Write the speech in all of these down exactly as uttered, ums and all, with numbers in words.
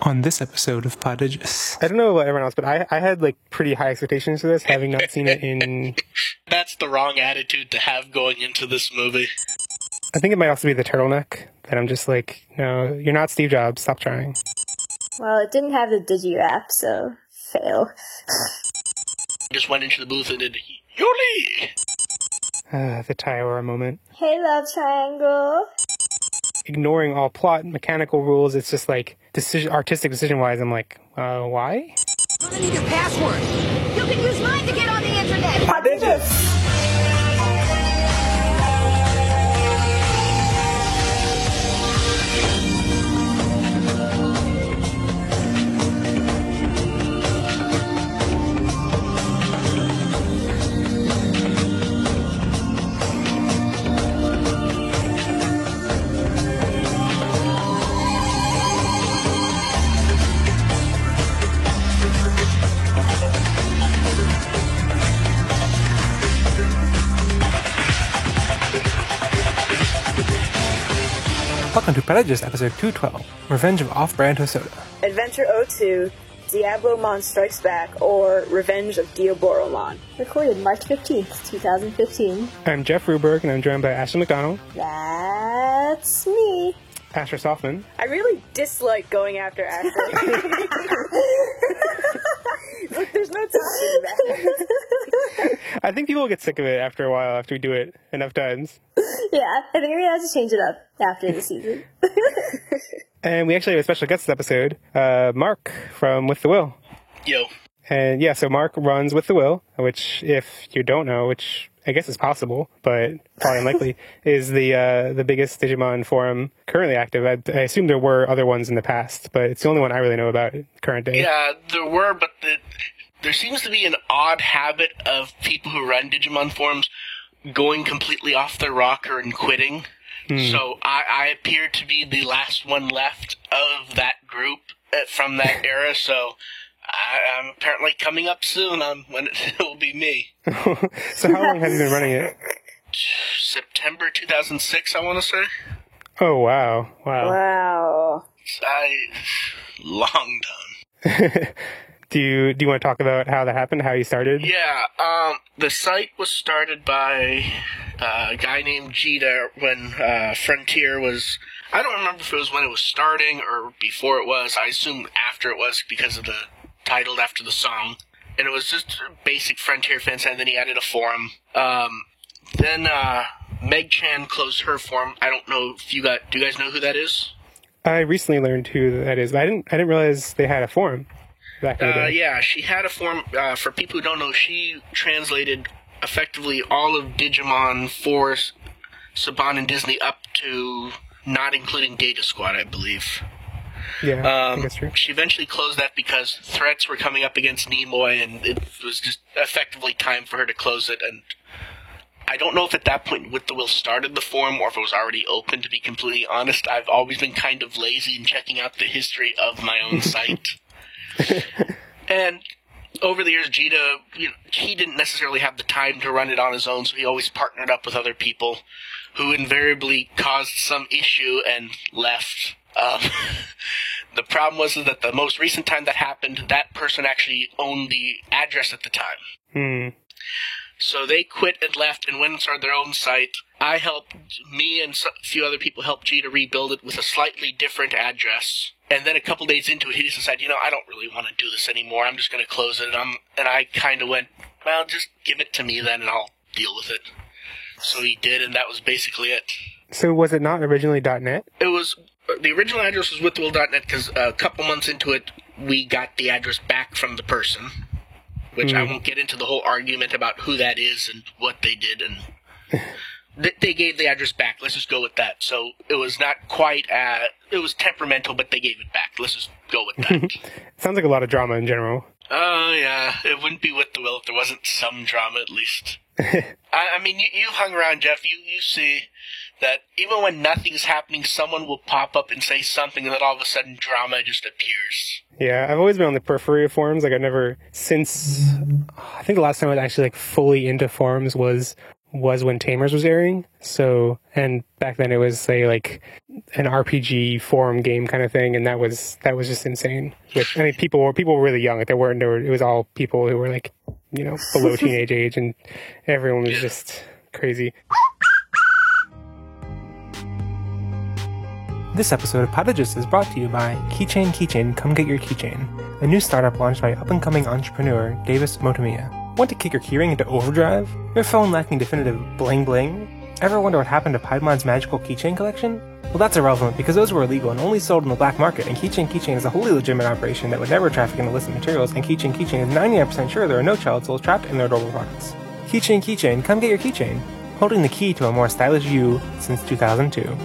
On this episode of Podigus. I don't know about everyone else, but I, I had like pretty high expectations for this, having not seen it in... That's the wrong attitude to have going into this movie. I think it might also be the turtleneck, that I'm just like, no, you're not Steve Jobs, stop trying. Well, it didn't have the digi-wrap, so fail. Just went into the booth and did Yoli! Uh, the Taiora moment. Hey, love triangle. Ignoring all plot and mechanical rules, it's just like, decision, artistic decision-wise, I'm like, uh, why? I'm gonna need your password. You can use mine to get on the internet. Podigus. Welcome to Podigus episode two twelve, Revenge of Off-Brand Hosoda. Adventure oh two, Diabolomon Strikes Back, or Revenge of Diaboromon. Recorded March fifteenth, twenty fifteen. I'm Jeff Ruberg, and I'm joined by Ashley McDonald. That's me. Asher Softman. I really dislike going after Ashley. Look, there's no talking about it. I think people will get sick of it after a while, after we do it enough times. Yeah, I think we're gonna have to change it up after the season. And we actually have a special guest this episode, uh, Mark from With the Will. Yo. And yeah, so Mark runs With the Will, which, if you don't know, which I guess is possible, but probably unlikely, is the uh, the biggest Digimon forum currently active. I, I assume there were other ones in the past, but it's the only one I really know about current day. Yeah, there were, but the, there seems to be an odd habit of people who run Digimon forums going completely off their rocker and quitting. Hmm. So I, I appear to be the last one left of that group uh, from that era, so I, I'm apparently coming up soon on when it will be me. So how long have you been running it? September two thousand six, I want to say. Oh, wow. Wow. Wow. I... long done. Do you do you want to talk about how that happened, how you started? Yeah, um, the site was started by uh, a guy named Jita when uh, Frontier was... I don't remember if it was when it was starting or before it was. I assume after it was because of the titled after the song. And it was just a basic Frontier fan site, and then he added a forum. Um, then uh, Meg Chan closed her forum. I don't know if you got... Do you guys know who that is? I recently learned who that is, but I didn't I didn't realize they had a forum. Back in the Uh, day. yeah, she had a form, uh, for people who don't know, she translated effectively all of Digimon for Saban and Disney up to not including Data Squad, I believe. Yeah, I Um, think that's true. she eventually closed that because threats were coming up against Nimoy, and it was just effectively time for her to close it, and I don't know if at that point With the Will started the forum or if it was already open, to be completely honest. I've always been kind of lazy in checking out the history of my own site. And over the years, Jita, you know, he didn't necessarily have the time to run it on his own, so he always partnered up with other people who invariably caused some issue and left. Um, the problem was that the most recent time that happened, that person actually owned the address at the time. Hmm. So they quit and left and went and started their own site. I helped, me and a few other people helped Jita rebuild it with a slightly different address. And then a couple days into it, he just decided, you know, I don't really want to do this anymore. I'm just going to close it. And, I'm, and I kind of went, well, just give it to me then and I'll deal with it. So he did, and that was basically it. So was it not originally .net? It was, the original address was withthewill dot net because a couple months into it, we got the address back from the person. Which mm. I won't get into the whole argument about who that is and what they did. And th- they gave the address back. Let's just go with that. So it was not quite, uh, it was temperamental, but they gave it back. Let's just go with that. Sounds like a lot of drama in general. Oh, uh, yeah. It wouldn't be With the Will if there wasn't some drama, at least. I, I mean, you, you've hung around, Jeff. You, you see that even when nothing's happening, someone will pop up and say something, and then all of a sudden drama just appears. Yeah, I've always been on the periphery of forums. Like, I've never, since, I think the last time I was actually, like, fully into forums was was when Tamers was airing. So, and back then it was say like an R P G forum game kind of thing, and that was that was just insane. Which I mean, people were people were really young. Like, there weren't there were, it was all people who were like, you know, below teenage age, and everyone was just crazy. This episode of Podages is brought to you by Keychain Keychain Come Get Your Keychain, a new startup launched by up-and-coming entrepreneur Davis Motomiya. Want to kick your keyring into overdrive? Your phone lacking definitive bling bling? Ever wonder what happened to Piedmont's magical keychain collection? Well, that's irrelevant because those were illegal and only sold in the black market, and Keychain Keychain is a wholly legitimate operation that would never traffic in illicit materials, and Keychain Keychain is ninety-nine percent sure there are no child souls trapped in their adorable pockets. Keychain Keychain Come Get Your Keychain, holding the key to a more stylish you since two thousand two.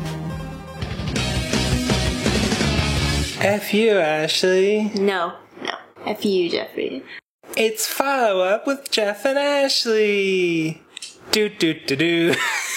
F you, Ashley. No, no. F you, Jeffrey. It's follow up with Jeff and Ashley. Do do do do.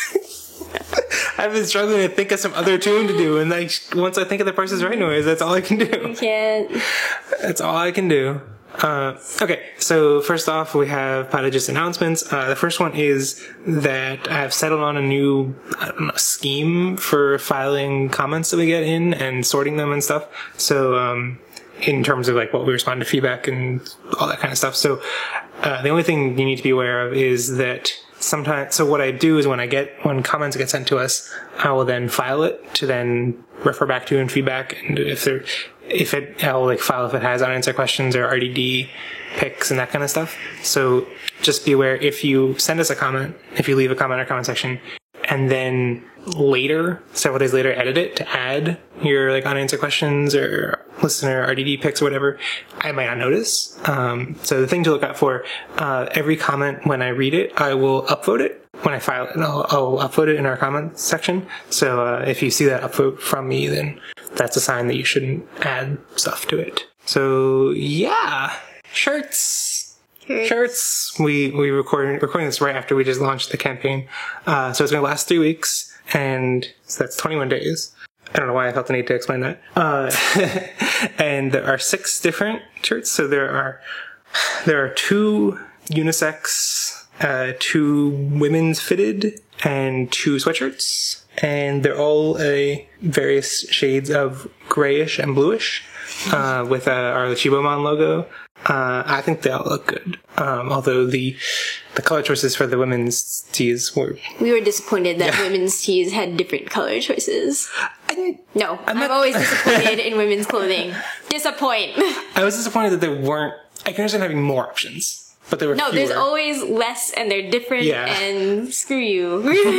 I've been struggling to think of some other tune to do, and like once I think of the Price is Right noise, that's all I can do. You can't. That's all I can do. Uh, okay, so first off, we have Podages announcements. Uh, the first one is that I have settled on a new I don't know, scheme for filing comments that we get in and sorting them and stuff. So, um, in terms of like what we respond to feedback and all that kind of stuff. So, uh, the only thing you need to be aware of is that sometimes, so what I do is when I get, when comments get sent to us, I will then file it to then refer back to in feedback. And if there, if it, I'll like file if it has unanswered questions or R D D picks and that kind of stuff. So just be aware if you send us a comment, if you leave a comment in our comment section, and then later, several days later, edit it to add your like unanswered questions or listener R D D picks or whatever, I might not notice. Um, so the thing to look out for, uh, every comment when I read it, I will upvote it. When I file it, I'll, I'll upvote it in our comment section. So uh, if you see that upvote from me, then that's a sign that you shouldn't add stuff to it. So yeah, shirts. Shirts. Shirts. We we recording recording this right after we just launched the campaign, uh, so it's going to last three weeks, and so that's twenty-one days. I don't know why I felt the need to explain that. Uh, and there are six different shirts. So there are there are two unisex, uh, two women's fitted, and two sweatshirts, and they're all a various shades of grayish and bluish, uh, with uh, our Chibomon logo. Uh, I think they all look good. Um, although the the color choices for the women's tees were... We were disappointed that Yeah. women's tees had different color choices. I didn't, No, I'm I'm, not- always disappointed in women's clothing. Disappoint. I was disappointed that there weren't... I can understand having more options, but there were No, fewer. there's always less and they're different Yeah. and screw you.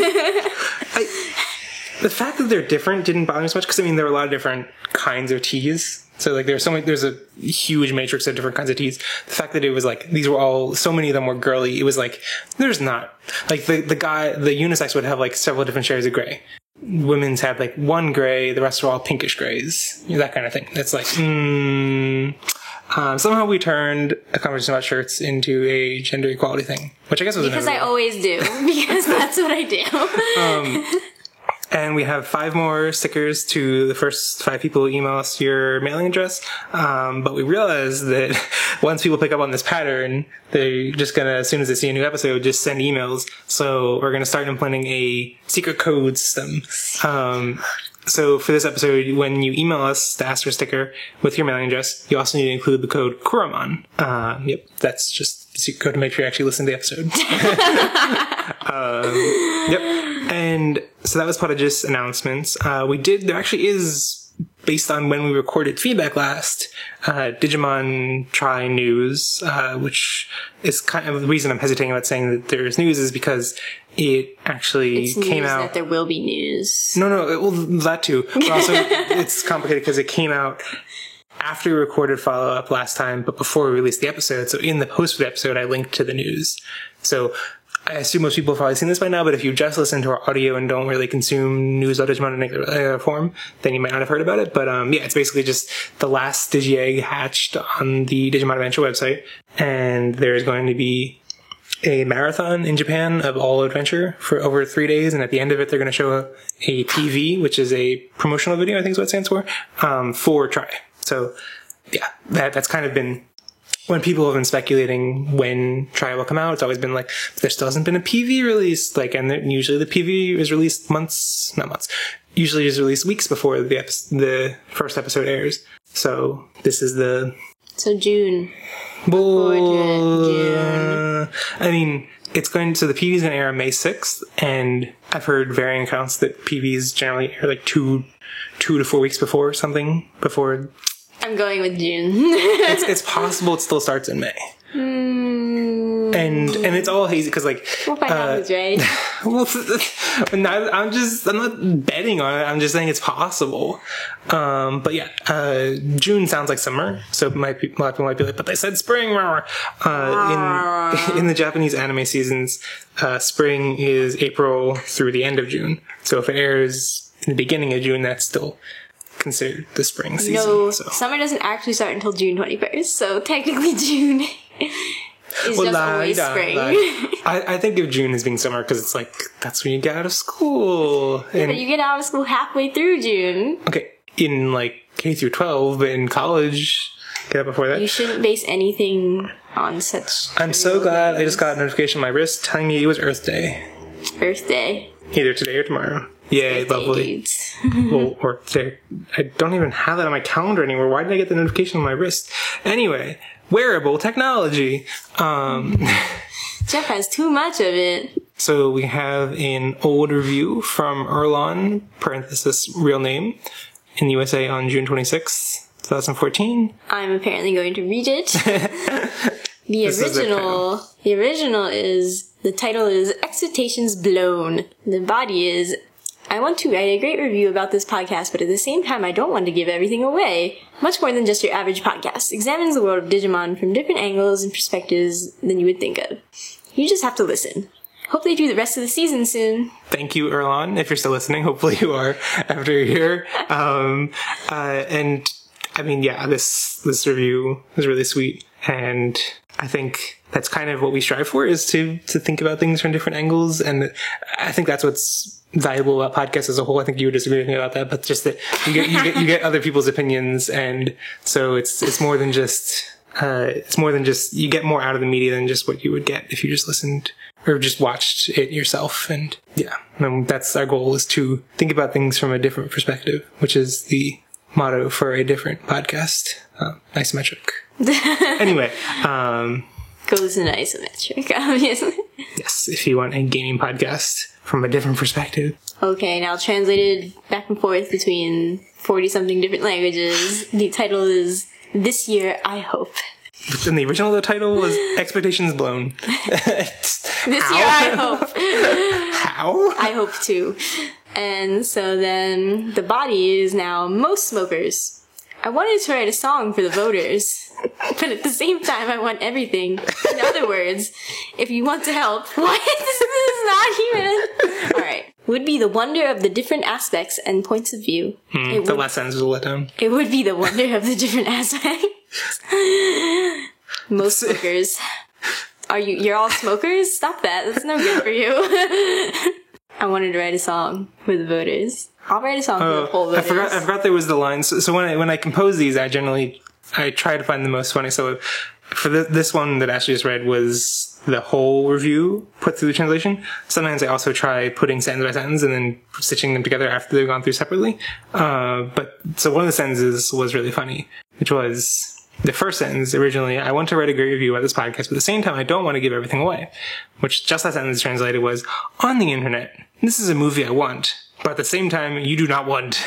I, the fact that they're different didn't bother me so much because, I mean, there were a lot of different kinds of tees. So, like, there's so many, there's a huge matrix of different kinds of tees. The fact that it was like, these were all, so many of them were girly, it was like, there's not, like, the, the guy, the unisex would have like several different shades of gray. Women's had like one gray, the rest were all pinkish grays. That kind of thing. That's like, mm. Um, somehow we turned a conversation about shirts into a gender equality thing, which I guess was Because I inevitable. always do. Because that's what I do. And we have five more stickers to the first five people who email us your mailing address. Um, but we realized that once people pick up on this pattern, they're just gonna, as soon as they see a new episode, just send emails. So we're gonna start implementing a secret code system. Um, so for this episode, when you email us to ask for a sticker with your mailing address, you also need to include the code Kuramon. Uh, yep, that's just the secret code to make sure you actually listen to the episode. um, yep. And so that was Podages announcements. Uh, we did, there actually is, based on when we recorded feedback last, uh, Digimon Try news, uh, which is kind of the reason I'm hesitating about saying that there's news is because it actually It's came news out. that there will be news. No, no, well, that too. But also, it's complicated because it came out after we recorded follow-up last time, but before we released the episode. So in the post for the episode, I linked to the news. So I assume most people have probably seen this by now, but if you just listen to our audio and don't really consume news about Digimon in any uh, form, then you might not have heard about it. But um, yeah, it's basically just the last Digi-Egg hatched on the Digimon Adventure website, and there's going to be a marathon in Japan of all adventure for over three days, and at the end of it, they're going to show a, a P V, which is a promotional video, I think is what it stands for, um, for Try. So, yeah, that that's kind of been when people have been speculating when Trial will come out, it's always been like, there still hasn't been a P V released. Like, and then usually the P V is released months, not months, usually is released weeks before the epi- the first episode airs. So this is the... So June. Well, June. I mean, it's going to, so the P V is going to air on May sixth, and I've heard varying accounts that P Vs generally air like two, two to four weeks before something, before... I'm going with June. it's, it's possible it still starts in May. Mm. And and it's all hazy because like We'll find out who's right. well, not, I'm just I'm not betting on it. I'm just saying it's possible. Um, but yeah, uh, June sounds like summer, so it might be, a lot of people might be like, but they said spring. Uh, in in the Japanese anime seasons, uh, spring is April through the end of June. So if it airs in the beginning of June, that's still considered the spring season. No, so. Summer doesn't actually start until June twenty-first, so technically June is Well, just lie, always lie, spring. lie. I, I think of June as being summer because it's like, that's when you get out of school. Yeah, And, but you get out of school halfway through June. okay, in like K through twelve, but in college, get out before that. You shouldn't base anything on such... I'm so glad I just got a notification on my wrist telling me it was Earth Day. Earth Day. Either today or tomorrow. Yay, Earth Day, lovely. dudes. Well, or today. I don't even have that on my calendar anymore. Why did I get the notification on my wrist? Anyway, wearable technology. Um, Jeff has too much of it. so we have an old review from Erlon, parenthesis, real name, in the U S A on June twenty-sixth, twenty fourteen. I'm apparently going to read it. The This is a original, the original is, the title is Expectations Blown. The body is, I want to write a great review about this podcast, but at the same time I don't want to give everything away. Much more than just your average podcast. Examines the world of Digimon from different angles and perspectives than you would think of. You just have to listen. Hope they do the rest of the season soon. Thank you, Erlon, if you're still listening. Hopefully you are after you're here. Um, uh, and I mean, yeah, this, this review is really sweet. And I think that's kind of what we strive for, is to, to think about things from different angles. And I think that's what's valuable about podcasts as a whole. I think you would disagree with me about that, but just that you get, you get, you get other people's opinions. And so it's, it's more than just, uh, it's more than just, you get more out of the media than just what you would get if you just listened or just watched it yourself. And yeah, and that's our goal, is to think about things from a different perspective, which is the motto for a different podcast. Uh, isometric. Anyway, um, Go listen to Isometric, obviously. yes, if you want a gaming podcast from a different perspective. Okay, now translated back and forth between forty-something different languages, the title is This Year I Hope. And the original the title was Expectations Blown. This year I hope. How? I hope too. And so then the body is now most smokers. I wanted to write a song for the voters, but at the same time I want everything. In other words, if you want to help, what? This is not even... Alright. Would be the wonder of the different aspects and points of view. Hmm, it, the would, last sentence was a letdown. it would be the wonder of the different aspects. Most smokers. Are you, you're all smokers? Stop that. That's no good for you. I wanted to write a song for the voters. I'll write a song for the poll I voters. forgot. I forgot there was the line. So, so when I when I compose these, I generally I try to find the most funny. So for the, this one that Ashley just read was the whole review put through the translation. Sometimes I also try putting sentence by sentence and then stitching them together after they've gone through separately. Uh, but so one of the sentences was really funny, which was the first sentence originally. I want to write a great review about this podcast, but at the same time, I don't want to give everything away. Which just that sentence translated was, on the internet, this is a movie I want. But at the same time, you do not want.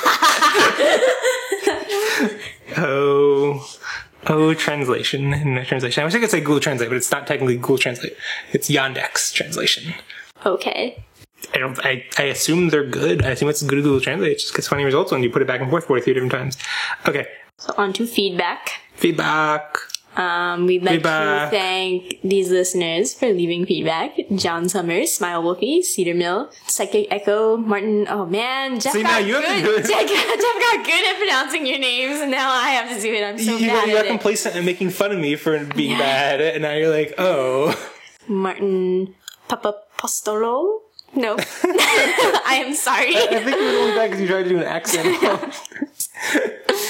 oh, oh, translation and translation. I wish I could say Google Translate, but it's not technically Google Translate. It's Yandex translation. Okay. I don't. I, I assume they're good. I assume it's good Google Translate. It just gets funny results when you put it back and forth forty-three different times. Okay. So on to feedback. Feedback. Um, we'd like Feedback. to thank these listeners for leaving feedback. John Summers, Smile Wolfie, Cedar Mill, Psychic Echo, Martin, oh man, Jeff See, got now you good. have to do it. Jeff, got, Jeff got good at pronouncing your names, and now I have to do it. I'm so you, bad got, you got at it. complacent and making fun of me for being Yeah. bad, and now you're like, oh. Martin Papapostolo? No. I am sorry. I think you were only bad because you tried to do an accent.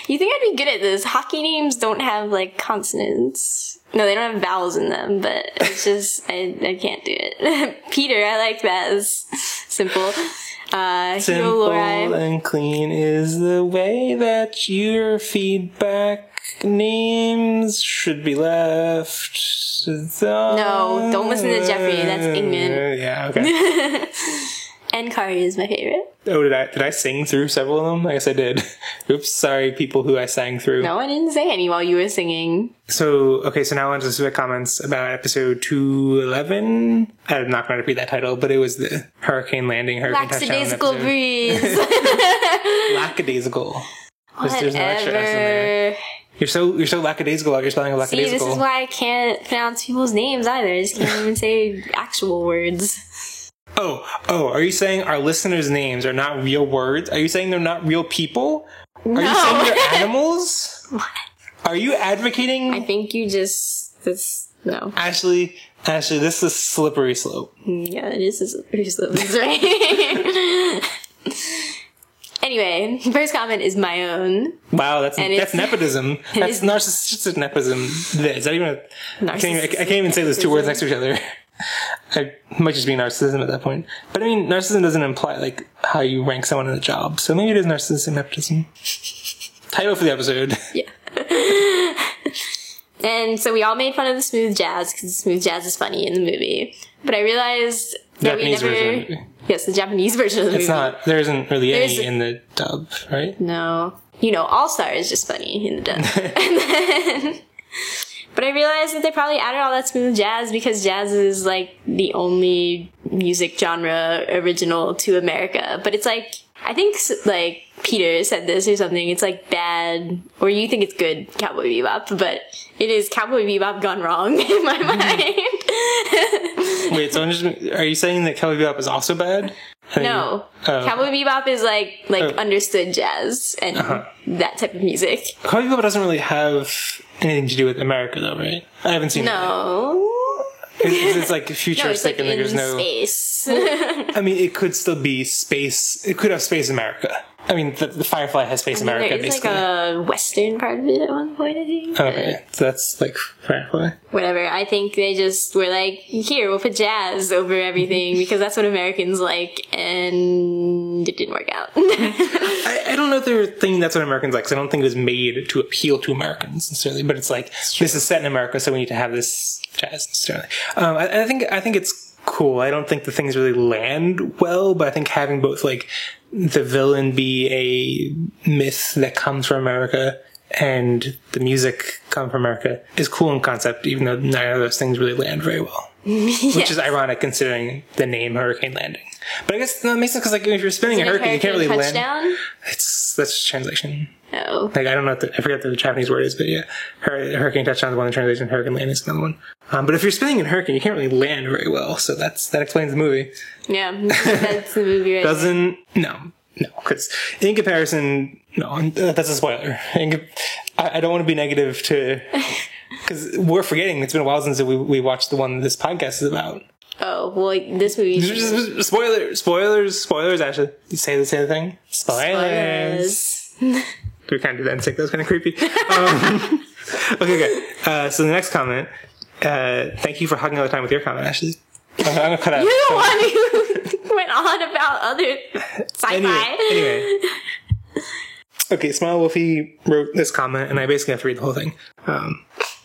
You think I'd be good at this? Hockey names don't have like consonants. No, they don't have vowels in them, but it's just, I, I can't do it. Peter, I like that. It's simple. Uh, Simple Hero and clean is the way that your feedback names should be left. No, don't listen to Jeffrey. That's ignorant. Yeah, okay. And Kari is my favorite. Oh, did I did I sing through several of them? I guess I did. Oops, sorry, people who I sang through. No, I didn't say any while you were singing. So, okay, so now on to specific comments about episode two eleven. I'm not going to repeat that title, but it was the Hurricane Landing, Hurricane Touchdown Lackadaisical episode. breeze. Lackadaisical. There's, there's no extra S in Whatever. there. You're so you're so lackadaisical about your spelling of See, lackadaisical. this is why I can't pronounce people's names either. I just can't even say actual words. Oh, oh, are you saying our listeners' names are not real words? Are you saying they're not real people? Are No. you saying they're animals? What? Are you advocating? I think you just... This, no. Ashley, Ashley, this is slippery slope. Yeah, it is a slippery slope. That's right. Anyway, first comment is my own. Wow, that's And that's it's- nepotism. That's is- narcissistic nepotism. Is that even a, I, can't even, I can't even say those two words next to each other. I might just be narcissism at that point. But I mean, narcissism doesn't imply like how you rank someone in a job. So maybe it is narcissistic nepotism. Title for the episode. Yeah. And so we all made fun of the smooth jazz because smooth jazz is funny in the movie. But I realized that Japanese we never. version of the movie. Yes, the Japanese version of the It's movie. not. There isn't really There's any a- in the dub, right? No. You know, All Star is just funny in the dub. And then, but I realized that they probably added all that smooth jazz because jazz is like the only music genre original to America. But it's like, I think like Peter said this or something, it's like bad, or you think it's good Cowboy Bebop, but it is Cowboy Bebop gone wrong in my mind. Wait, so I'm just, are you saying that Cowboy Bebop is also bad? I mean, No. oh. Cowboy Bebop is like, like Oh. understood jazz and Uh-huh. that type of music. Cowboy Bebop doesn't really have anything to do with America, though, right? I haven't seen it. No. It's, it's like No, futuristic it's like and in there's no. space. I mean, it could still be space. It could have Space America. I mean, the, the Firefly has Space America, There is like basically. a western part of it at one point, I think. Okay, so that's like Firefly. Whatever. I think they just were like, here, we'll put jazz over everything because that's what Americans like, and it didn't work out. I, I don't know if they're thinking that's what Americans like, because I don't think it was made to appeal to Americans necessarily. But it's like this is set in America, so we need to have this jazz necessarily. Um, I, I think I think it's cool. I don't think the things really land well, but I think having both like the villain be a myth that comes from America and the music come from America is cool in concept, even though neither of those things really land very well. Which is ironic considering the name Hurricane Landing. But I guess that makes sense because like if you're spinning a hurricane, you can't really land. Touchdown? It's that's just translation. Oh. Like I don't know what the, I forget what the Japanese word is, but yeah, Hur- hurricane touchdown is one translation. Hurricane landing is another one. Um, but if you're spinning in hurricane, you can't really land very well. So that's that explains the movie. Yeah, that's the movie right there. Doesn't no no because in comparison, no uh, that's a spoiler. In, com- I, I don't want to be negative to because we're forgetting it's been a while since we we watched the one this podcast is about. Oh, well, this movie... Spoilers, spoilers, spoilers, Ashley. You say the same thing? Spoilers. Spoilers. We can't do that in sync. That was kind of creepy. Um, okay, good. Uh, so the next comment. Uh, thank you for hogging all the time with your comment, Ashley. I'm, I'm gonna cut out. You're the one who went on about other sci-fi. Anyway, anyway. Okay, Smile Wolfie wrote this comment, and I basically have to read the whole thing. Um,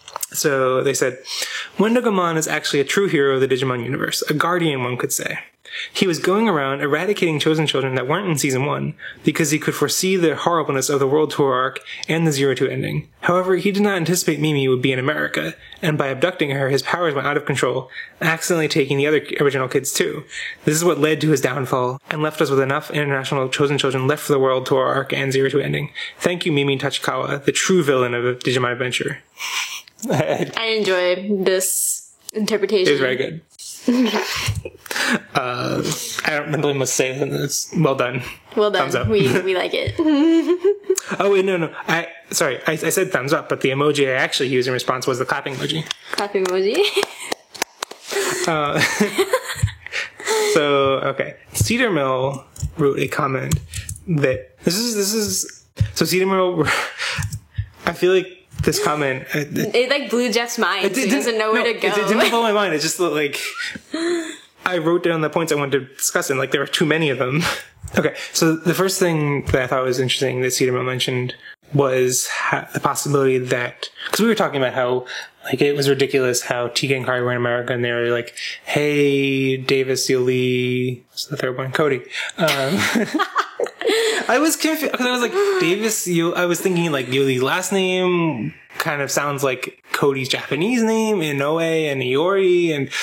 so they said, Wendigomon is actually a true hero of the Digimon universe, a guardian, one could say. He was going around eradicating chosen children that weren't in season one because he could foresee the horribleness of the World Tour arc and the Zero Two ending. However, he did not anticipate Mimi would be in America, and by abducting her, his powers went out of control, accidentally taking the other original kids too. This is what led to his downfall, and left us with enough international chosen children left for the World Tour arc and Zero Two ending. Thank you, Mimi Tachikawa, the true villain of Digimon Adventure. I enjoy this interpretation. It was very good. uh, I don't really much to say. It's well done. Well done. Thumbs up. We we like it. Oh wait, no, no. I sorry. I, I said thumbs up, but the emoji I actually used in response was the clapping emoji. Clapping emoji. Uh, so okay, Cedar Mill wrote a comment that this is this is so Cedar Mill I feel like this comment it, it, It like blew Jeff's mind. it so he didn't- doesn't know where no, to go. It, it didn't blow my mind. It's just like I wrote down the points I wanted to discuss, and like there were too many of them. Okay, so the first thing that I thought was interesting that Cedarmill mentioned was ha- the possibility that, because we were talking about how like it was ridiculous how T K and Kari were in America, and they were like, "Hey, Davis, Yuli," what's the third one? Cody. Um, I was confused because I was like, Davis, Yuli. I was thinking like Yuli's last name kind of sounds like Cody's Japanese name, Inoue and Iori and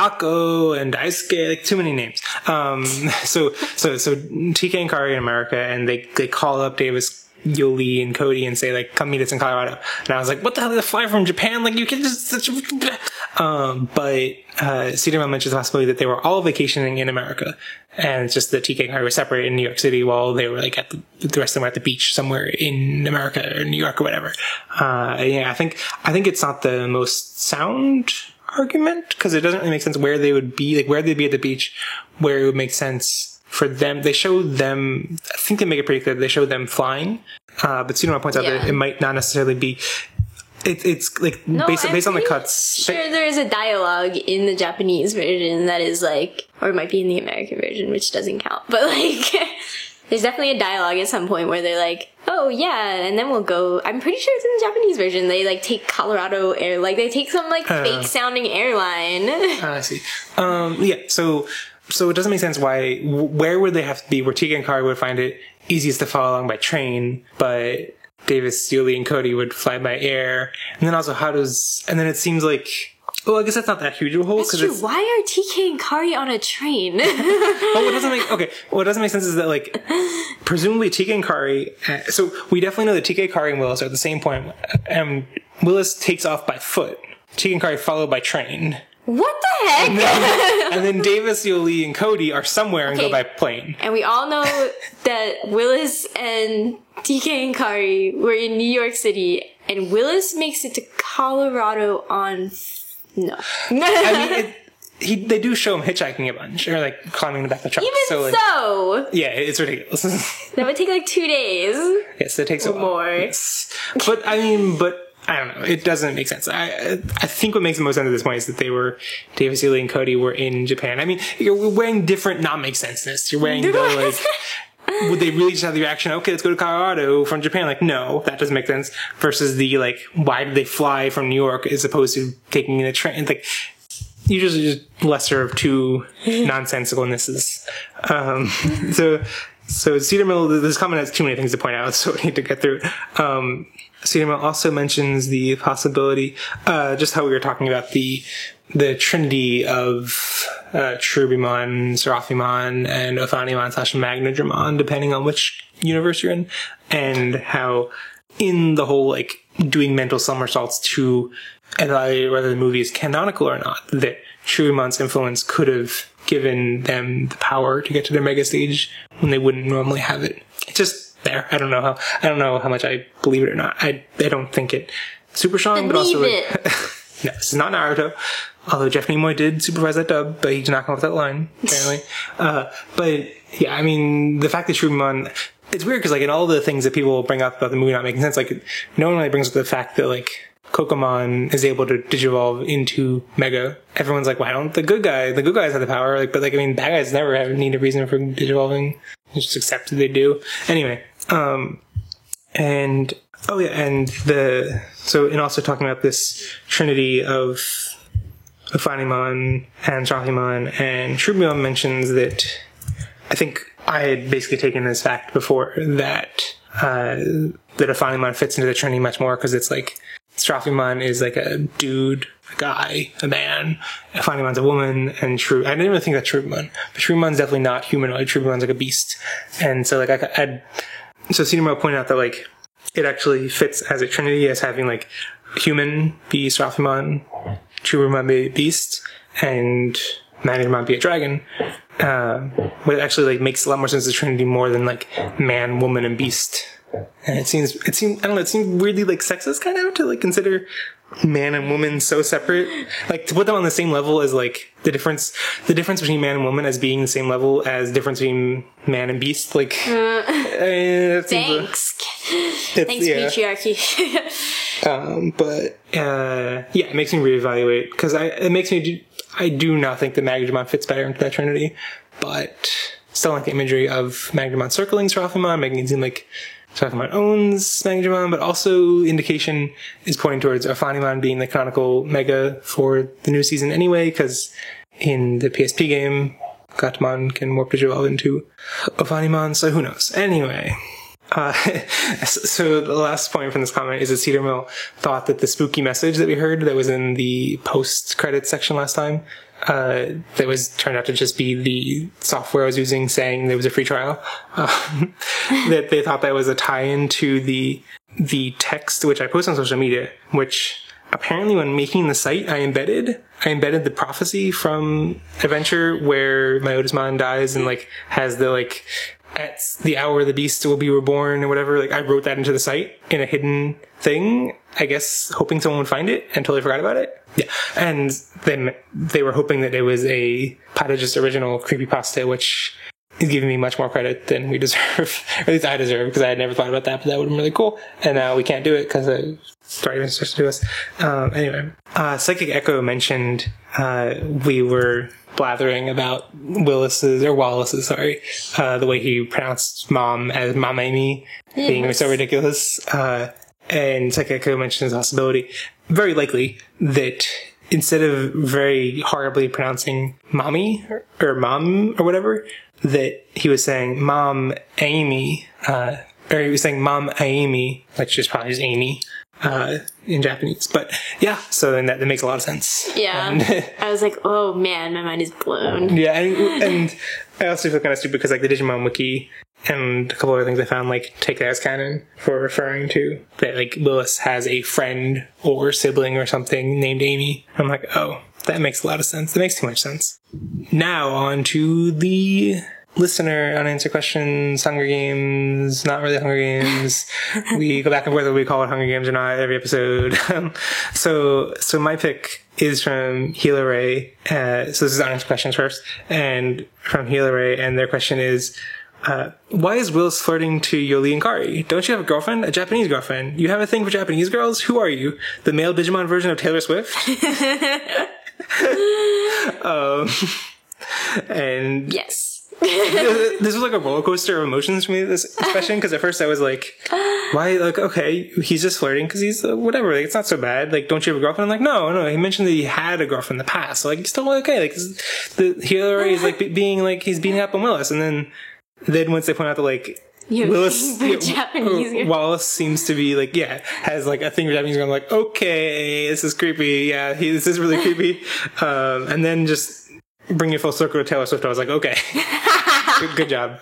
Miyako and Daisuke, like too many names. Um, so, so, so T K and Kari in America, and they, they call up Davis, Yuli, and Cody and say like, come meet us in Colorado. And I was like, what the hell, they fly from Japan? Like you can just, such a, um, but, uh, Cedarmill mentions the possibility that they were all vacationing in America. And it's just that T K and Kari were separated in New York City while they were like at the, the rest of them were at the beach somewhere in America or New York or whatever. Uh, yeah, I think, I think it's not the most sound argument because it doesn't really make sense where they would be, like where they'd be at the beach, where it would make sense for them. They show them, I think they make it pretty clear that they show them flying. Uh, but Cedarmill points out Yeah. that it might not necessarily be, it, it's like No, based, I'm based on the pretty cuts. Sure, there is a dialogue in the Japanese version that is like, or it might be in the American version, which doesn't count. But like, there's definitely a dialogue at some point where they're like, "Oh yeah," and then we'll go. I'm pretty sure it's in the Japanese version. They like take Colorado Air, like they take some like Uh. fake sounding airline. Ah, I see. Um, yeah, so so it doesn't make sense why. Where would they have to be? Where T K and Kari would find it easiest to follow along by train, but Davis, Yuli, and Cody would fly by air. And then also, how does? And then it seems like. Well, I guess that's not that huge of a hole That's because true. it's. Why are T K and Kari on a train? Oh, what doesn't make okay. What doesn't make sense is that like, presumably T K and Kari. Uh, so we definitely know that T K, Kari, and Willis are at the same point. And Willis takes off by foot. T K and Kari followed by train. What the heck? And then, and then Davis, Yuli, and Cody are somewhere and Okay. go by plane. And we all know that Willis and T K and Kari were in New York City, and Willis makes it to Colorado on. No. I mean, it, he they do show him hitchhiking a bunch or like climbing the back of the truck. Even so, like, so, yeah, it's ridiculous. that would take like two days. Yes, it takes a Or while. more. Yes, but I mean, but I don't know. It doesn't make sense. I I think what makes the most sense at this point is that they were Davis, Yuli, and Cody were in Japan. I mean, you're wearing different not make senseness. You're wearing the like. Would they really just have the reaction, okay, let's go to Colorado from Japan? Like, no, that doesn't make sense. Versus the, like, why did they fly from New York as opposed to taking a train? Like, usually just lesser of two nonsensicalnesses. Um, so, so Cedarmill, this comment has too many things to point out, so I need to get through it. Um, Cedarmill also mentions the possibility, uh, just how we were talking about the, the trinity of, uh, Cherubimon, Seraphimon, and Ophanimon slash Magnadramon, depending on which universe you're in, and how in the whole, like, doing mental somersaults to evaluate whether the movie is canonical or not, that Cherubimon's influence could have given them the power to get to their mega stage when they wouldn't normally have it. It's just there. I don't know how, I don't know how much I believe it or not. I, I don't think it super strong, but also, Believe like, no, this is not Naruto. Although Jeff Nimoy did supervise that dub, but he did not come up with that line, apparently. uh, but, yeah, I mean, the fact that Cherubimon, it's weird because, like, in all the things that people bring up about the movie not making sense, like, no one really brings up the fact that, like, Kokomon is able to digivolve into Mega. Everyone's like, why don't the good guy, the good guys have the power? Like, but, like, I mean, bad guys never have need a reason for digivolving. You just accept that they do. Anyway, um, and, oh yeah, and the, so, and also talking about this trinity of, Ophanimon and Seraphimon, and Cherubimon mentions that I think I had basically taken this fact before that uh, that Ophanimon fits into the trinity much more because it's like Seraphimon is like a dude, a guy, a man. Ophanimon's a woman, and True. I didn't really think that's Cherubimon, but Cherubimon's definitely not humanoid. Cherubimon's like a beast, and so like I had so Cedarmill pointed out that like it actually fits as a trinity as having like human be Seraphimon, Cherubimon be a beast, and Magnadramon be a dragon. Uh, but it actually like makes a lot more sense as a trinity more than like man, woman, and beast. And it seems, it seems, I don't know, it seems weirdly like sexist kind of to like consider man and woman so separate, like to put them on the same level as like the difference, the difference between man and woman as being the same level as difference between man and beast. Like, uh, I mean, Thanks. A, Thanks, yeah. patriarchy. Um, but uh, yeah, it makes me reevaluate because I it makes me do, I do now think that Magnemon fits better into that trinity, but still like the imagery of Magnemon circling Seraphimon, making it seem like Seraphimon owns Magnemon, but also indication is pointing towards Ophanimon being the canonical Mega for the new season anyway, because in the P S P game, Gatomon can warp Digivolve into Ophanimon, so who knows. Anyway. Uh, so the last point from this comment is that Cedar Mill thought that the spooky message that we heard that was in the post-credits section last time, uh, that was turned out to just be the software I was using saying there was a free trial, um, that they thought that was a tie-in to the, the text which I post on social media, which apparently when making the site, I embedded, I embedded the prophecy from Adventure where Myotismon dies and like has the like, at the hour the beast will be reborn or whatever. Like I wrote that into the site in a hidden thing, I guess hoping someone would find it and totally forgot about it. Yeah. And then they were hoping that it was a Patagist original creepypasta, which is giving me much more credit than we deserve. Or at least I deserve, because I had never thought about that, but that would have been really cool. And now we can't do it because the story even starts to do us. Um, anyway, uh, Psychic Echo mentioned, uh, we were blathering about Willis's, or Wallace's, sorry, uh, the way he pronounced mom as Mom Amy, yes. being so ridiculous. Uh, and Psychic Echo mentioned the possibility, very likely, that instead of very horribly pronouncing mommy, or, or mom, or whatever, that he was saying Mom Amy, uh, or he was saying Mom Amy, which is probably just Amy, uh, in Japanese. But yeah, so then that, that makes a lot of sense. Yeah. And, I was like, oh man, my mind is blown. Yeah, and, and I also feel kind of stupid because like the Digimon Wiki and a couple other things I found like take that as canon for referring to that like Willis has a friend or sibling or something named Amy. I'm like, oh, that makes a lot of sense. That makes too much sense. Now on to the listener unanswered questions, Hunger Games, not really Hunger Games. We go back and forth whether we call it Hunger Games or not every episode. so, so my pick is from Healer Ray. Uh, so this is unanswered questions first, and from Healer Ray, and their question is, uh, why is Willis flirting to Yoli and Kari? Don't you have a girlfriend? A Japanese girlfriend? You have a thing for Japanese girls? Who are you? The male Digimon version of Taylor Swift? um, and yes. This was like a roller coaster of emotions for me, this question, because at first I was like, why, like, okay, he's just flirting because he's, uh, whatever, like, it's not so bad, like, don't you have a girlfriend? I'm like, no, no, he mentioned that he had a girlfriend in the past, so, like, he's still okay, like, the Healer is, like, be- being, like, he's beating up on Willis, and then, then once they point out that, like, you Willis, yeah, Japanese Wallace seems to be, like, yeah, has, like, a thing for Japanese girl, I'm like, okay, this is creepy, yeah, he, this is really creepy, um, and then just bring it full circle to Taylor Swift, I was like, okay. Good, good job.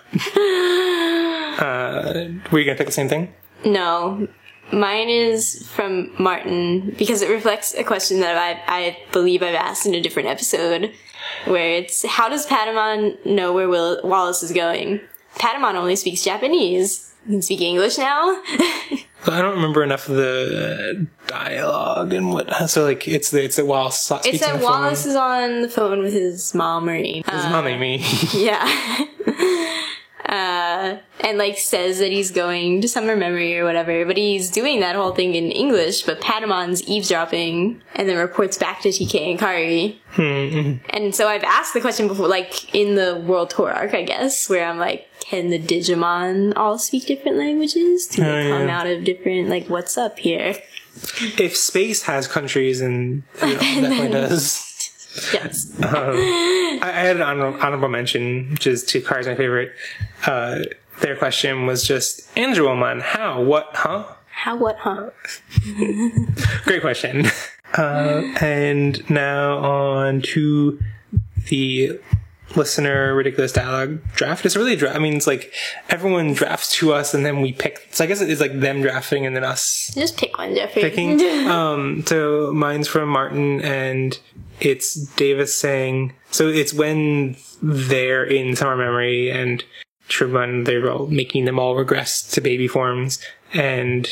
Uh, were you going to pick the same thing? No. Mine is from Martin, because it reflects a question that I, I believe I've asked in a different episode, where it's, how does Patamon know where Will- Wallace is going? Patamon only speaks Japanese. You can speak English now? I don't remember enough of the dialogue and what. So like, it's the it's that Wallace speaks It's that Wallace phone. is on the phone with his mom or Amy. His uh, mom Amy. Yeah. uh, and like says that he's going to summer memory or whatever, but he's doing that whole thing in English. But Patamon's eavesdropping and then reports back to T K and Kari. Mm-hmm. And so I've asked the question before, like in the World Tour arc, I guess, where I'm like, can the Digimon all speak different languages? Do they oh, come yeah. out of different, like, what's up here? If space has countries, and you know, definitely does. Yes. Um, I, I had an honorable, honorable mention, which is to Kari's my favorite. Uh, their question was just, Andrewomon, how, what, huh? How, what, huh? Great question. Uh, and now on to the listener ridiculous dialogue draft. It's really a draft. I mean, it's like everyone drafts to us and then we pick. So I guess it's like them drafting and then us just pick one, Jeffrey. Picking. um, so mine's from Martin, and it's Davis saying, so it's when they're in summer memory and Tribun, they're all making them all regress to baby forms, and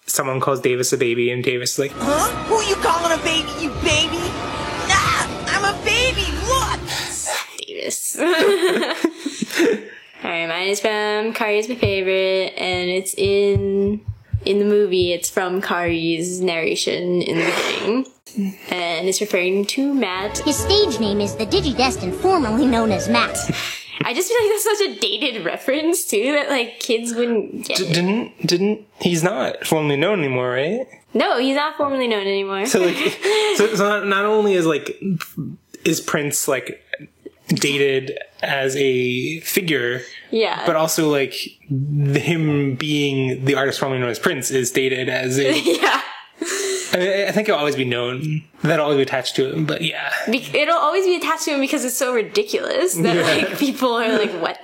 someone calls Davis a baby, and Davis is like, Huh? Who you calling a baby, you baby? Nah, I'm a baby, look! Davis. Alright, mine is from Kari is my favorite, and it's in in the movie. It's from Kari's narration in the beginning. And it's referring to Matt. His stage name is the Digidestined, formerly known as Matt. I just feel like that's such a dated reference, too, that, like, kids wouldn't get D- it. didn't, didn't, he's not formally known anymore, right? No, he's not formally known anymore. So, like, so, so not, not only is, like, is Prince, like, dated as a figure, yeah. but also, like, him being the artist formerly known as Prince is dated as a... yeah. I mean, I think it'll always be known. That'll always be attached to him, but yeah. Be- it'll always be attached to him because it's so ridiculous that, Yeah. like, people are like, what?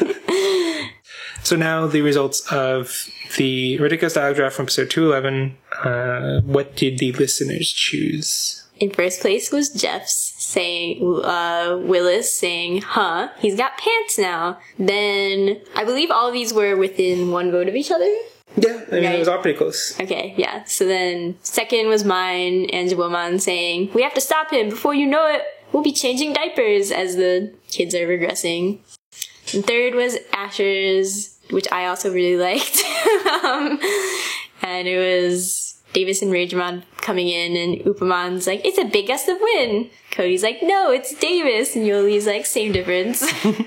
So now the results of the Ridiculous Dialogue Draft from episode two eleven. Uh, what did the listeners choose? In first place was Jeff's saying, uh, Willis saying, huh, he's got pants now. Then, I believe all of these were within one vote of each other. Yeah, I mean, Right. it was all pretty close. Okay, yeah. So then, second was mine, and Woman saying, we have to stop him. Before you know it, we'll be changing diapers as the kids are regressing. And third was Asher's, which I also really liked. um, and it was Davis and Ragemon coming in, and Upaman's like, it's a big gust of wind. Cody's like, no, it's Davis. And Yoli's like, same difference.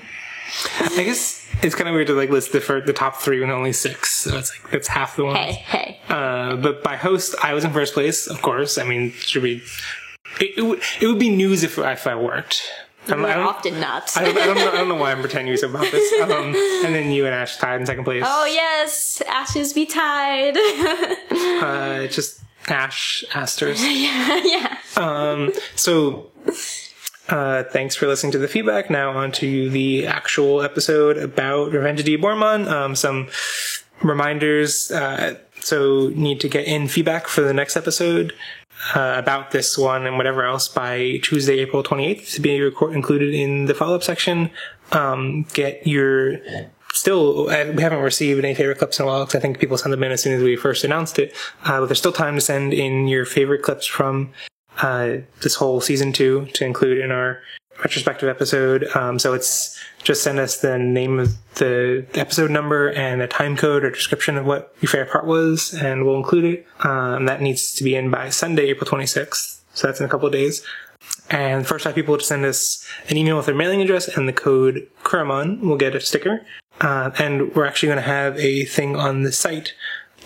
I guess it's kind of weird to like list the, for the top three when only six. So it's like, that's half the ones. hey, hey. Uh, but by host, I was in first place, of course. I mean, should we... It, it, would, it would be news if, if I worked. I don't, More I don't, often not. I don't, I don't know. I don't know why I'm pretending so about this. Um, and then you and Ash tied in second place. Oh, yes. Ashes be tied. Uh, it's just Ash Asters. yeah, yeah. Um, so, uh, thanks for listening to the feedback. Now on to the actual episode about Revenge of Diabormon. Um, some reminders. Uh, so need to get in feedback for the next episode. Uh, about this one and whatever else by Tuesday, April twenty-eighth to be record- included in the follow-up section. Um, get your, still, uh, we haven't received any favorite clips in a while because I think people sent them in as soon as we first announced it. Uh, but there's still time to send in your favorite clips from, uh, this whole season two to include in our retrospective episode. Um, so it's just send us the name of the episode number and a time code or description of what your favorite part was, and we'll include it. Um, that needs to be in by Sunday, April twenty-sixth. So that's in a couple of days. And first five people to send us an email with their mailing address and the code Kuramon will get a sticker. Uh, and we're actually going to have a thing on the site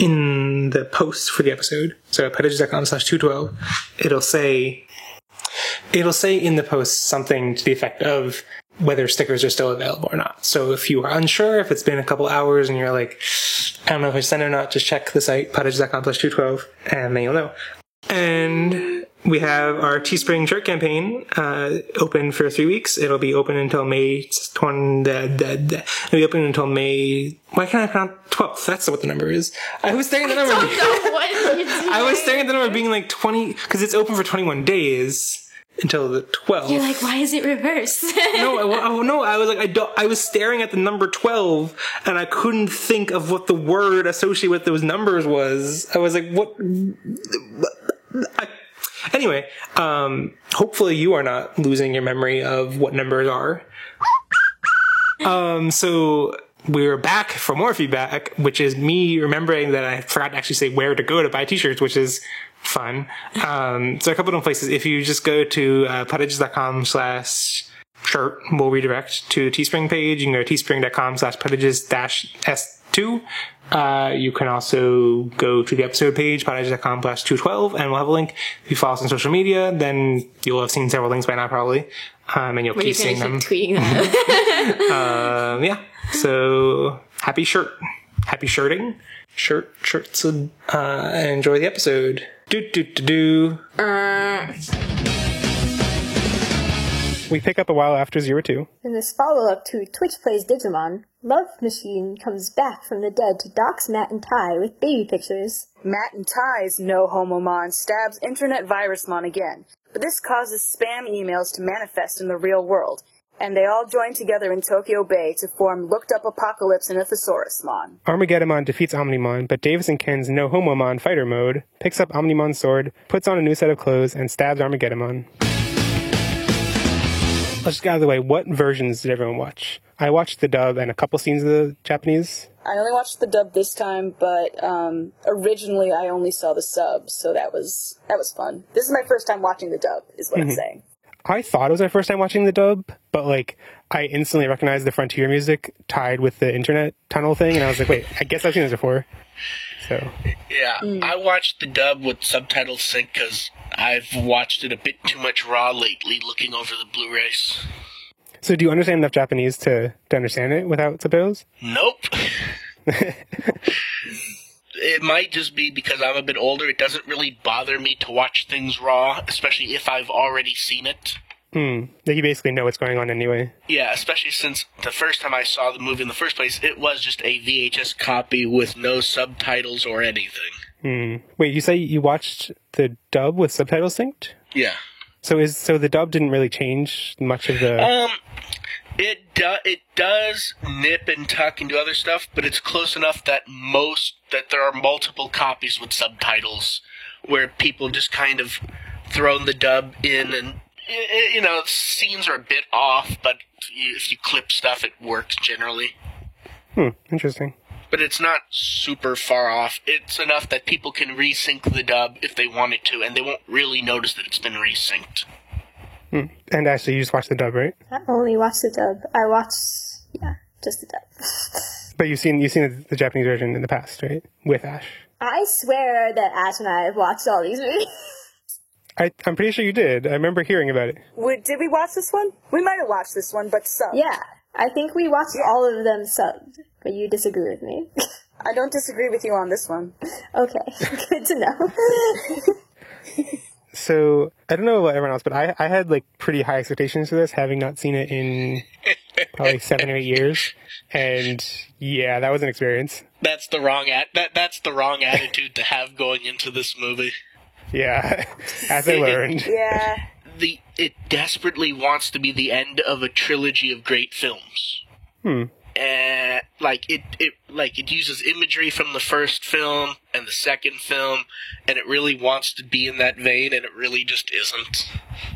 in the post for the episode. So at petages.com slash 212, it'll say, it'll say in the post something to the effect of whether stickers are still available or not. So if you are unsure, if it's been a couple hours and you're like, I don't know if I sent it or not, just check the site, petages.com slash 212, and then you'll know. And we have our Teespring shirt campaign uh, open for three weeks. It'll be open until May twentieth. It'll be open until May... Why can't I pronounce twelfth? That's what the number is. I was staring at the number. I don't know what you're doing. I was staring at the number being like twenty... Because it's open for twenty-one days until the twelfth. You're like, why is it reversed? No, I, I, no, I was like, I, don't, I was staring at the number twelve, and I couldn't think of what the word associated with those numbers was. I was like, what? I, anyway, um, hopefully you are not losing your memory of what numbers are. Um, so we're back for more feedback, which is me remembering that I forgot to actually say where to go to buy t-shirts, which is fun. Um, so a couple of places. If you just go to uh, petages.com slash shirt, we'll redirect to the Teespring page. You can go to teespring.com slash petages dash S2. Uh, you can also go to the episode page, petages.com slash 212, and we'll have a link. If you follow us on social media, then you'll have seen several links by now, probably. Um, and you'll When keep you seeing finish them. tweeting that. Um, yeah. So, happy shirt. Happy shirting. Shirt, shirts, uh, and enjoy the episode. Do, do, do, do. uh, We pick up a while after Zero Two. In this follow-up to Twitch Plays Digimon, Love Machine comes back from the dead to dox Matt and Ty with baby pictures. Matt and Ty's No Homomon stabs Internet Virusmon again, but this causes spam emails to manifest in the real world. and they all join together in Tokyo Bay to form Looked Up Apocalypse and a Thesaurusmon. Armageddon defeats Omnimon, but Davis and Ken's No Homomon fighter mode picks up Omnimon's sword, puts on a new set of clothes, and stabs Armageddon. Let's just get out of the way. What versions did everyone watch? I watched the dub and a couple scenes of the Japanese. I only watched the dub this time, but um, originally I only saw the sub, so that was that was fun. This is my first time watching the dub, is what mm-hmm. I'm saying. I thought it was my first time watching the dub, but like I instantly recognized the Frontier music tied with the internet tunnel thing, and I was like, wait, I guess I've seen this before. So yeah, mm. I watched the dub with subtitles synced because I've watched it a bit too much raw lately, looking over the Blu-rays. So do you understand enough Japanese to, to understand it without subtitles? Nope. It might just be because I'm a bit older. It doesn't really bother me to watch things raw, especially if I've already seen it. Hmm. Like you basically know what's going on anyway. Yeah, especially since the first time I saw the movie in the first place, it was just a V H S copy with no subtitles or anything. Hmm. Wait, you say you watched the dub with subtitles synced? Yeah. So is so the dub didn't really change much of the... Um, it, do, it does nip and tuck and do other stuff, but it's close enough that most, that there are multiple copies with subtitles where people just kind of thrown the dub in and, you know, scenes are a bit off, but if you clip stuff, it works generally. Hmm, interesting. But it's not super far off. It's enough that people can resync the dub if they wanted to, and they won't really notice that it's been resynced. Hmm. And actually, you just watched the dub, right? I only watched the dub. I watched, yeah, just the dub. But you've seen you've seen the Japanese version in the past, right? With Ash. I swear that Ash and I have watched all these movies. I, I'm pretty sure you did. I remember hearing about it. Wait, did we watch this one? We might have watched this one, but subbed. Yeah, I think we watched yeah. all of them subbed, but you disagree with me. I don't disagree with you on this one. Okay, good to know. So, I don't know about everyone else, but I, I had, like, pretty high expectations for this, having not seen it in probably seven or eight years. And, yeah, that was an experience. That's the wrong at that that's the wrong attitude to have going into this movie. Yeah, as I learned. Yeah. The it desperately wants to be the end of a trilogy of great films. Hmm. And like it, it like it uses imagery from the first film and the second film, and it really wants to be in that vein, and it really just isn't.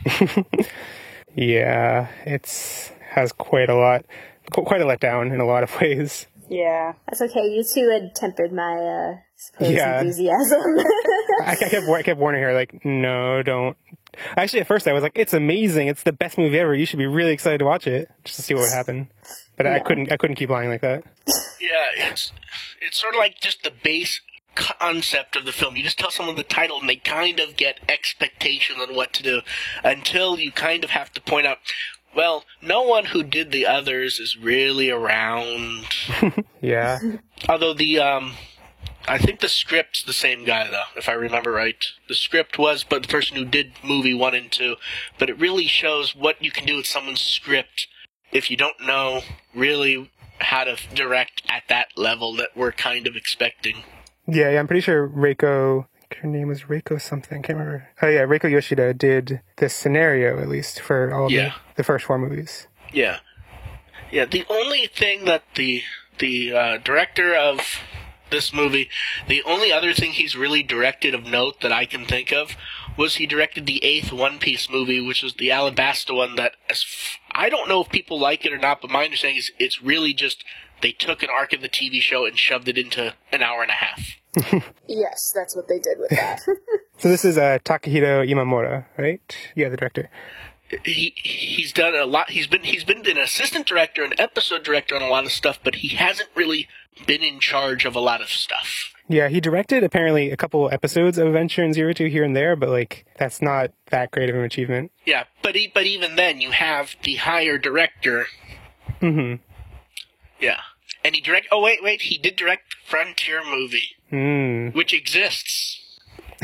Yeah, it's has quite a lot, quite a letdown in a lot of ways. Yeah, that's okay. You two had tempered my uh, supposed yeah. enthusiasm. I, I kept I kept warning her, like, no, don't. Actually, at first I was like, it's amazing. It's the best movie ever. You should be really excited to watch it, just to see what would happen. But yeah. I couldn't I couldn't keep lying like that. Yeah, it's it's sort of like just the base concept of the film. You just tell someone the title and they kind of get expectations on what to do until you kind of have to point out, well, no one who did the others is really around. Yeah. Although the um I think the script's the same guy, though, if I remember right. The script was but the person who did movie one and two, but it really shows what you can do with someone's script if you don't know really how to direct at that level that we're kind of expecting. Yeah, yeah, I'm pretty sure Reiko, her name was Reiko something, I can't remember. Oh yeah, Reiko Yoshida did the scenario, at least, for all yeah. the, the first four movies. Yeah. Yeah, the only thing that the, the uh, director of this movie, the only other thing he's really directed of note that I can think of was he directed the eighth One Piece movie, which was the Alabasta one that, as f- I don't know if people like it or not, but my understanding is it's really just they took an arc of the T V show and shoved it into an hour and a half. Yes, that's what they did with that. So this is uh, Takahiro Imamura, right? Yeah, the director. He he's done a lot. He's been he's been an assistant director, an episode director on a lot of stuff, but he hasn't really been in charge of a lot of stuff. Yeah, he directed apparently a couple episodes of Adventure in Zero Two here and there, but like that's not that great of an achievement. Yeah, but he, but even then, you have the higher director. Mm-hmm. Yeah, and he direct. Oh wait, wait, he did direct Frontier movie, mm. which exists.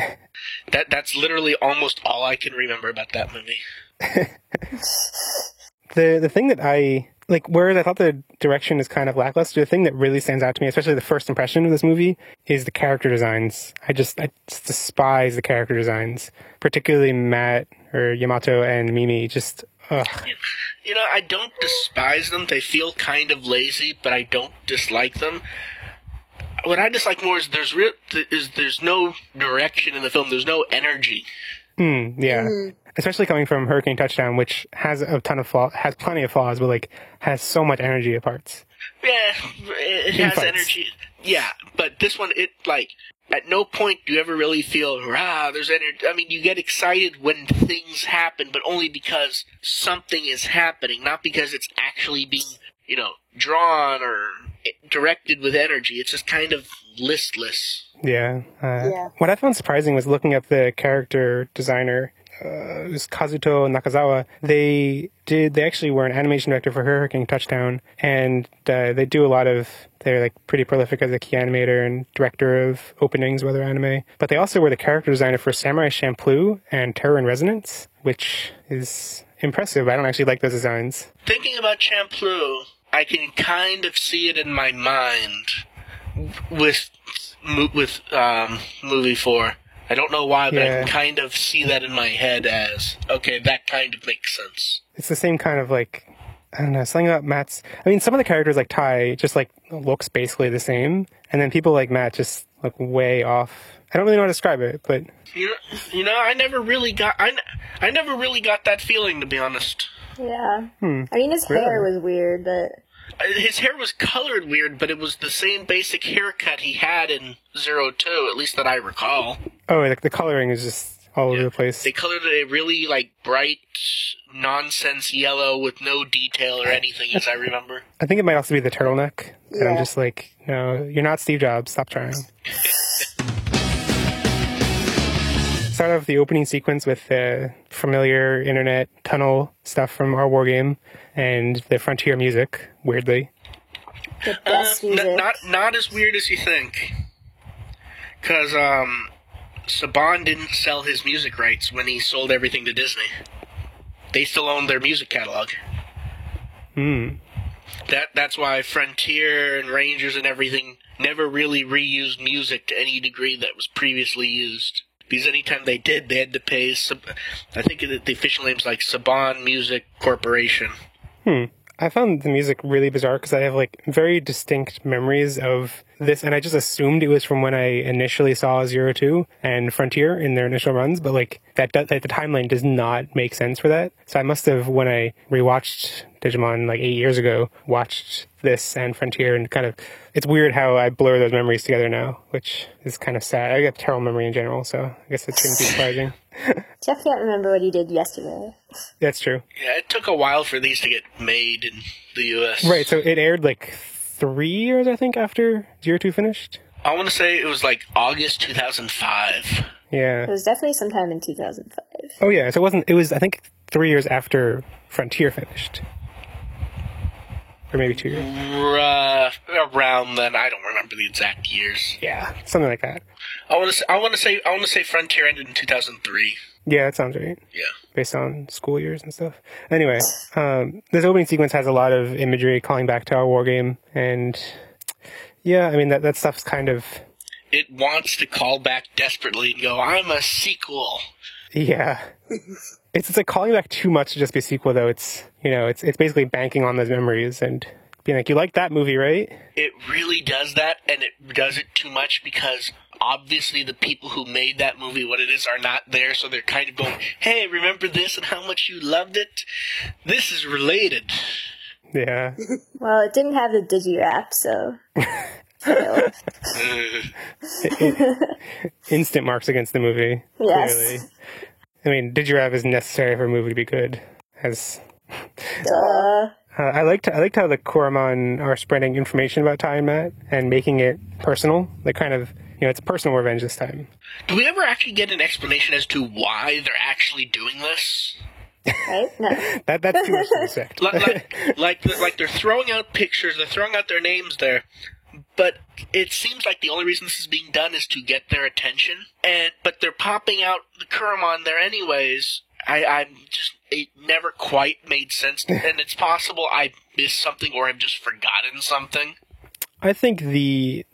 that that's literally almost all I can remember about that movie. the the thing that I like, whereas I thought the direction is kind of lackluster, the thing that really stands out to me, especially the first impression of this movie, is the character designs. I just I just despise the character designs, particularly Matt or Yamato and Mimi. Just Ugh. You know, I don't despise them. They feel kind of lazy, but I don't dislike them. What I dislike more is there's real is there's no direction in the film. There's no energy. Mm, yeah. Mm-hmm. Especially coming from Hurricane Touchdown, which has a ton of flaws, has plenty of flaws, but like has so much energy at parts. Yeah, it, it In has fights. energy. Yeah, but this one, it like at no point do you ever really feel ah, there's energy. I mean, you get excited when things happen, but only because something is happening, not because it's actually being, you know, drawn or directed with energy. It's just kind of listless. Yeah. Uh, Yeah. What I found surprising was looking up the character designer. Uh, it was Kazuto Nakazawa. They did. They actually were an animation director for Hurricane Touchdown, and uh, they do a lot of. They're like pretty prolific as a key animator and director of openings, whether anime. But they also were the character designer for Samurai Champloo and Terror in Resonance, which is impressive. I don't actually like those designs. Thinking about Champloo, I can kind of see it in my mind with with um, movie four. I don't know why, but I Yeah. can kind of see that in my head as, okay, that kind of makes sense. It's the same kind of like, I don't know, something about Matt's. I mean, some of the characters like Tai just like looks basically the same, and then people like Matt just look way off. I don't really know how to describe it, but You know, you know I never really got, I, n- I never really got that feeling, to be honest. Yeah. Hmm. I mean, his hair Really? was weird, but Uh, His hair was colored weird, but it was the same basic haircut he had in Zero Two, at least that I recall. oh, like the coloring is just all over the place. They colored it a really, like, bright, nonsense yellow with no detail or anything, as I remember. I think it might also be the turtleneck. And I'm Yeah. just like, no, you're not Steve Jobs. Stop trying. Start off the opening sequence with the familiar internet tunnel stuff from our war game and the Frontier music, weirdly. the Uh, best n- music. not not as weird as you think. Because um, Saban didn't sell his music rights when he sold everything to Disney. They still own their music catalog. Hmm. That That's why Frontier and Rangers and everything never really reused music to any degree that was previously used. Because anytime they did, they had to pay, Sab- I think the the official name's like Saban Music Corporation. Hmm. I found the music really bizarre because I have like very distinct memories of this, and I just assumed it was from when I initially saw Zero Two and Frontier in their initial runs, but like that, does, like, the timeline does not make sense for that. So I must have, when I rewatched Digimon like eight years ago, watched this and Frontier, and kind of, it's weird how I blur those memories together now, which is kind of sad. I get terrible memory in general, so I guess it shouldn't be surprising. Jeff can't remember what he did yesterday. That's true. Yeah, it took a while for these to get made in the U S. Right, so it aired like three years, I think, after Zero Two finished. I want to say it was like August two thousand five. Yeah. It was definitely sometime in two thousand five. Oh yeah, so it wasn't. It was I think three years after Frontier finished, or maybe two years. Uh, around then, I don't remember the exact years. Yeah, something like that. I want to. Say, I want to say. I want to say Frontier ended in two thousand three. Yeah, that sounds right. Yeah. Based on school years and stuff. Anyway, um, this opening sequence has a lot of imagery calling back to our war game, and yeah, I mean that that stuff's kind of It wants to call back desperately and go, "I'm a sequel." yeah. It's it's like calling back too much to just be a sequel, though. It's you know, it's it's basically banking on those memories and being like, you like that movie, right? It really does that, and it does it too much because obviously the people who made that movie, what it is, are not there, so they're kind of going, "Hey, remember this and how much you loved it? This is related." Yeah. Well, it didn't have the Digirap, so. Instant marks against the movie. Yes. Clearly. I mean, Digirab is necessary for a movie to be good. As Duh. uh, I liked, I liked how the Koromon are spreading information about Tai and Matt and making it personal. They kind of, you know, it's personal revenge this time. Do we ever actually get an explanation as to why they're actually doing this? Right? No. That that's too much to expect. Like, like, like, the- like they're throwing out pictures, they're throwing out their names there, but it seems like the only reason this is being done is to get their attention. And but they're popping out the Kurumon there anyways. I, I'm just it never quite made sense, and it's possible I missed something or I've just forgotten something. I think the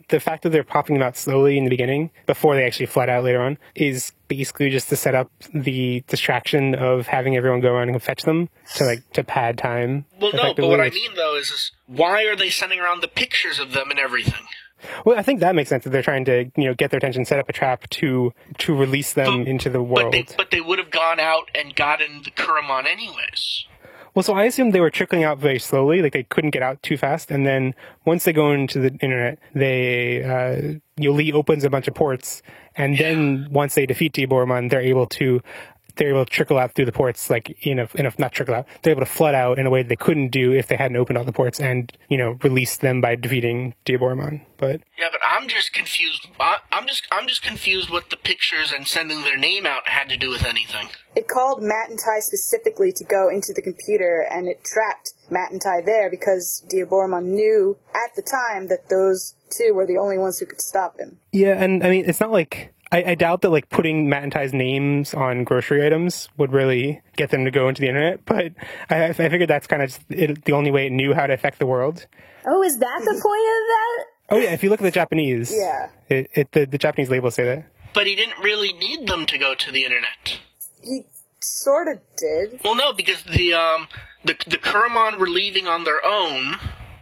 the fact that they're popping them out slowly in the beginning before they actually flat out later on is basically just to set up the distraction of having everyone go around and fetch them to like to pad time. Well, no, but what I mean though is, is why are they sending around the pictures of them and everything? Well, I think that makes sense that they're trying to, you know, get their attention, set up a trap to to release them but, into the world. But they, but they would have gone out and gotten the Kuramon anyways. Well, so I assumed they were trickling out very slowly, like they couldn't get out too fast, and then once they go into the internet, they uh, Yoli opens a bunch of ports, and then once they defeat Diaboromon, they're able to they're able to trickle out through the ports, like in a, in a not trickle out, they're able to flood out in a way they couldn't do if they hadn't opened all the ports and, you know, release them by defeating Diaboromon. But yeah, but I'm just confused. I, I'm just I'm just confused what the pictures and sending their name out had to do with anything. It called Matt and Ty specifically to go into the computer, and it trapped Matt and Ty there because Diaboromon knew at the time that those two were the only ones who could stop him. Yeah, and I mean, it's not like... I, I doubt that, like, putting Matt and Ty's names on grocery items would really get them to go into the internet, but I, I figured that's kind of it, the only way it knew how to affect the world. Oh, is that the point of that? Oh, yeah, if you look at the Japanese, yeah, it, it the, the Japanese labels say that. But he didn't really need them to go to the internet. He sort of did. Well, no, because the, um, the, the Kuramon were leaving on their own...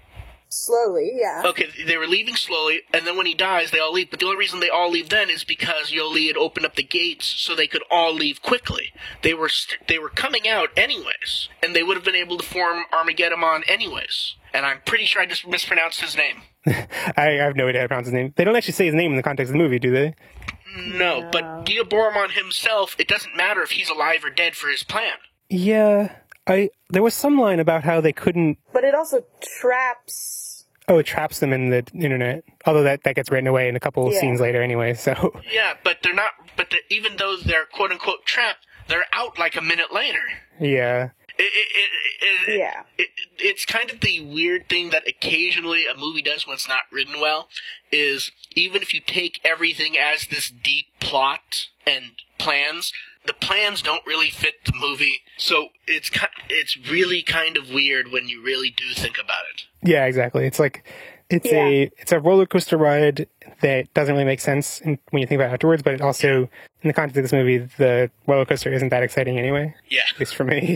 Slowly, yeah. Okay, they were leaving slowly, and then when he dies, they all leave. But the only reason they all leave then is because Yoli had opened up the gates so they could all leave quickly. They were st- they were coming out anyways, and they would have been able to form Armageddon anyways. And I'm pretty sure I just mispronounced his name. I have no idea how to pronounce his name. They don't actually say his name in the context of the movie, do they? No, no. But Diaboromon himself, it doesn't matter if he's alive or dead for his plan. Yeah, I there was some line about how they couldn't... But it also traps... Oh, it traps them in the internet. Although that, that gets written away in a couple yeah. scenes later anyway, so... Yeah, but they're not... But the, even though they're quote-unquote trapped, they're out like a minute later. Yeah. It, it, it, it, yeah. It, it's kind of the weird thing that occasionally a movie does when it's not written well, is even if you take everything as this deep plot and plans... The plans don't really fit the movie, so it's it's really kind of weird when you really do think about it. Yeah, exactly. It's like it's yeah. a it's a roller coaster ride that doesn't really make sense in, when you think about it afterwards. But it also, in the context of this movie, the roller coaster isn't that exciting anyway. Yeah, at least for me.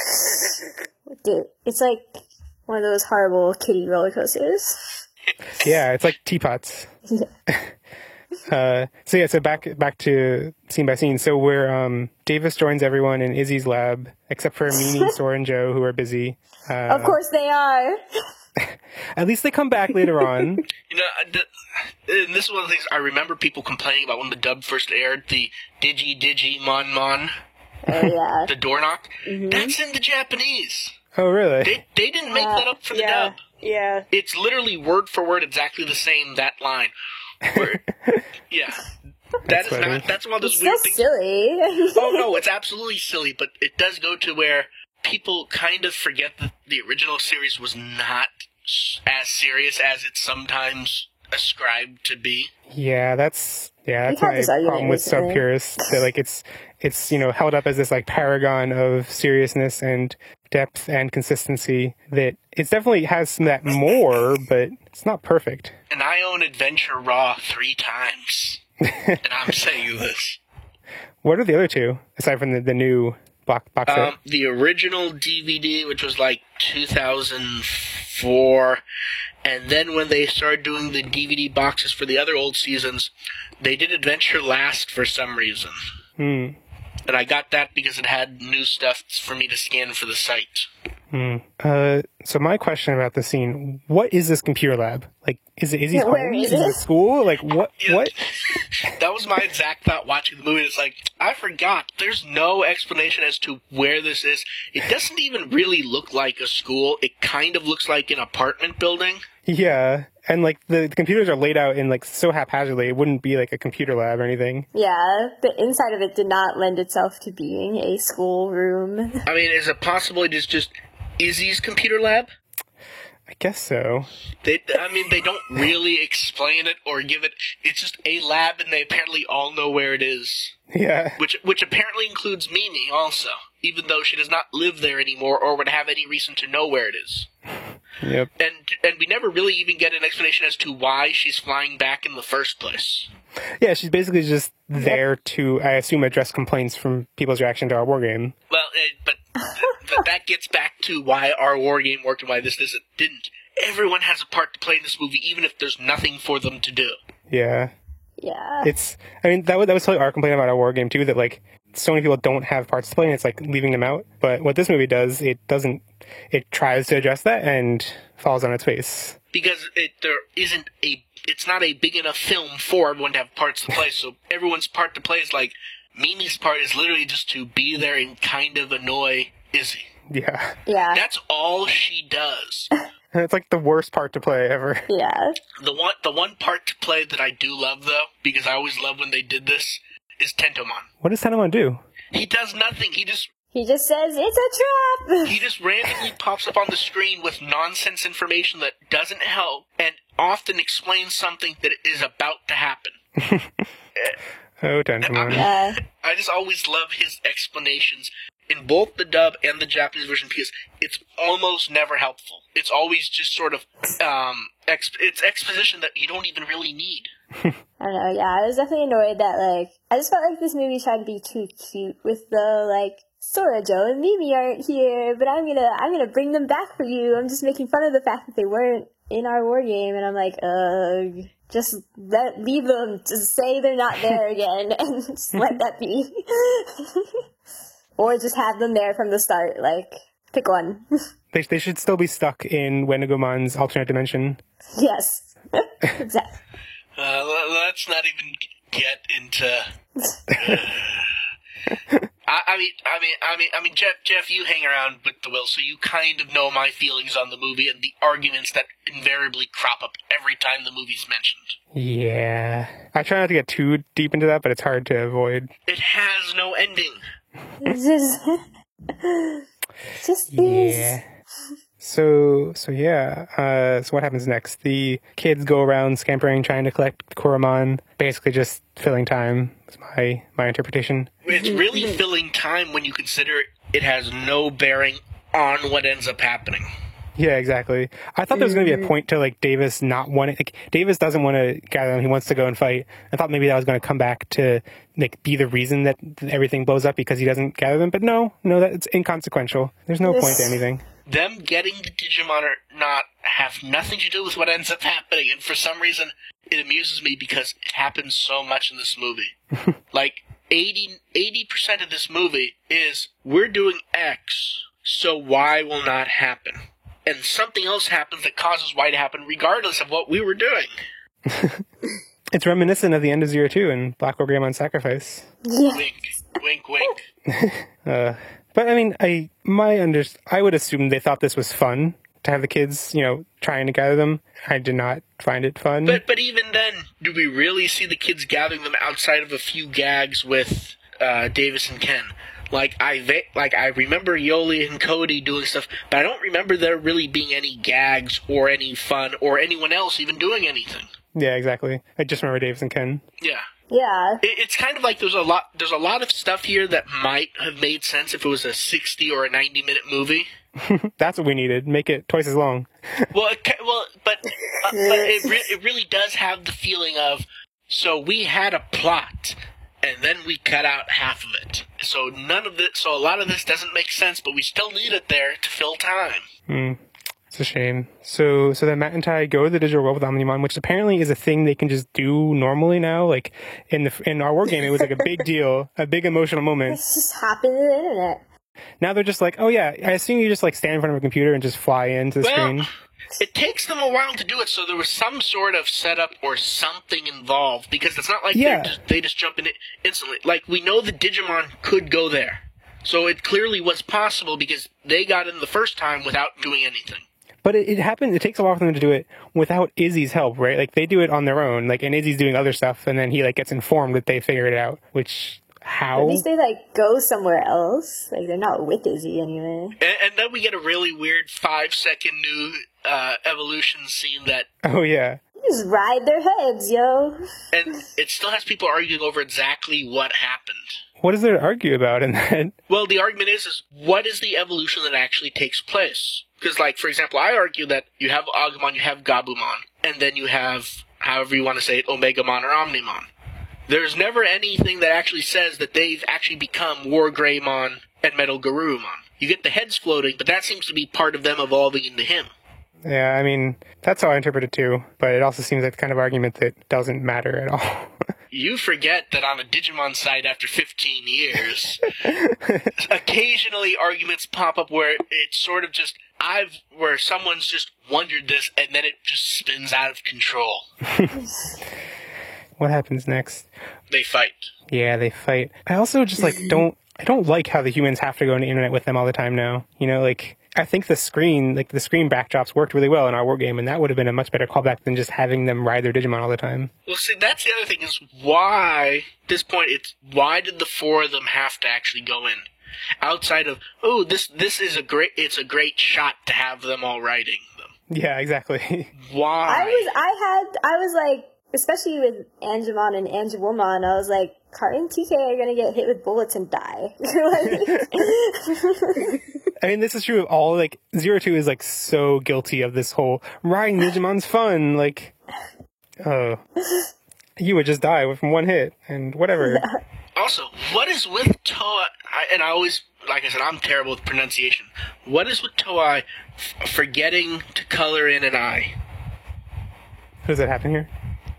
Dude, it's like one of those horrible kiddie roller coasters. Yeah, it's like teapots. Uh, so yeah, so back back to scene by scene. So where um, Davis joins everyone in Izzy's lab, except for Mimi, Sora, and Joe, who are busy. Uh, of course they are. At least they come back later on. You know, and this is one of the things I remember people complaining about when the dub first aired, the Digi Digi Mon Mon. Oh, yeah. The door knock. Mm-hmm. That's in the Japanese. Oh, really? They, they didn't make uh, that up for the yeah, dub. Yeah. It's literally word for word exactly the same, that line. Where, yeah. That that's is funny. not, that's one of those it's weird so things. silly. Oh, no, it's absolutely silly, but it does go to where people kind of forget that the original series was not as serious as it's sometimes ascribed to be. Yeah, that's yeah, that's We've my problem with sub purists. That like it's it's you know held up as this like paragon of seriousness and depth and consistency. That it definitely has some of that more, but it's not perfect. And I own Adventure Raw three times, and I'm saying this. What are the other two aside from the the new box box set? Um, the original D V D, which was like two thousand four. And then when they started doing the D V D boxes for the other old seasons, they did Adventure last for some reason. Hmm. And I got that because it had new stuff for me to scan for the site. Hmm. Uh, so my question about the scene, what is this computer lab? Like, is it, is he Yeah, home? where is Is it it? a school? Like, what, Yeah. what? That was my exact thought watching the movie. It's like, I forgot. There's no explanation as to where this is. It doesn't even really look like a school. It kind of looks like an apartment building. Yeah. And like the, the computers are laid out in like so haphazardly, it wouldn't be like a computer lab or anything. Yeah, the inside of it did not lend itself to being a school room. I mean, is it possible it is just Izzy's computer lab? I guess so. They, I mean, they don't really explain it or give it. It's just a lab, and they apparently all know where it is. Yeah. Which, which apparently includes Mimi also, even though she does not live there anymore or would have any reason to know where it is. Yep. And and we never really even get an explanation as to why she's flying back in the first place. Yeah, she's basically just there to, I assume, address complaints from people's reaction to our war game. Well, it, but th- that gets back to why our war game worked and why this isn't, didn't. Everyone has a part to play in this movie, even if there's nothing for them to do. Yeah. Yeah. It's, I mean, that was, that was totally our complaint about our war game, too, that, like, so many people don't have parts to play, and it's, like, leaving them out. But what this movie does, it doesn't, it tries to address that and falls on its face. Because it there isn't a, it's not a big enough film for everyone to have parts to play, so everyone's part to play is, like, Mimi's part is literally just to be there and kind of annoy Izzy. Yeah. Yeah. That's all she does. And it's, like, the worst part to play ever. Yeah. The one the one part to play that I do love, though, because I always love when they did this, is Tentomon. What does Tentomon do? He does nothing. He just He just says, it's a trap! he just randomly pops up on the screen with nonsense information that doesn't help, and often explains something that is about to happen. Oh, Tentomon. Yeah. I just always love his explanations in both the dub and the Japanese version because it's almost never helpful. It's always just sort of, um, exp- it's exposition that you don't even really need. I don't know, yeah, I was definitely annoyed that, like, I just felt like this movie tried to be too cute with the, like, Sora, Joe, and Mimi aren't here, but I'm gonna, I'm gonna bring them back for you. I'm just making fun of the fact that they weren't in our war game, and I'm like, ugh, just let, leave them, just say they're not there again, and just let that be. Or just have them there from the start, like, pick one. They, they should still be stuck in Wendigomon's alternate dimension. Yes. Exactly. Uh, let's not even get into. I, I mean, I mean, I mean, I mean, Jeff, Jeff, you hang around with the Will, so you kind of know my feelings on the movie and the arguments that invariably crop up every time the movie's mentioned. Yeah. I try not to get too deep into that, but it's hard to avoid. It has no ending. It's just, just these. Yeah. So, so yeah, uh, so what happens next? The kids go around scampering, trying to collect Koromon, basically just filling time, is my, my interpretation. It's really filling time when you consider it has no bearing on what ends up happening. Yeah, exactly. I thought there was going to be a point to, like, Davis not wanting, like, Davis doesn't want to gather them, he wants to go and fight. I thought maybe that was going to come back to, like, be the reason that everything blows up because he doesn't gather them, but no, no, that it's inconsequential. There's no point to anything. Them getting the Digimon or not have nothing to do with what ends up happening, and for some reason, it amuses me because it happens so much in this movie. Like, eighty percent of this movie is, we're doing X, so Y will not happen. And something else happens that causes Y to happen regardless of what we were doing. It's reminiscent of the end of Zero Two and Black Orgrimmon Sacrifice. Yeah. Wink, wink, wink. uh, but I mean, I my under I would assume they thought this was fun to have the kids, you know, trying to gather them. I did not find it fun. But but even then, do we really see the kids gathering them outside of a few gags with uh, Davis and Ken? Like I like I remember Yoli and Cody doing stuff, but I don't remember there really being any gags or any fun or anyone else even doing anything. Yeah, exactly. I just remember Davis and Ken. Yeah. Yeah. It, it's kind of like there's a lot there's a lot of stuff here that might have made sense if it was a sixty or a ninety minute movie. That's what we needed. Make it twice as long. well, it, well, but uh, but it re- it really does have the feeling of, so we had a plot, and then we cut out half of it. So none of this, so a lot of this doesn't make sense, but we still need it there to fill time. Hmm. It's a shame. So, so then Matt and Ty go to the digital world with Omnimon, which apparently is a thing they can just do normally now. Like in the in our war game, it was like a big deal, a big emotional moment. It's just hopping to the internet. Now they're just like, oh yeah, I assume you just like stand in front of a computer and just fly into the well, screen. It takes them a while to do it, so there was some sort of setup or something involved, because it's not like Yeah. just, they just jump in it instantly. Like, we know the Digimon could go there. So it clearly was possible because they got in the first time without doing anything. But it, it happens, it takes a while for them to do it without Izzy's help, right? Like, they do it on their own, like, and Izzy's doing other stuff, and then he, like, gets informed that they figured it out, which, how? At least they, like, go somewhere else. Like, they're not with Izzy anyway. And, and then we get a really weird five-second new uh, evolution scene that... Oh, yeah. Just ride their heads, yo. And it still has people arguing over exactly what happened. what is there to argue about in that? Well, the argument is, is what is the evolution that actually takes place? Because, like, for example, I argue that you have Agumon, you have Gabumon, and then you have, however you want to say it, Omegamon or Omnimon. There's never anything that actually says that they've actually become War Greymon and Metal Garurumon. You get the heads floating, but that seems to be part of them evolving into him. Yeah, I mean, that's how I interpret it too, but it also seems like the kind of argument that doesn't matter at all. You forget that on a Digimon site after fifteen years, occasionally arguments pop up where it's sort of just, I've, where someone's just wondered this and then it just spins out of control. What happens next? They fight. Yeah, they fight. I also just, like, don't, I don't like how the humans have to go on the internet with them all the time now. You know, like, I think the screen, like, the screen backdrops worked really well in our war game, and that would have been a much better callback than just having them ride their Digimon all the time. Well, see, that's the other thing is why, at this point, it's, why did the four of them have to actually go in? Outside of, oh, this, this is a great, it's a great shot to have them all riding them. Yeah, exactly. Why? I was, I had, I was like, especially with Angemon and Angewomon, I was like, Kari and T K are gonna get hit with bullets and die. I mean, this is true of all, like, Zero Two is, like, so guilty of this whole, riding Digimon's fun, like, oh, you would just die from one hit, and whatever. Also, what is with Toei, I, and I always, like I said, I'm terrible with pronunciation, what is with Toei f- forgetting to color in an eye? Does that happen here?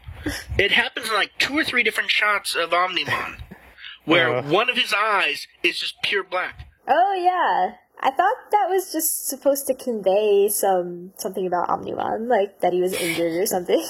It happens in like two or three different shots of Omnimon, where uh. one of his eyes is just pure black. Oh yeah, I thought that was just supposed to convey some something about Omnimon, like that he was injured or something.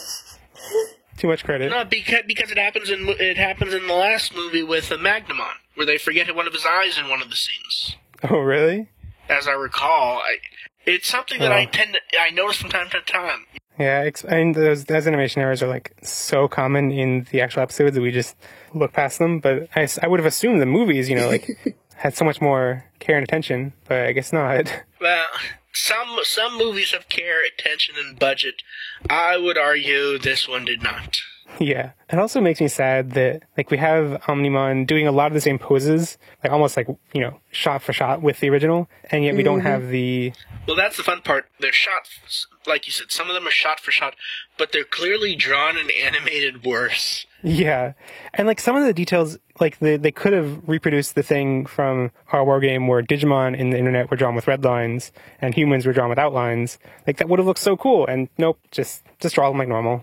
Too much credit. No, because because it happens in it happens in the last movie with uh, Magnamon, where they forget one of his eyes in one of the scenes. Oh really? As I recall, I, it's something that oh. I tend to I notice from time to time. Yeah, ex- I mean, those, those animation errors are, like, so common in the actual episodes that we just look past them. But I, I would have assumed the movies, you know, like, had so much more care and attention, but I guess not. Well, some some movies have care, attention, and budget. I would argue this one did not. Yeah. It also makes me sad that, like, we have Omnimon doing a lot of the same poses, like, almost like, you know, shot for shot with the original, and yet we mm-hmm. don't have the... Well, that's the fun part. They're shot, like you said, some of them are shot for shot, but they're clearly drawn and animated worse. Yeah. And, like, some of the details, like, the, they could have reproduced the thing from our war game where Digimon in the internet were drawn with red lines, and humans were drawn with outlines. Like, that would have looked so cool, and nope, just, just draw them like normal.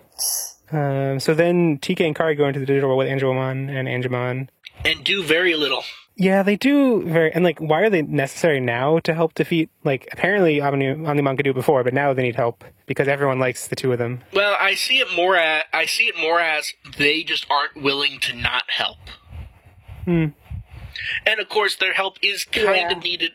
Um, so then T K and Kari go into the digital world with Angewomon and Angemon. And do very little. Yeah, they do very... And, like, why are they necessary now to help defeat... Like, apparently Omni- Omnimon could do it before, but now they need help because everyone likes the two of them. Well, I see it more as... I see it more as they just aren't willing to not help. Hmm. And, of course, their help is kind yeah. of needed...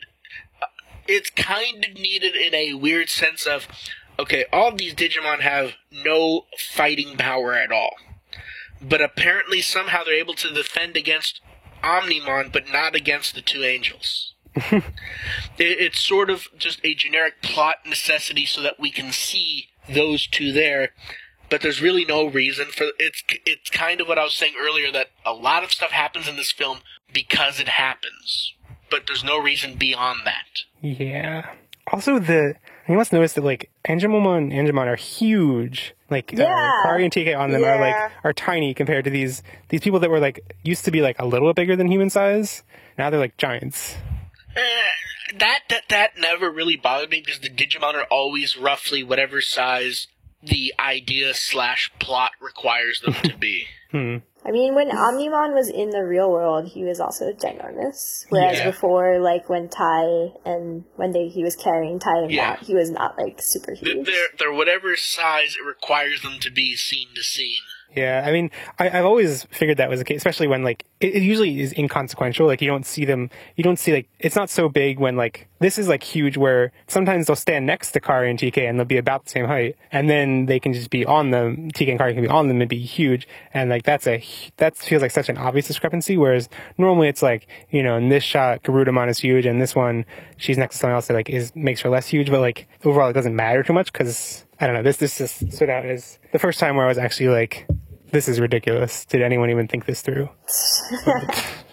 It's kind of needed in a weird sense of... Okay, all of these Digimon have no fighting power at all. But apparently somehow they're able to defend against Omnimon, but not against the two angels. it, it's sort of just a generic plot necessity so that we can see those two there. But there's really no reason for it's. It's kind of what I was saying earlier, that a lot of stuff happens in this film because it happens. But there's no reason beyond that. Yeah. Also, the... You must notice that, like, Angemon and Angemon are huge. Like, yeah. uh, Kari and T K on them yeah. are, like, are tiny compared to these these people that were, like, used to be, like, a little bit bigger than human size. Now they're, like, giants. Uh, that, that, that never really bothered me because the Digimon are always roughly whatever size the idea slash plot requires them to be. hmm. I mean, when Omnimon was in the real world, he was also ginormous. Whereas Yeah. before, like, when Tai and when they, he was carrying Tai and Yeah. Matt, he was not, like, super huge. They're, they're whatever size it requires them to be scene to scene. Yeah, I mean, I, I've always figured that was the case, especially when, like, it, it usually is inconsequential. Like, you don't see them, you don't see, like, it's not so big when, like, this is, like, huge where sometimes they'll stand next to Kari and T K and they'll be about the same height, and then they can just be on them, T K and Kari can be on them and be huge, and, like, that's a, that feels like such an obvious discrepancy, whereas normally it's like, you know, in this shot, Garudamon is huge, and this one, she's next to someone else that, like, is, makes her less huge, but, like, overall it doesn't matter too much, because, I don't know, this, this just stood out as the first time where I was actually, like, this is ridiculous. Did anyone even think this through?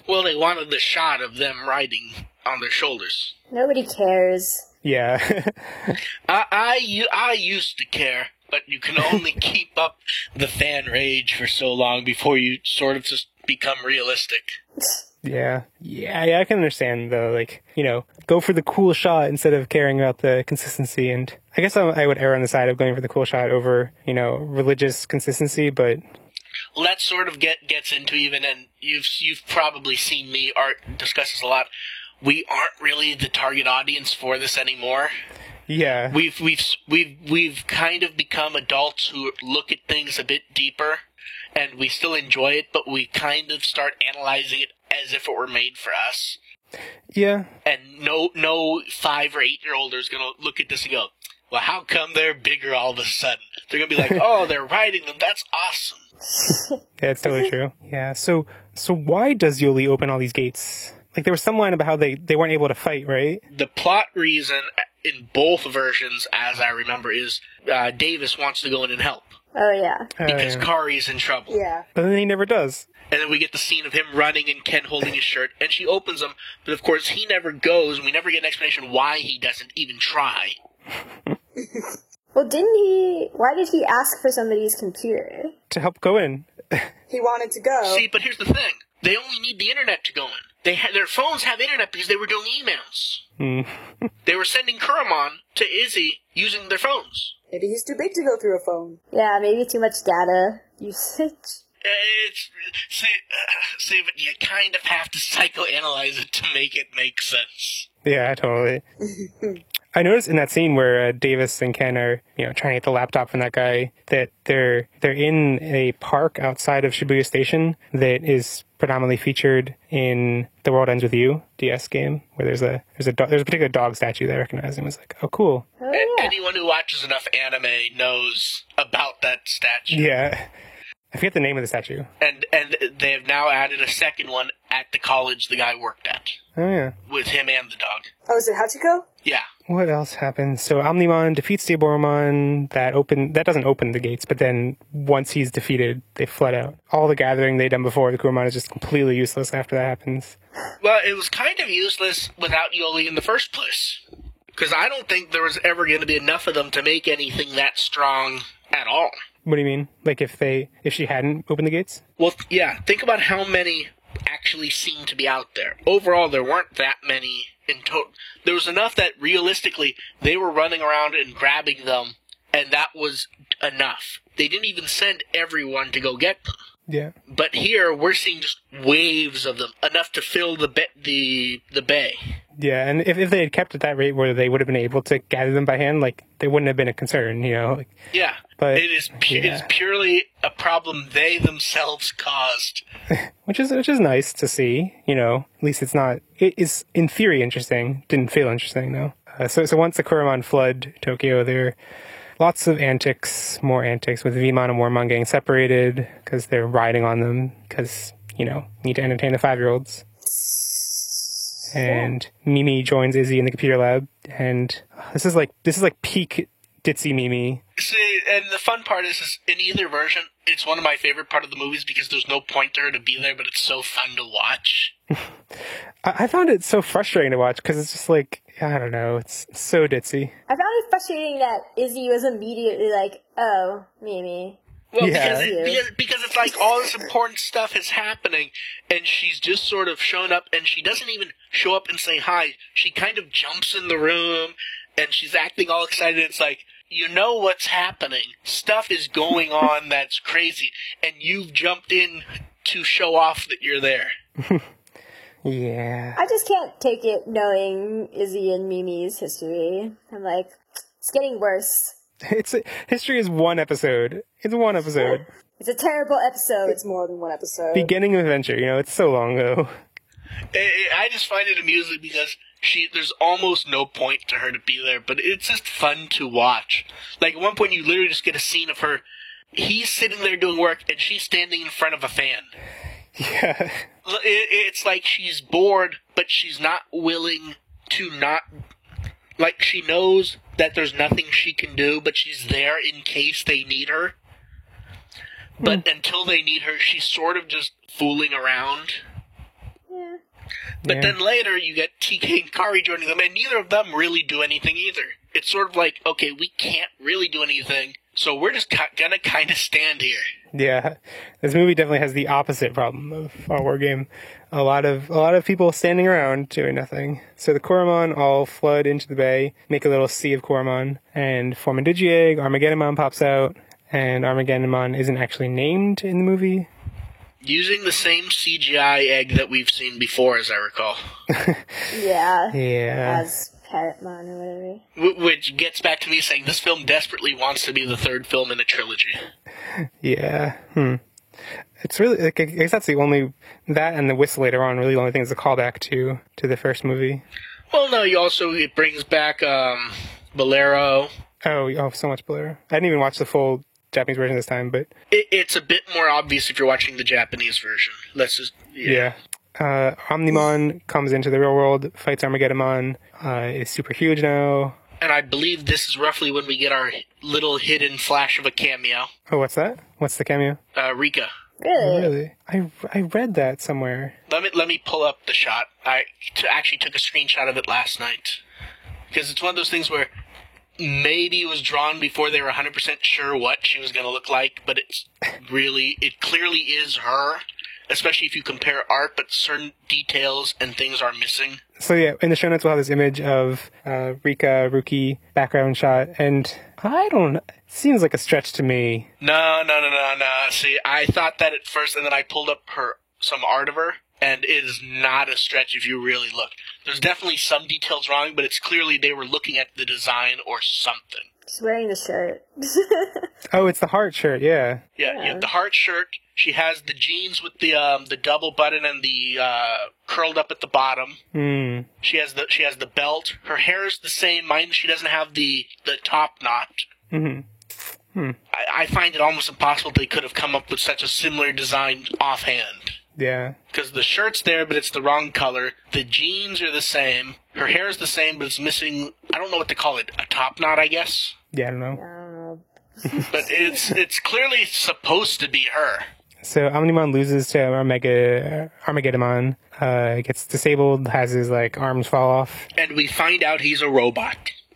Well, they wanted the shot of them riding on their shoulders. Nobody cares. Yeah. I, I, u- I used to care, but you can only keep up the fan rage for so long before you sort of just become realistic. Yeah. Yeah, yeah, I can understand, though, like, you know, go for the cool shot instead of caring about the consistency, and I guess I, I would err on the side of going for the cool shot over, you know, religious consistency, but... Well, that sort of get gets into even, and you've you've probably seen me art discuss this a lot. We aren't really the target audience for this anymore. Yeah. We've we've we've we've kind of become adults who look at things a bit deeper, and we still enjoy it, but we kind of start analyzing it as if it were made for us. Yeah. And no no five or eight year old is gonna look at this and go, well, how come they're bigger all of a sudden? They're gonna be like, oh, they're riding them. That's awesome. Yeah, it's totally true. Yeah. So so why does Yoli open all these gates? Like, there was some line about how they, they weren't able to fight, right? The plot reason in both versions, as I remember, is uh, Davis wants to go in and help. Oh, yeah. Because Uh, yeah. Kari's in trouble. Yeah. But then he never does. And then we get the scene of him running and Ken holding his shirt, and she opens them, but of course he never goes, and we never get an explanation why he doesn't even try. Well, didn't he... Why did he ask for somebody's computer? To help go in. He wanted to go. See, but here's the thing. They only need the internet to go in. They ha- Their phones have internet because they were doing emails. Hmm. They were sending Kuramon to Izzy using their phones. Maybe he's too big to go through a phone. Yeah, maybe too much data usage. It's see, uh, see, but you kind of have to psychoanalyze it to make it make sense. Yeah, totally. I noticed in that scene where uh, Davis and Ken are, you know, trying to get the laptop from that guy, that they're they're in a park outside of Shibuya Station that is predominantly featured in The World Ends With You D S game, where there's a there's a do- there's a particular dog statue that I recognized and was like, oh, cool. Oh, And yeah. anyone who watches enough anime knows about that statue. Yeah. I forget the name of the statue. And and they have now added a second one at the college the guy worked at, Oh, yeah. with him and the dog. Oh, is it Hachiko? Yeah. What else happens? So Omnimon defeats Diaboromon. That open that doesn't open the gates, but then once he's defeated, they flood out. All the gathering they'd done before, the Kurumon is just completely useless after that happens. Well, it was kind of useless without Yoli in the first place. Because I don't think there was ever going to be enough of them to make anything that strong at all. What do you mean? Like if they if she hadn't opened the gates? Well, yeah, think about how many actually seem to be out there. Overall, there weren't that many in total. There was enough that realistically they were running around and grabbing them, and that was enough. They didn't even send everyone to go get them. Yeah. But here we're seeing just waves of them, enough to fill the ba- the the bay. Yeah, and if, if they had kept at that rate where they would have been able to gather them by hand, like, they wouldn't have been a concern, you know? Like, Yeah, But, it is pu- yeah. it's purely a problem they themselves caused. which is which is nice to see, you know? At least it's not... It is, in theory, interesting. Didn't feel interesting, though. Uh, so, so once the Kurumon flood Tokyo, there are lots of antics, more antics, with Vmon and Wormmon getting separated because they're riding on them because, you know, need to entertain the five-year-olds. And Mimi joins Izzy in the computer lab, and this is like this is like peak ditzy Mimi. See, and the fun part is, is, in either version, it's one of my favorite part of the movies because there's no point to her to be there, but it's so fun to watch. I, I found it so frustrating to watch because it's just like, I don't know, it's so ditzy. I found it frustrating that Izzy was immediately like, oh, Mimi. Well, Yeah. because, it, because because it's like all this important stuff is happening, and she's just sort of shown up, and she doesn't even show up and say hi. She kind of jumps in the room, and she's acting all excited. It's like, you know what's happening. Stuff is going on that's crazy, and you've jumped in to show off that you're there. Yeah. I just can't take it knowing Izzy and Mimi's history. I'm like, it's getting worse. It's history is one episode. It's one episode. It's a terrible episode. It's more than one episode. Beginning of adventure. You know, it's so long ago. I I just find it amusing because she there's almost no point to her to be there, but it's just fun to watch. Like, at one point, you literally just get a scene of her. He's sitting there doing work, and she's standing in front of a fan. Yeah. It, it's like she's bored, but she's not willing to not... Like, she knows that there's nothing she can do, but she's there in case they need her. But mm. until they need her, she's sort of just fooling around. Yeah. But Yeah. then later you get T K and Kari joining them, and neither of them really do anything either. It's sort of like, okay, we can't really do anything, so we're just ca- gonna kind of stand here. Yeah, this movie definitely has the opposite problem of our war game. A lot of a lot of people standing around doing nothing. So the Koromon all flood into the bay, make a little sea of Koromon, and form a Digi-Egg. Armageddonmon pops out, and Armageddonmon isn't actually named in the movie. Using the same C G I egg that we've seen before, as I recall. Yeah. Yeah. As Parrotmon or whatever. W- which gets back to me saying this film desperately wants to be the third film in a trilogy. Yeah. Hmm. It's really, like, I guess that's the only, that and the whistle later on, really the only thing is a callback to, to the first movie. Well, no, you also, it brings back, um, Bolero. Oh, oh, so much Bolero. I didn't even watch the full Japanese version this time, but It, it's a bit more obvious if you're watching the Japanese version. Let's just, yeah. yeah. Uh, Omnimon comes into the real world, fights Armageddonmon, uh, is super huge now. And I believe this is roughly when we get our little hidden flash of a cameo. Oh, what's that? What's the cameo? Uh, Rika. Really? Really? I, I read that somewhere. Let me let me pull up the shot. I t- actually took a screenshot of it last night. Because it's one of those things where maybe it was drawn before they were one hundred percent sure what she was going to look like, but it's really, it clearly is her, especially if you compare art, but certain details and things are missing. So yeah, in the show notes we'll have this image of uh, Rika, Ruki, background shot, and I don't, it seems like a stretch to me. No, no, no, no, no. See, I thought that at first, and then I pulled up her some art of her, and it is not a stretch if you really look. There's definitely some details wrong, but it's clearly they were looking at the design or something. She's wearing the shirt. Oh, it's the heart shirt, yeah. Yeah, you have the heart shirt. She has the jeans with the um, the double button and the uh, curled up at the bottom. Hmm. She has the she has the belt. Her hair is the same. Mine, she doesn't have the, the top knot. Mm-hmm. Hmm. I, I find it almost impossible they could have come up with such a similar design offhand. Yeah. Because the shirt's there, but it's the wrong color. The jeans are the same. Her hair is the same, but it's missing, I don't know what to call it, a top knot, I guess? Yeah, I don't know. I don't know. But it's it's clearly supposed to be her. So Omnimon loses to Armega, Armageddonmon, uh, gets disabled, has his, like, arms fall off. And we find out he's a robot.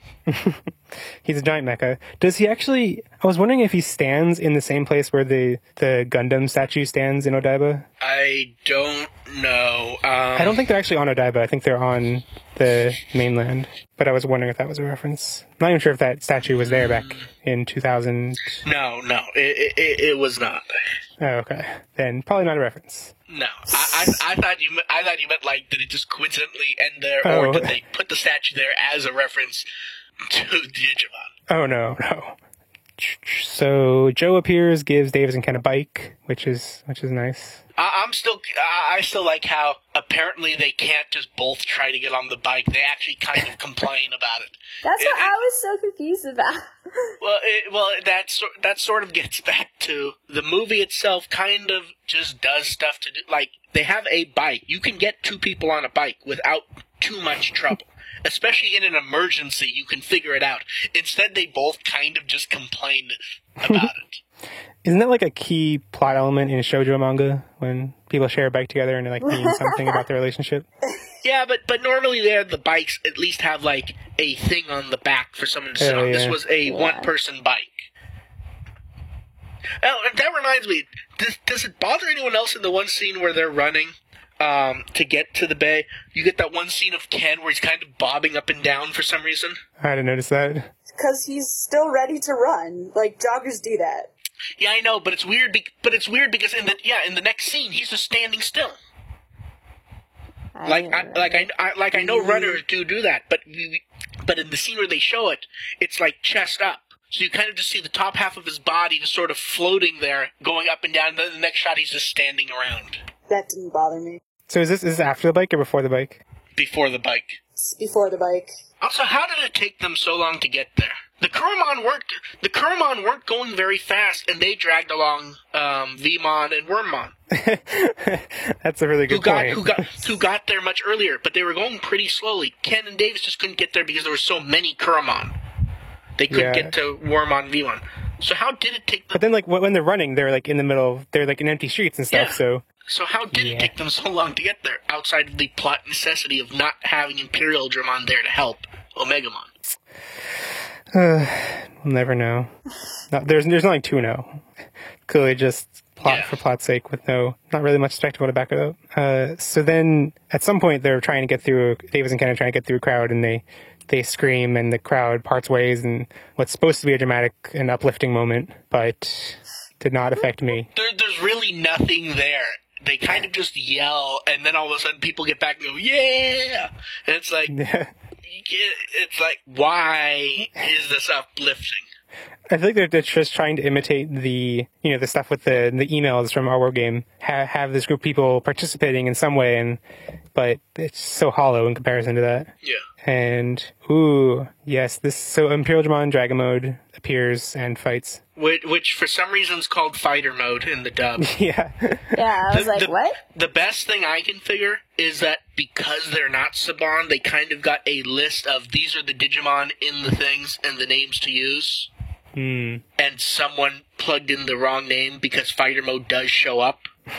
He's a giant mecha. Does he actually, I was wondering if he stands in the same place where the, the Gundam statue stands in Odaiba. I don't know. Um, I don't think they're actually on Odaiba. I think they're on the mainland. But I was wondering if that was a reference. I'm not even sure if that statue was there back in two thousand. No, no, it, it, it was not. Oh, okay. Then probably not a reference. No, I, I, I thought you me- I thought you meant like did it just coincidentally end there, Oh. or did they put the statue there as a reference to Digimon? Oh, no, no. So Joe appears, gives Davis and Ken a bike, which is which is nice. I, I'm still I, I still like how apparently they can't just both try to get on the bike. They actually kind of complain about it. That's It- what I was so confused about. Well, it, well, that sor- that sort of gets back to the movie itself. Kind of just does stuff to do. Like they have a bike. You can get two people on a bike without too much trouble. Especially in an emergency, you can figure it out. Instead, they both kind of just complain about it. Isn't that like a key plot element in shoujo manga when people share a bike together and it like means something about their relationship? Yeah, but but normally there the bikes at least have like a thing on the back for someone to sit Oh, on. This yeah. was a one-person bike. Oh, that reminds me. Does, does it bother anyone else in the one scene where they're running um, to get to the bay? You get that one scene of Ken where he's kind of bobbing up and down for some reason. I didn't notice that. Because he's still ready to run. Like, joggers do that. Yeah, I know, but it's weird. Be- but it's weird because in the yeah in the next scene he's just standing still. I Like don't I, know. like I, I like I know runners do do that, but we, but in the scene where they show it, it's like chest up. So you kind of just see the top half of his body just sort of floating there, going up and down. And then the next shot, he's just standing around That didn't bother me. So is this is this after the bike or before the bike? before the bike. It's before the bike. Also, how did it take them so long to get there? The Kurumon weren't the Kurumon weren't going very fast, and they dragged along um, Vmon and Wormmon, That's a really good who got point. who got who got there much earlier. But they were going pretty slowly. Ken and Davis just couldn't get there because there were so many Kurumon. They couldn't Yeah. get to Wormmon, Vmon. So how did it take them? But then, like, when when they're running, they're like in the middle. They're like in empty streets and stuff. Yeah. So So how did Yeah. it take them so long to get there, outside of the plot necessity of not having Imperial Dramon there to help Omegamon? Uh, we'll never know. No, there's there's nothing to know. Clearly just plot Yeah. for plot's sake with no, not really much spectacle to back it up. Uh, so then at some point they're trying to get through, Davis and Ken are trying to get through a crowd, and they, they scream and the crowd parts ways in what's supposed to be a dramatic and uplifting moment, but did not affect me. There, there's really nothing there. They kind of just yell, and then all of a sudden people get back and go, yeah! And it's like, you get, it's like, why is this uplifting? I feel like they're, they're just trying to imitate the, you know, the stuff with the the emails from our World Game. Ha- have this group of people participating in some way, and but it's so hollow in comparison to that. Yeah. And ooh, yes, this so Imperial Dramon Dragon Mode appears and fights. Which, which for some reason is called fighter mode in the dub. Yeah, Yeah, I was The- like, the, what? The best thing I can figure is that because they're not Saban, they kind of got a list of these are the Digimon in the things and the names to use. Hmm. And someone plugged in the wrong name because fighter mode does show up.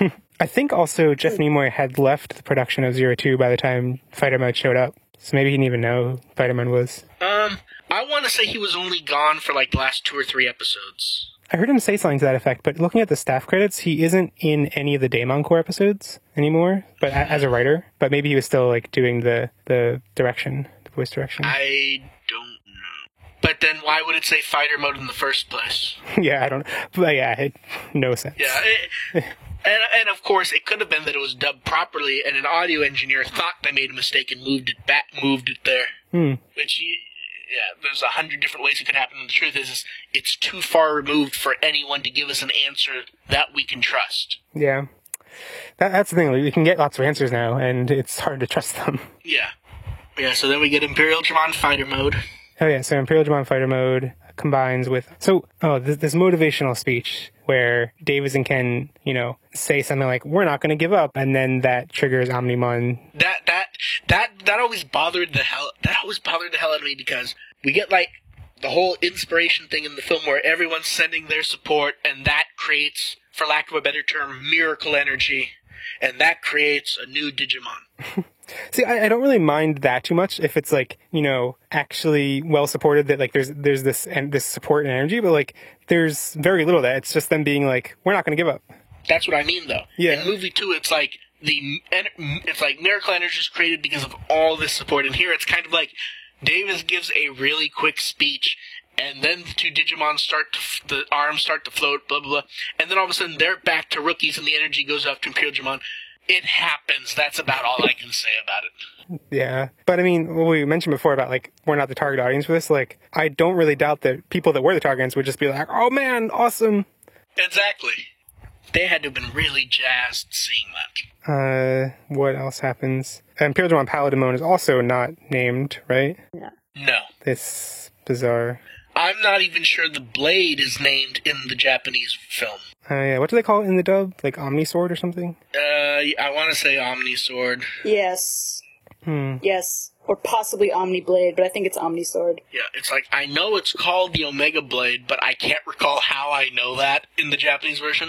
I think also Jeff Nimoy had left the production of Zero Two by the time Fighter Mode showed up, so maybe he didn't even know who Fighter Mode was. Um, I want to say he was only gone for like the last two or three episodes. I heard him say something to that effect, but looking at the staff credits, he isn't in any of the Daemon Core episodes anymore, but a- as a writer. But maybe he was still like doing the, the direction, the voice direction. I don't know. But then why would it say fighter mode in the first place? Yeah, I don't. But yeah, it, no sense. Yeah, it, and and of course it could have been that it was dubbed properly, and an audio engineer thought they made a mistake and moved it back, moved it there. Hmm. Which, you- yeah, there's a hundred different ways it could happen. And the truth is, is, it's too far removed for anyone to give us an answer that we can trust. Yeah, that, that's the thing. We can get lots of answers now, and it's hard to trust them. Yeah, yeah. So then we get Imperial Dramon fighter mode. Oh yeah, so Imperial Dramon Fighter Mode combines with so oh this, this motivational speech where Davis and Ken, you know, say something like "We're not going to give up," and then that triggers Omnimon. That that that that always bothered the hell. That always bothered the hell out of me because we get like the whole inspiration thing in the film where everyone's sending their support, and that creates, for lack of a better term, miracle energy, and that creates a new Digimon. See, I, I don't really mind that too much if it's like, you know, actually well supported, that like there's there's this and this support and energy, but like there's very little of that. It's just them being like, we're not going to give up. That's what I mean, though. Yeah. In movie two, it's like the en- it's like miracle energy is created because of all this support, and here it's kind of like Davis gives a really quick speech, and then the two Digimon start to f- the arms start to float, blah blah blah, and then all of a sudden they're back to rookies, and the energy goes up to Imperial Dramon. It happens. That's about all I can say about it. Yeah. But I mean, what we mentioned before about like, we're not the target audience for this, like, I don't really doubt that people that were the target audience would just be like, oh man, awesome. Exactly. They had to have been really jazzed seeing that. Uh, what else happens? Imperial Dramon Paladimon is also not named, right? No. It's bizarre. I'm not even sure the blade is named in the Japanese film. Uh, yeah, what do they call it in the dub? Like Omnisword or something? Uh, I want to say Omnisword. Yes. Hmm. Yes. Or possibly Omniblade, but I think it's Omnisword. Yeah, it's like, I know it's called the Omega Blade, but I can't recall how I know that in the Japanese version.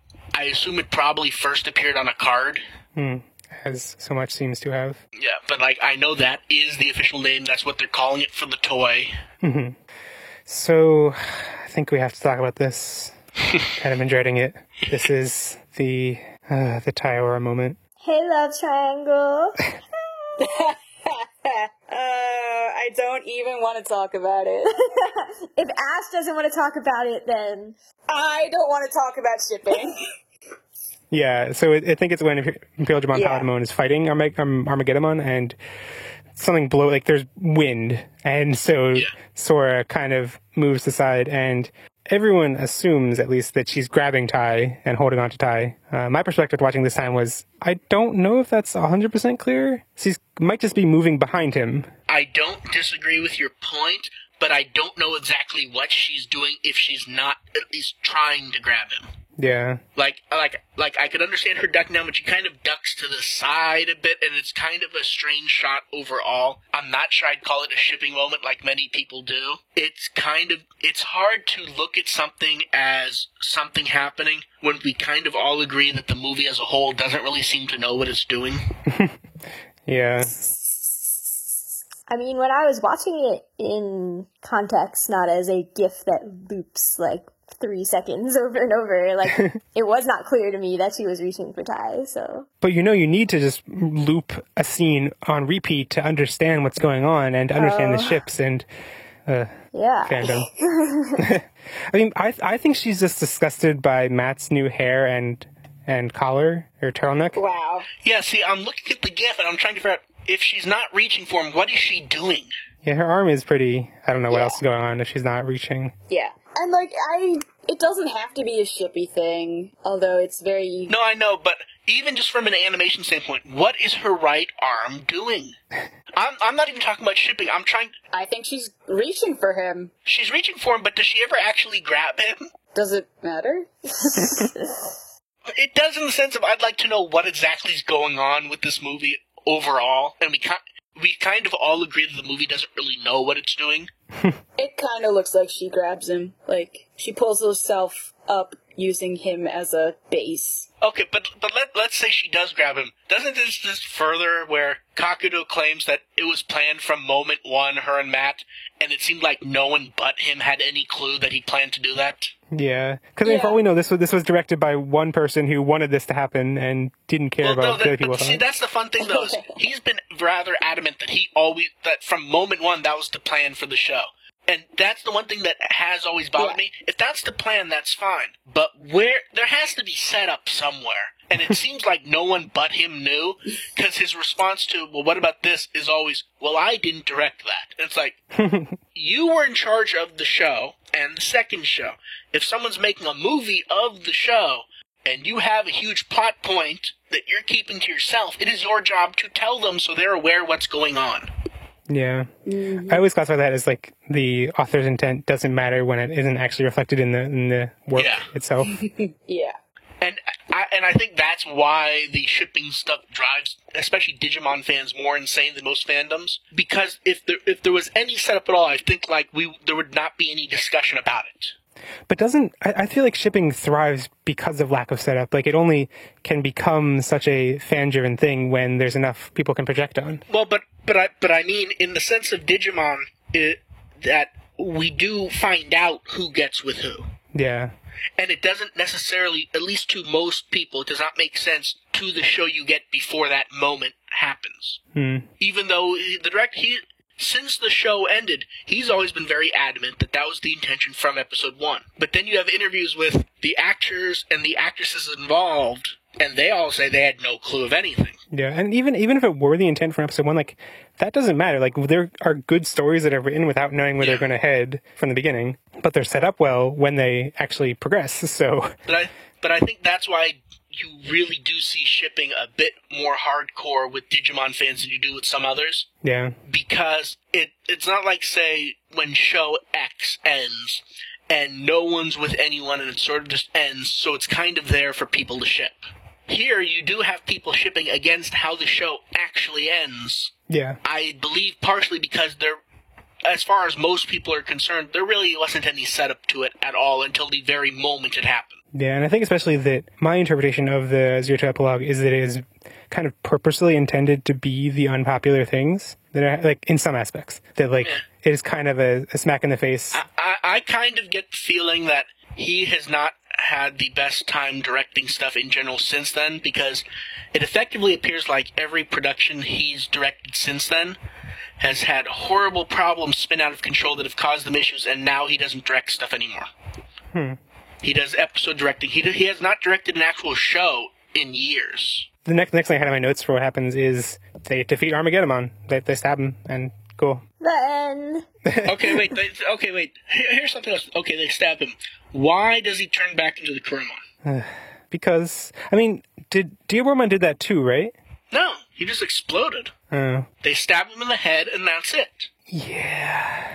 I assume it probably first appeared on a card. Hmm. As so much seems to have. Yeah, but like, I know that is the official name. That's what they're calling it for the toy. Mm-hmm. So, I think we have to talk about this. Kind of been dreading it. This is the uh, the Taiora moment. Hey, love triangle. uh, I don't even want to talk about it. If Ash doesn't want to talk about it, then I don't want to talk about shipping. Yeah, so it, I think it's when Imperial Dramon Yeah. Paladimon is fighting Armag- um, Armageddon, and something blow, like there's wind, and so Yeah. Sora kind of moves aside, and everyone assumes at least that she's grabbing Tai and holding on to Tai. Uh, my perspective watching this time was, I don't know if that's one hundred percent clear. She might just be moving behind him. I don't disagree with your point, but I don't know exactly what she's doing if she's not at least trying to grab him. Yeah. Like, like, like I could understand her ducking down, but she kind of ducks to the side a bit, and it's kind of a strange shot overall. I'm not sure I'd call it a shipping moment like many people do. It's kind of, it's hard to look at something as something happening when we kind of all agree that the movie as a whole doesn't really seem to know what it's doing. Yeah. I mean, when I was watching it in context, not as a GIF that loops like three seconds over and over, like it was not clear to me that she was reaching for Ty. So, but you know, you need to just loop a scene on repeat to understand what's going on and to understand Oh. the ships and uh, yeah. fandom. I mean, I I think she's just disgusted by Matt's new hair and and collar or turtleneck. Wow. Yeah, see, I'm looking at the GIF, and I'm trying to figure out, if she's not reaching for him, what is she doing? Yeah, her arm is pretty. I don't know what Yeah. else is going on if she's not reaching. Yeah. And, like, I... It doesn't have to be a shippy thing, although it's very... No, I know, but even just from an animation standpoint, what is her right arm doing? I'm I'm not even talking about shipping. I'm trying... I think she's reaching for him. She's reaching for him, but does she ever actually grab him? Does it matter? It does in the sense of I'd like to know what exactly is going on with this movie overall, and we kind we kind of all agree that the movie doesn't really know what it's doing. It kind of looks like she grabs him. Like, she pulls herself up using him as a base. Okay, but but let let's say she does grab him. Doesn't this just further where Kakudo claims that it was planned from moment one, her and Matt, and it seemed like no one but him had any clue that he planned to do that? Yeah, because Yeah. for all we know, this was this was directed by one person who wanted this to happen and didn't care Well, about no, what the other that, people but see, thought. that's the fun thing, though. Is he's been rather adamant that he always that from moment one that was the plan for the show, and that's the one thing that has always bothered Yeah. me. If that's the plan, that's fine. But where there has to be set up somewhere, and it seems like no one but him knew, because his response to "Well, what about this?" is always, "Well, I didn't direct that." And it's like you were in charge of the show and the second show. If someone's making a movie of the show, and you have a huge plot point that you're keeping to yourself, it is your job to tell them so they're aware what's going on. Yeah, I always classify that as like the author's intent doesn't matter when it isn't actually reflected in the in the work Yeah. itself. Yeah. And I, and I think that's why the shipping stuff drives, especially Digimon fans, more insane than most fandoms. Because if there if there was any setup at all, I think like we there would not be any discussion about it. But doesn't I, I feel like shipping thrives because of lack of setup. Like it only can become such a fan-driven thing when there's enough people can project on. Well, but but I but I mean, in the sense of Digimon, it, that we do find out who gets with who. Yeah. And it doesn't necessarily, at least to most people, it does not make sense to the show you get before that moment happens. Hmm. Even though the director, he, since the show ended, he's always been very adamant that that was the intention from episode one. But then you have interviews with the actors and the actresses involved, and they all say they had no clue of anything. Yeah, and even even if it were the intent from episode one, like that doesn't matter. Like there are good stories that are written without knowing where Yeah. they're going to head from the beginning, but they're set up well when they actually progress. So But I, but I think that's why you really do see shipping a bit more hardcore with Digimon fans than you do with some others. yeah, Because it it's not like, say, when show X ends and no one's with anyone and it sort of just ends, so it's kind of there for people to ship. Here, you do have people shipping against how the show actually ends. yeah, I believe partially because there, as far as most people are concerned, there really wasn't any setup to it at all until the very moment it happened. yeah. And I think especially that my interpretation of the Zero to Epilogue is that it is Mm-hmm. kind of purposely intended to be the unpopular things that are like in some aspects that like. Yeah. It is kind of a, a smack in the face. I, I, I kind of get the feeling that he has not had the best time directing stuff in general since then, because it effectively appears like every production he's directed since then has had horrible problems spin out of control that have caused them issues, and now he doesn't direct stuff anymore. Hmm. He does episode directing. He, he has not directed an actual show in years. The next next thing I had in my notes for what happens is they defeat Armageddon. They, they stab him, and cool. Then Okay, wait. They, okay, wait. Here, here's something else. Okay, they stab him. Why does he turn back into the Kurumon? Because, I mean, did Diaboromon did that too, right? No, he just exploded. Oh. They stab him in the head, and that's it. Yeah.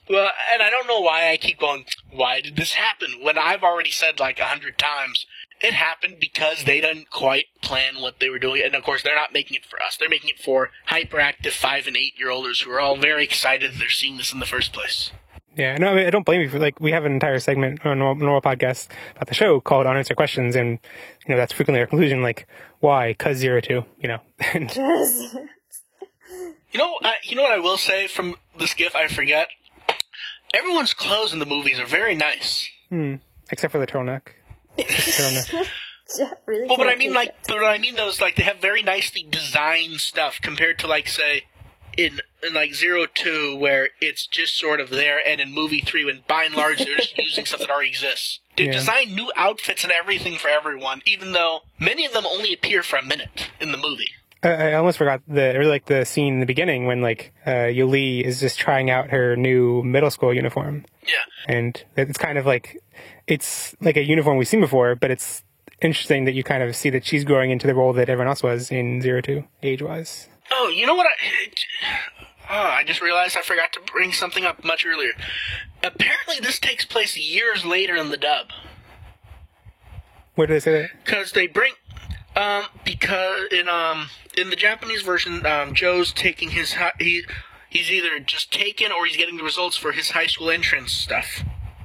Well, and I don't know why I keep going, why did this happen? When I've already said like a hundred times, it happened because they didn't quite plan what they were doing. And of course, they're not making it for us. They're making it for hyperactive five and eight year olders who are all very excited that they're seeing this in the first place. Yeah, no, I, mean, I don't blame you for, like, we have an entire segment on a normal, normal podcast about the show called Unanswered Questions, and, you know, that's frequently our conclusion, like, why? Cause zero two, you know. You know, uh, you know what I will say from this GIF, I forget? Everyone's clothes in the movies are very nice. Hmm. Except for the turtleneck. The turtleneck. Really well, but I mean, like, but what I mean, though, is, like, they have very nicely designed stuff compared to, like, say, in, in like, Zero Two, where it's just sort of there, and in Movie three, when, by and large, they're just using stuff that already exists. They Yeah. design new outfits and everything for everyone, even though many of them only appear for a minute in the movie. I, I almost forgot the, I really like the scene in the beginning when, like, uh, Yuli is just trying out her new middle school uniform. Yeah. And it's kind of like, it's like a uniform we've seen before, but it's interesting that you kind of see that she's growing into the role that everyone else was in Zero Two, age-wise. Oh, you know what I... Oh, I just realized I forgot to bring something up much earlier. Apparently this takes place years later in the dub. Where did they say that? Because they bring... Um, because in, um, in the Japanese version, um, Joe's taking his... Hi- he He's either just taken or he's getting the results for his high school entrance stuff.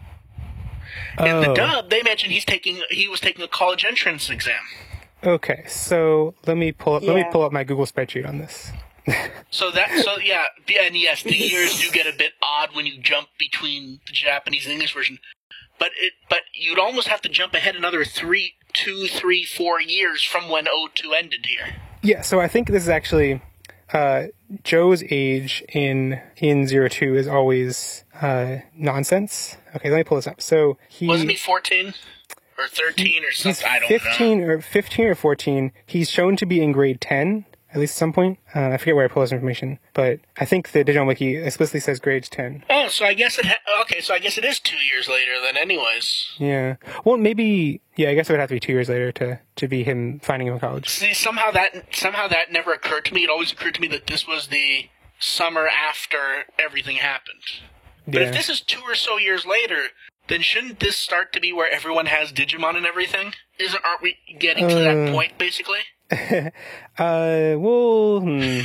In Oh. the dub, they mentioned he's taking he was taking a college entrance exam. Okay, so let me pull up, let me Yeah. pull up my Google spreadsheet on this. So that so yeah, yeah, and yes, the years do get a bit odd when you jump between the Japanese and English version. But it but you'd almost have to jump ahead another three, two, three, four years from when O two ended here. Yeah, so I think this is actually uh, Joe's age in in Zero Two is always uh, nonsense. Okay, let me pull this up. So he Wasn't he fourteen or thirteen or he's something? I don't fifteen know. or fifteen or fourteen. He's shown to be in grade ten. At least at some point. Uh, I forget where I pull this information, but I think the Digimon Wiki explicitly says grades ten. Oh, so I guess it ha- okay. So I guess it is two years later then, anyways. Yeah. Well, maybe. Yeah, I guess it would have to be two years later to, to be him finding him in college. See, somehow that somehow that never occurred to me. It always occurred to me that this was the summer after everything happened. But Yeah. if this is two or so years later, then shouldn't this start to be where everyone has Digimon and everything? Isn't aren't we getting to that Uh. point basically? uh, well, hmm.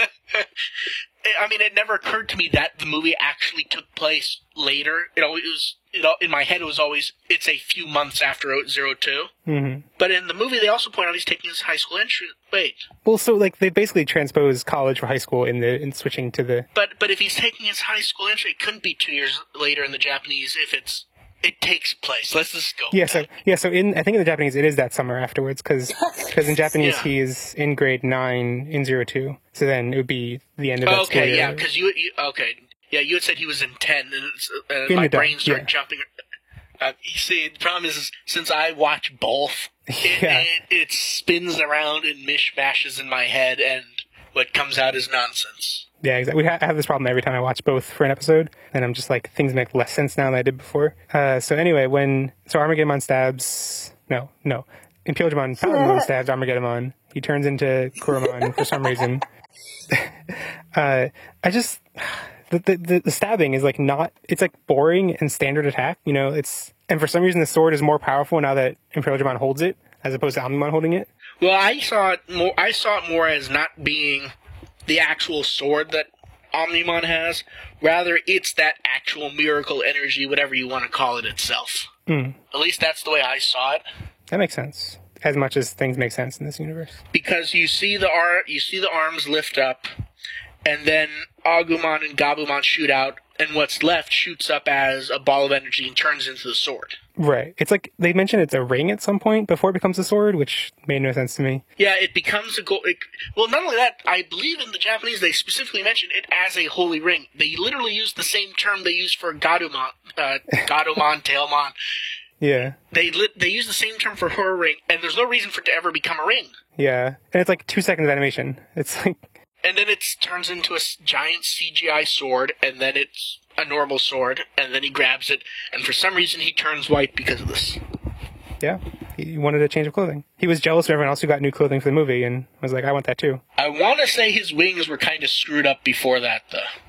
I mean, it never occurred to me that the movie actually took place later. It always was, it, al- in my head, it was always, it's a few months after Zero Two. hmm But in the movie, they also point out he's taking his high school entry. Wait, Well, so like they basically transpose college for high school in the in switching to the. but but if he's taking his high school entry, it couldn't be two years later in the Japanese if it's it takes place. Let's just go. Yeah, with so that. yeah, so in I think in the Japanese it is that summer afterwards because in Japanese Yeah. he is in grade nine in Zero Two. So then it would be the end of that school Okay, year. yeah, because you, you okay, yeah, you had said he was in ten, and it's, uh, In my the dub, brain started yeah. jumping. Uh, you see, the problem is, is since I watch both, it, Yeah. it, it spins around and mishmashes in my head, and what comes out is nonsense. Yeah, exactly. We ha- I have this problem every time I watch both for an episode, and I'm just like, things make less sense now than I did before. Uh, so anyway, when so Armageddon stabs, no, no, Imperialmon Paladin stabs Armageddon, he turns into Kuromon for some reason. uh, I just the, the the the stabbing is like not. It's like boring and standard attack. You know, it's and for some reason the sword is more powerful now that Imperialmon holds it as opposed to Omnimon holding it. Well, I saw it more. I saw it more as not being the actual sword that Omnimon has. Rather, it's that actual miracle energy, whatever you want to call it itself. Mm. At least that's the way I saw it. That makes sense. As much as things make sense in this universe. Because you see the ar- you see the arms lift up, and then Agumon and Gabumon shoot out, and what's left shoots up as a ball of energy and turns into the sword. Right. It's like they mentioned it's a ring at some point before it becomes a sword, which made no sense to me. Yeah, it becomes a gold. Well, not only that, I believe in the Japanese they specifically mentioned it as a holy ring. They literally use the same term they use for Gadumon, uh, Gadumon, Tailmon. Yeah. They lit, they use the same term for her ring, and there's no reason for it to ever become a ring. Yeah. And it's like two seconds of animation. It's like, And then it turns into a s- giant C G I sword, and then it's a normal sword, and then he grabs it, and for some reason he turns white because of this. yeah. He wanted a change of clothing. He was jealous of everyone else who got new clothing for the movie and was like, I want that too. I want to say his wings were kind of screwed up before that, though.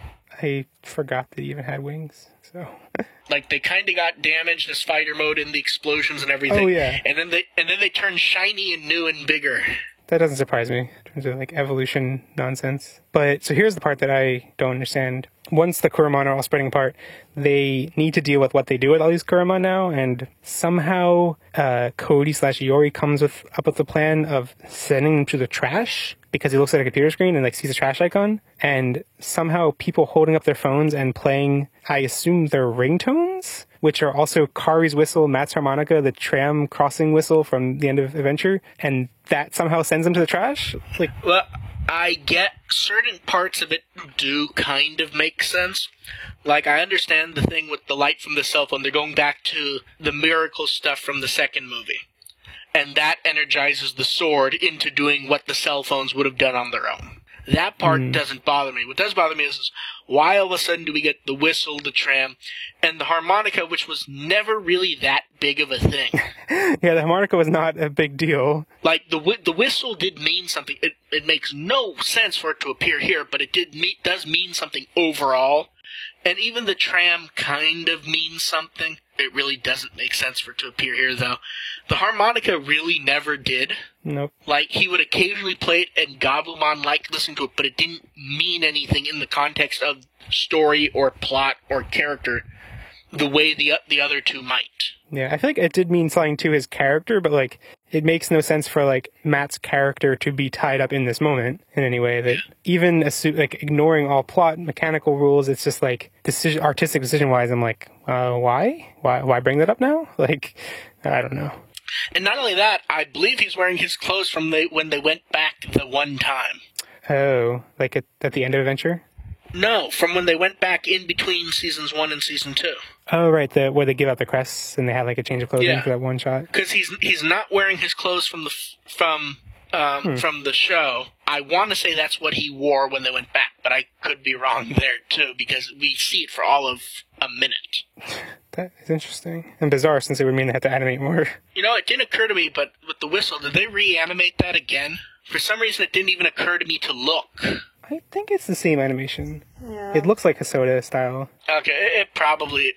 I forgot they even had wings. So like they kind of got damaged as fighter mode in the explosions and everything. Oh, yeah. And then they and then they turned shiny and new and bigger. That doesn't surprise me in terms of like evolution nonsense. But so here's the part that I don't understand. Once the Kurumon are all spreading apart, they need to deal with what they do with all these Kurumon now, and somehow uh, Cody slash Yori comes with up with the plan of sending them to the trash because he looks at a computer screen and like sees a trash icon, and somehow people holding up their phones and playing, I assume, their ringtones, which are also Kari's whistle, Matt's harmonica, the tram crossing whistle from the end of Adventure, and that somehow sends them to the trash? Like, well, I get certain parts of it do kind of make sense. Like, I understand the thing with the light from the cell phone. They're going back to the miracle stuff from the second movie. And that energizes the sword into doing what the cell phones would have done on their own. That part mm. doesn't bother me. What does bother me is, is why all of a sudden do we get the whistle, the tram, and the harmonica, which was never really that big of a thing. Yeah, the harmonica was not a big deal. Like, the the whistle did mean something. It it makes no sense for it to appear here, but it did mean, does mean something overall. And even the tram kind of means something. It really doesn't make sense for it to appear here, though. The harmonica really never did. Nope. Like, he would occasionally play it, and Gabumon liked listening to it, but it didn't mean anything in the context of story or plot or character the way the the other two might. Yeah, I feel like it did mean something to his character, but, like, it makes no sense for, like, Matt's character to be tied up in this moment in any way. That even, assu- like, ignoring all plot, mechanical rules, it's just, like, decision, artistic decision-wise, I'm like, uh, why? Why Why bring that up now? Like, I don't know. And not only that, I believe he's wearing his clothes from the, when they went back the one time. Oh, like at, at the end of Adventure? No, from when they went back in between seasons one and season two. Oh, right, the where they give out the crests and they have like a change of clothing yeah. for that one shot. Because he's he's not wearing his clothes from the from um, hmm. from the show. I want to say that's what he wore when they went back, but I could be wrong there too because we see it for all of a minute. That is interesting and bizarre since it would mean they had to animate more. You know, it didn't occur to me, but with the whistle, did they reanimate that again? For some reason, it didn't even occur to me to look. I think it's the same animation. Yeah. It looks like Hosoda style. Okay, it, it probably...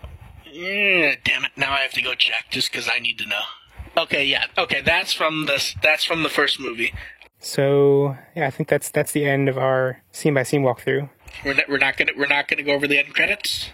Yeah, damn it, now I have to go check just because I need to know. Okay, yeah, okay, that's from the, that's from the first movie. So, yeah, I think that's that's the end of our scene-by-scene walkthrough. We're not, we're not gonna we're not gonna go over the end credits?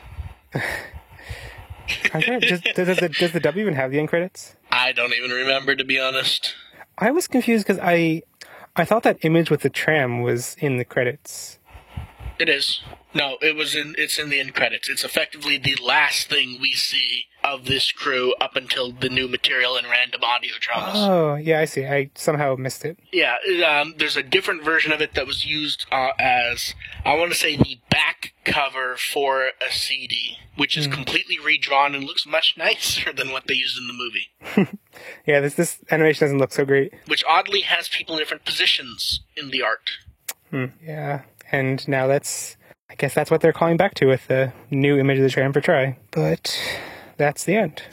does, does, the, does the dub even have the end credits? I don't even remember, to be honest. I was confused because I I thought that image with the tram was in the credits. It is. No, it was in. It's in the end credits. It's effectively the last thing we see of this crew up until the new material and random audio dramas. Oh, yeah, I see. I somehow missed it. Yeah, um, there's a different version of it that was used uh, as, I want to say, the back cover for a C D, which is mm. completely redrawn and looks much nicer than what they used in the movie. Yeah, this this animation doesn't look so great. Which oddly has people in different positions in the art. Hmm. Yeah, and now that's, I guess that's what they're calling back to with the new image of the tram for Try. But that's the end.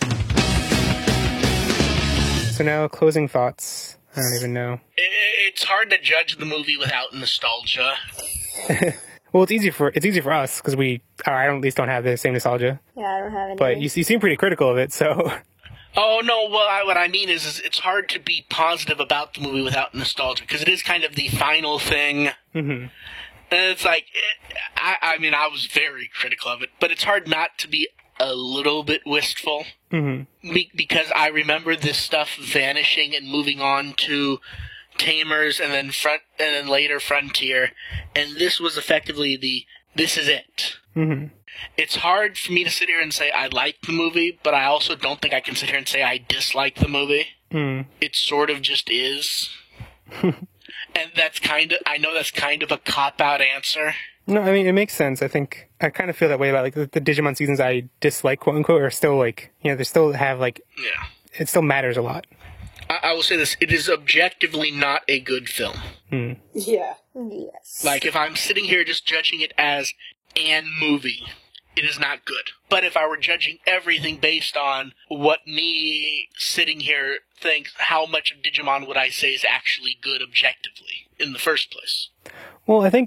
So now, closing thoughts. I don't even know. It's hard to judge the movie without nostalgia. Well, it's easy for it's easy for us because we, or I don't, at least don't have the same nostalgia. Yeah, I don't have any. But you, you seem pretty critical of it, so. Oh no! Well, I, what I mean is, is, it's hard to be positive about the movie without nostalgia because it is kind of the final thing. Mm-hmm. And it's like, it, I, I mean, I was very critical of it, but it's hard not to be a little bit wistful mm-hmm. be, because I remember this stuff vanishing and moving on to Tamers and then front and then later Frontier, and this was effectively the this is it. Mm-hmm. It's hard for me to sit here and say I like the movie, but I also don't think I can sit here and say I dislike the movie. Mm. It sort of just is. And that's kind of, I know that's kind of a cop-out answer. No, I mean, it makes sense. I think, I kind of feel that way about, like, the, the Digimon seasons I dislike, quote-unquote, are still, like, you know, they still have, like, yeah. It still matters a lot. I, I will say this, it is objectively not a good film. Hmm. Yeah. Yes. Like, if I'm sitting here just judging it as an movie, it is not good. But if I were judging everything based on what me sitting here thinks, how much of Digimon would I say is actually good objectively in the first place? Well, I think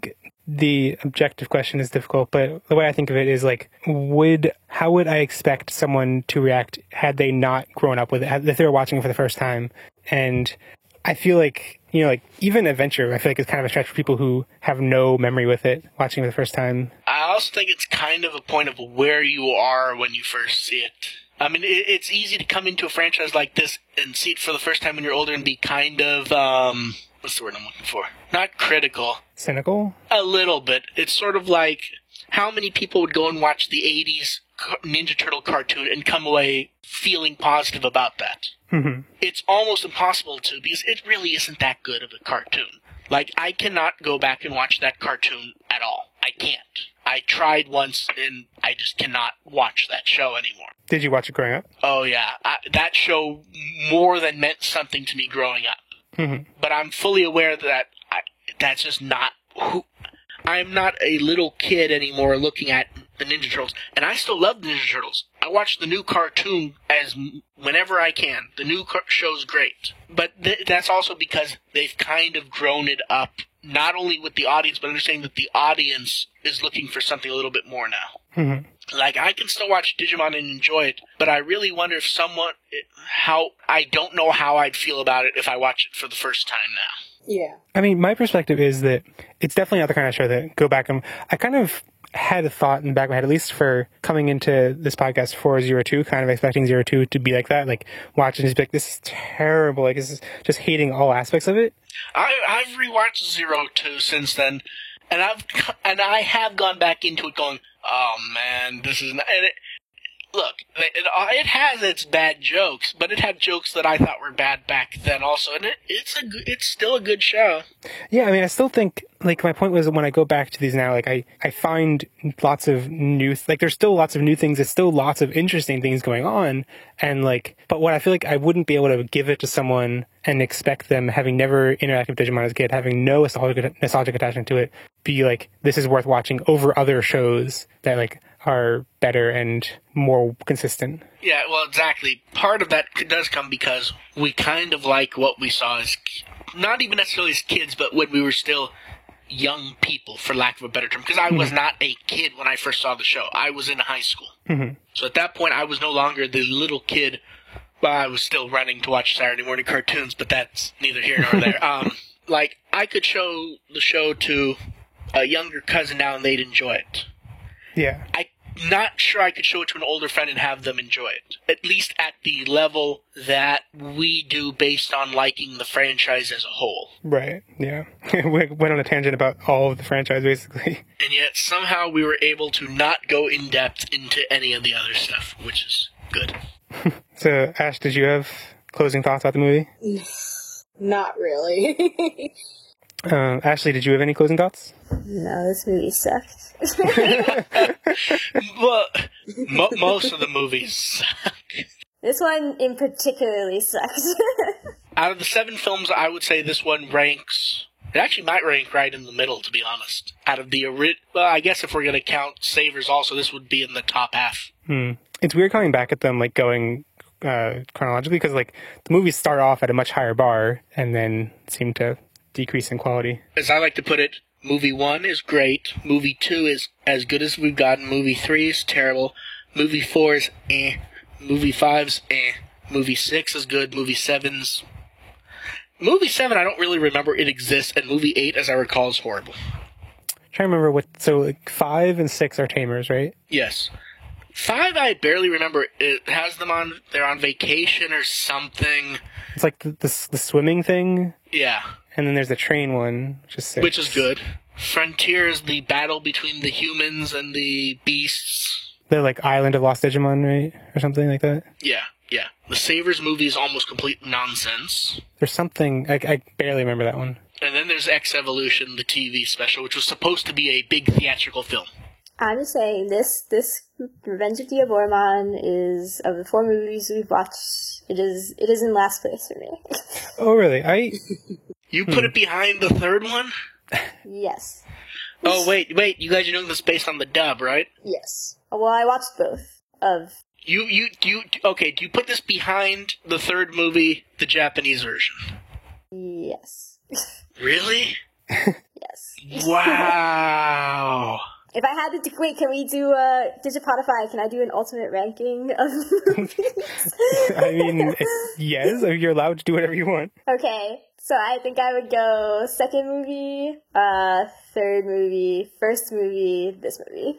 the objective question is difficult, but the way I think of it is like, would how would I expect someone to react had they not grown up with it, if they were watching it for the first time? And I feel like, you know, like even Adventure, I feel like it's kind of a stretch for people who have no memory with it, watching it for the first time. I also think it's kind of a point of where you are when you first see it. I mean, it, it's easy to come into a franchise like this and see it for the first time when you're older and be kind of, um, what's the word I'm looking for? Not critical. Cynical? A little bit. It's sort of like how many people would go and watch the eighties Ninja Turtle cartoon and come away feeling positive about that. Mm-hmm. It's almost impossible to, because it really isn't that good of a cartoon. Like, I cannot go back and watch that cartoon at all. I can't. I tried once, and I just cannot watch that show anymore. Did you watch it growing up? Oh, yeah. I, that show more than meant something to me growing up. Mm-hmm. But I'm fully aware that I, that's just not who... I'm not a little kid anymore looking at the Ninja Turtles, and I still love the Ninja Turtles. I watch the new cartoon as whenever I can. The new car- show's great. But th- that's also because they've kind of grown it up, not only with the audience, but understanding that the audience is looking for something a little bit more now. Mm-hmm. Like, I can still watch Digimon and enjoy it, but I really wonder if someone, how, I don't know how I'd feel about it if I watch it for the first time now. Yeah. I mean, my perspective is that it's definitely not the kind of show that go back and... I kind of had a thought in the back of my head, at least for coming into this podcast for Zero Two, kind of expecting Zero Two to be like that, like watching just be like, this is terrible, like this is just hating all aspects of it. I, I've rewatched Zero Two since then, and I've and I have gone back into it going, oh man, this is not... And it, look, it, it has its bad jokes, but it had jokes that I thought were bad back then also, and it, it's a it's still a good show. Yeah, I mean, I still think, like, my point was when I go back to these now, like, I, I find lots of new, like, there's still lots of new things, there's still lots of interesting things going on, and, like, but what I feel like I wouldn't be able to give it to someone and expect them, having never interacted with Digimon as a kid, having no nostalgic, nostalgic attachment to it, be like, this is worth watching over other shows that, like, are better and more consistent. Yeah, well, exactly. Part of that does come because we kind of like what we saw as, not even necessarily as kids, but when we were still young people, for lack of a better term. Because I was not a kid when I first saw the show. I was in high school. Mm-hmm. So at that point, I was no longer the little kid. Well, I was still running to watch Saturday morning cartoons, but that's neither here nor there. um, like, I could show the show to a younger cousin now and they'd enjoy it. Yeah. I'm not sure I could show it to an older friend and have them enjoy it. At least at the level that we do based on liking the franchise as a whole. Right, yeah. We went on a tangent about all of the franchise, basically. And yet, somehow we were able to not go in-depth into any of the other stuff, which is good. So, Ash, did you have closing thoughts about the movie? Not really. um, Ashley, did you have any closing thoughts? No, this movie sucked. Well, mo- most of the movies suck. This one in particularly sucks. Out of the seven films, I would say this one ranks... It actually might rank right in the middle, to be honest. Out of the... Ori- well, I guess if we're going to count Savers also, this would be in the top half. Hmm. It's weird coming back at them, like, going uh, chronologically, because, like, the movies start off at a much higher bar and then seem to decrease in quality. As I like to put it, movie one is great. Movie two is as good as we've gotten. Movie three is terrible. Movie four is eh. Movie five's eh. Movie six is good. Movie seven's... Movie seven, I don't really remember it exists, and movie eight, as I recall, is horrible. I'm trying to remember what... So, like, five and six are Tamers, right? Yes. Five, I barely remember. It has them on... They're on vacation or something. It's like the, the, the swimming thing. Yeah. And then there's the train one, which is six. Which is good. Frontier is the battle between the humans and the beasts. The, like, Island of Lost Digimon, right? Or something like that? Yeah, yeah. The Savers movie is almost complete nonsense. There's something... I, I barely remember that one. And then there's X Evolution, the T V special, which was supposed to be a big theatrical film. I'm just saying, this, this Revenge of Diaboromon is, of the four movies we've watched, it is, it is in last place for me. Oh, really? I... You put hmm. it behind the third one? Yes. Oh, wait, wait, you guys are doing this based on the dub, right? Yes. Well, I watched both of... You, you, you, okay, do you put this behind the third movie, the Japanese version? Yes. Really? Yes. Wow. If I had to do, wait, can we do uh, Digipodify? Can I do an ultimate ranking of movies? I mean, yes, you're allowed to do whatever you want. Okay, so I think I would go second movie, uh, third movie, first movie, this movie.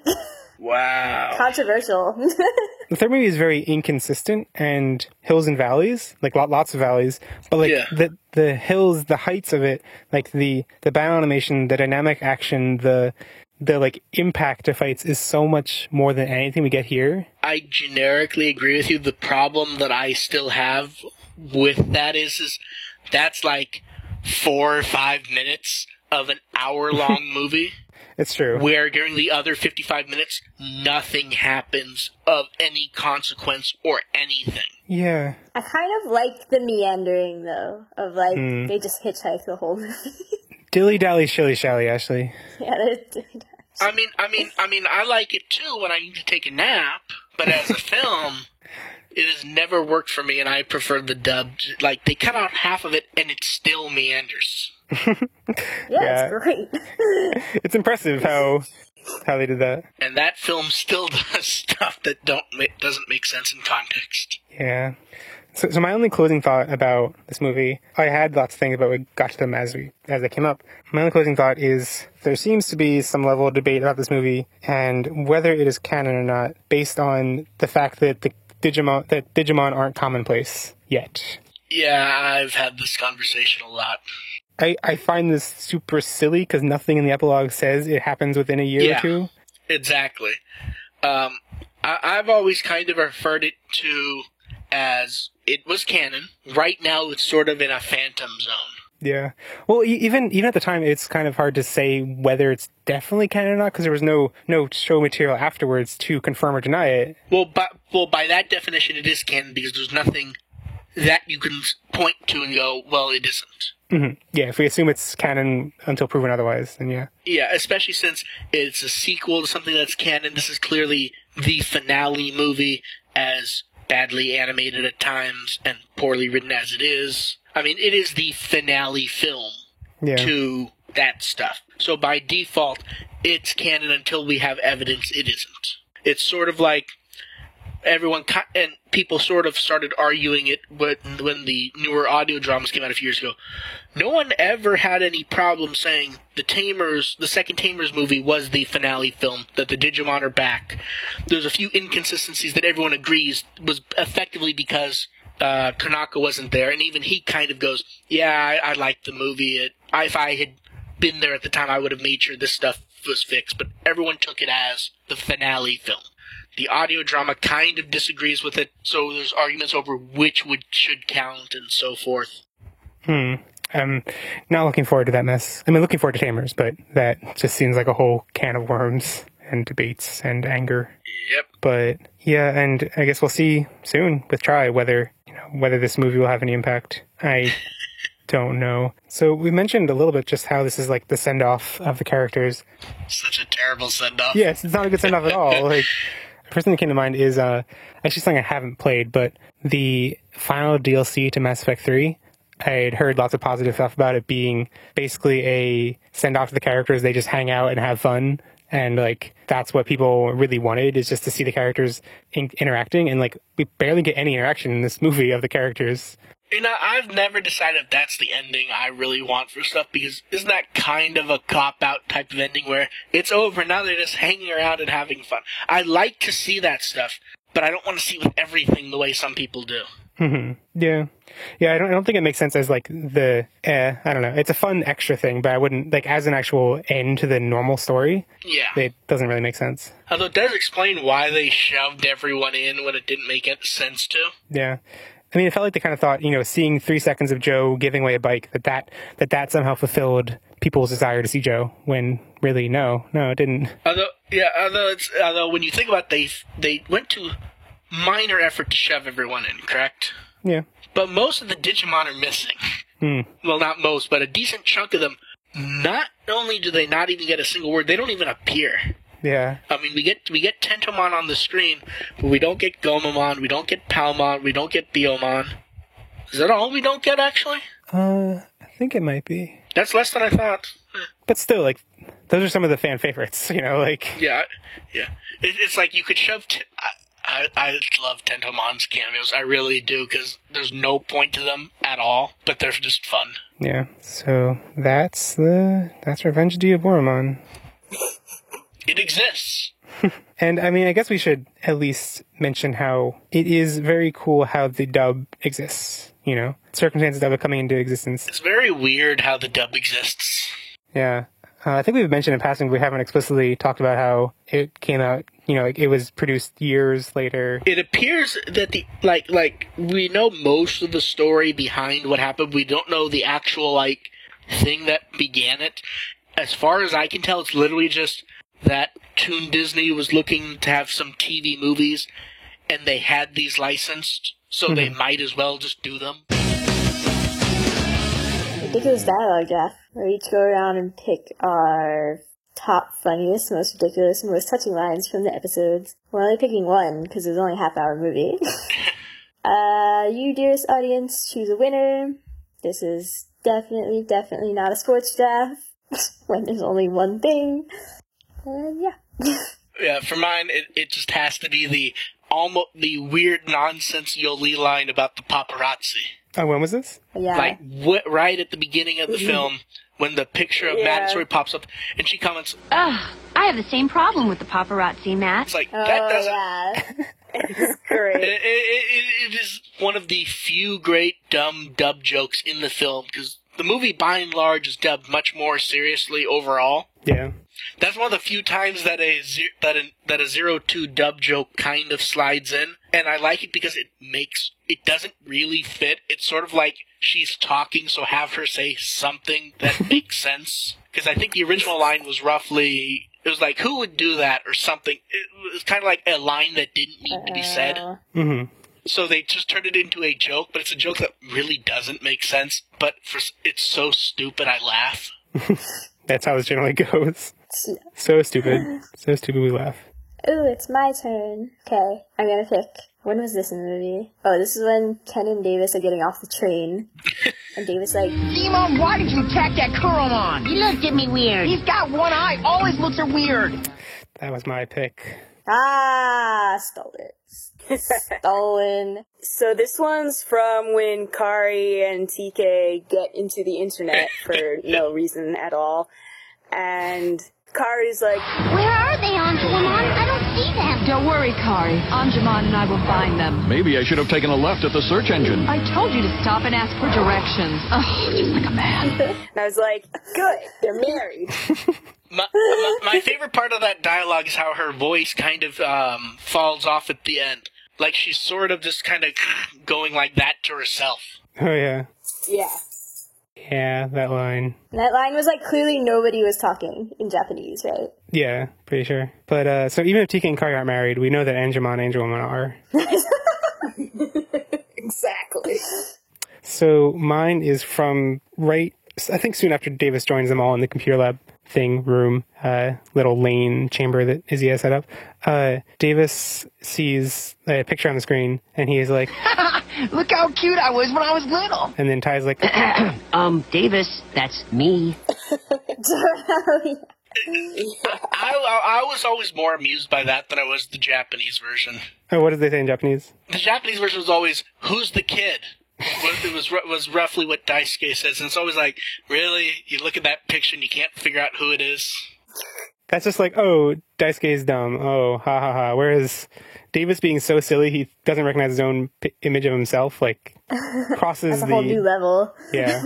Wow. Controversial. The third movie is very inconsistent and hills and valleys, like lot, lots of valleys, but like Yeah. the the hills, the heights of it, like the the battle animation, the dynamic action, the the like impact of fights is so much more than anything we get here. I generically agree with you. The problem that I still have with that is, is that's like four or five minutes of an hour-long movie. It's true. Where during the other fifty-five minutes, nothing happens of any consequence or anything. Yeah. I kind of like the meandering, though, of like, Mm. they just hitchhike the whole movie. Dilly dally, shilly shally, Ashley. Yeah, that's I mean, I mean, I mean, I like it too when I need to take a nap, but as a film, it has never worked for me, and I prefer the dubbed. Like, they cut out half of it, and it still meanders. yeah, Yeah. it's great. It's impressive how how they did that. And that film still does stuff that don't ma- doesn't make sense in context. Yeah. So, so my only closing thought about this movie, I had lots of things, but we got to them as we as they came up. My only closing thought is there seems to be some level of debate about this movie and whether it is canon or not, based on the fact that the Digimon that Digimon aren't commonplace yet. Yeah, I've had this conversation a lot. I, I find this super silly because nothing in the epilogue says it happens within a year Yeah. or two. Exactly. Um, I, I've always kind of referred it to as it was canon. Right now, it's sort of in a phantom zone. Yeah. Well, e- even even at the time, it's kind of hard to say whether it's definitely canon or not because there was no no show material afterwards to confirm or deny it. Well, by, well, by that definition, it is canon because there's nothing that you can point to and go, well, it isn't. Mm-hmm. Yeah, if we assume it's canon until proven otherwise, then yeah. Yeah, especially since it's a sequel to something that's canon. This is clearly the finale movie, as badly animated at times and poorly written as it is. I mean, it is the finale film Yeah. to that stuff. So by default, it's canon until we have evidence it isn't. It's sort of like everyone, co- and people sort of started arguing it when, when the newer audio dramas came out a few years ago. No one ever had any problem saying the Tamers, the second Tamers movie was the finale film, that the Digimon are back. There's a few inconsistencies that everyone agrees was effectively because uh, Tanaka wasn't there, and even he kind of goes, yeah, I, I liked the movie. It, I, if I had been there at the time, I would have made sure this stuff was fixed, but everyone took it as the finale film. The audio drama kind of disagrees with it, so there's arguments over which would should count and so forth. Hmm. I'm not looking forward to that mess. I mean, looking forward to Tamers, but that just seems like a whole can of worms and debates and anger. Yep. But yeah, and I guess we'll see soon with Try whether you know whether this movie will have any impact. I don't know. So we mentioned a little bit just how this is like the send off of the characters. Such a terrible send-off. Yes, it's not a good send off at all. Like, the first thing that came to mind is uh, actually something I haven't played, but the final D L C to Mass Effect three. I had heard lots of positive stuff about it being basically a send off to the characters. They just hang out and have fun. And like, that's what people really wanted, is just to see the characters in- interacting. And like, we barely get any interaction in this movie of the characters. You know, I've never decided if that's the ending I really want for stuff, because isn't that kind of a cop-out type of ending where it's over, now they're just hanging around and having fun? I like to see that stuff, but I don't want to see with everything the way some people do. Mm-hmm. Yeah. Yeah, I don't, I don't think it makes sense as like the, eh, I don't know. It's a fun extra thing, but I wouldn't, like, as an actual end to the normal story, Yeah. it doesn't really make sense. Although it does explain why they shoved everyone in when it didn't make any sense to. Yeah. I mean, it felt like they kind of thought, you know, seeing three seconds of Joe giving away a bike, that that, that, that somehow fulfilled people's desire to see Joe, when really, no, no, it didn't. Although, yeah, although it's, although when you think about it, they, they went to minor effort to shove everyone in, correct? Yeah. But most of the Digimon are missing. Hmm. Well, not most, but a decent chunk of them. Not only do they not even get a single word, they don't even appear. Yeah. I mean, we get we get Tentomon on the screen, but we don't get Gomamon, we don't get Palmon, we don't get Biomon. Is that all we don't get, actually? Uh, I think it might be. That's less than I thought. But still, like, those are some of the fan favorites, you know, like... Yeah, yeah. It, it's like you could shove... T- I, I, I love Tentomon's cameos. I really do, because there's no point to them at all, but they're just fun. Yeah, so that's the... That's Revenge of Diaboromon. It exists. And, I mean, I guess we should at least mention how it is very cool how the dub exists, you know? Circumstances of it coming into existence. It's very weird how the dub exists. Yeah. Uh, I think we've mentioned in passing, we haven't explicitly talked about how it came out, you know, like it was produced years later. It appears that the, like, like, we know most of the story behind what happened. We don't know the actual, like, thing that began it. As far as I can tell, it's literally just that Toon Disney was looking to have some T V movies, and they had these licensed, so mm-hmm. they might as well just do them. Ridiculous dialogue, Jeff. We each go around and pick our top, funniest, most ridiculous, and most touching lines from the episodes. We're only picking one, because it was only a half-hour movie. uh, you, dearest audience, choose a winner. This is definitely, definitely not a sports draft, when there's only one thing. And yeah. Yeah, for mine, it, it just has to be the almost the weird nonsense Yoli line about the paparazzi. Oh, when was this? Yeah. Like, wh- right at the beginning of the film, when the picture of Yeah. Matt and Story pops up, and she comments, Ugh, I have the same problem with the paparazzi, Matt. it's like, Oh, that doesn't... yeah. It's great. It, it, it, it is one of the few great dumb dub jokes in the film, because the movie, by and large, is dubbed much more seriously overall. Yeah. That's one of the few times that a ze- that a, that a zero two dub joke kind of slides in, and I like it because it makes it doesn't really fit. It's sort of like she's talking, so have her say something that makes sense. Because I think the original line was roughly it was like, "Who would do that?" or something. It was kind of like a line that didn't need to be said. Mm-hmm. So they just turned it into a joke, but it's a joke that really doesn't make sense. But for it's so stupid, I laugh. That's how this generally goes. So stupid. So stupid we laugh. Ooh, it's my turn. Okay, I'm gonna pick. When was this in the movie? Oh, this is when Ken and Davis are getting off the train. And Davis like, Demon, why did you attack that Kuromon? He looked at me weird. He's got one eye. All his looks are weird. That was my pick. ah, stole it. Stolen. So this one's from when Kari and T K get into the internet for no reason at all. And Kari's like, Where are they, Anjuman? I don't see them. Don't worry, Kari. Anjuman and I will find them. Maybe I should have taken a left at the search engine. I told you to stop and ask for directions. Oh, just like a man. and I was like, good, they're married. My, my, my favorite part of that dialogue is how her voice kind of um, falls off at the end. Like she's sort of just kind of going like that to herself. Oh, yeah. Yeah. Yeah, that line. And that line was like clearly nobody was talking in Japanese, right? Yeah, pretty sure. But, uh, so even if T K and Kari aren't married, we know that Anjuman and Angelwoman are. Exactly. So mine is from right, I think soon after Davis joins them all in the computer lab thing room, uh, little lane chamber that Izzy has set up. Uh, Davis sees a picture on the screen and he is like, Look how cute I was when I was little. and then Ty's like, um, Davis, that's me. I, I, I was always more amused by that than I was the Japanese version. oh, what did they say in Japanese? The Japanese version was always, "Who's the kid?" It was was roughly what Daisuke says, and it's always like, really? You look at that picture and you can't figure out who it is? That's just like, oh, Daisuke is dumb. Oh, ha ha ha. Whereas Davis being so silly, he doesn't recognize his own p- image of himself, like, crosses That's a the... whole new level. Yeah.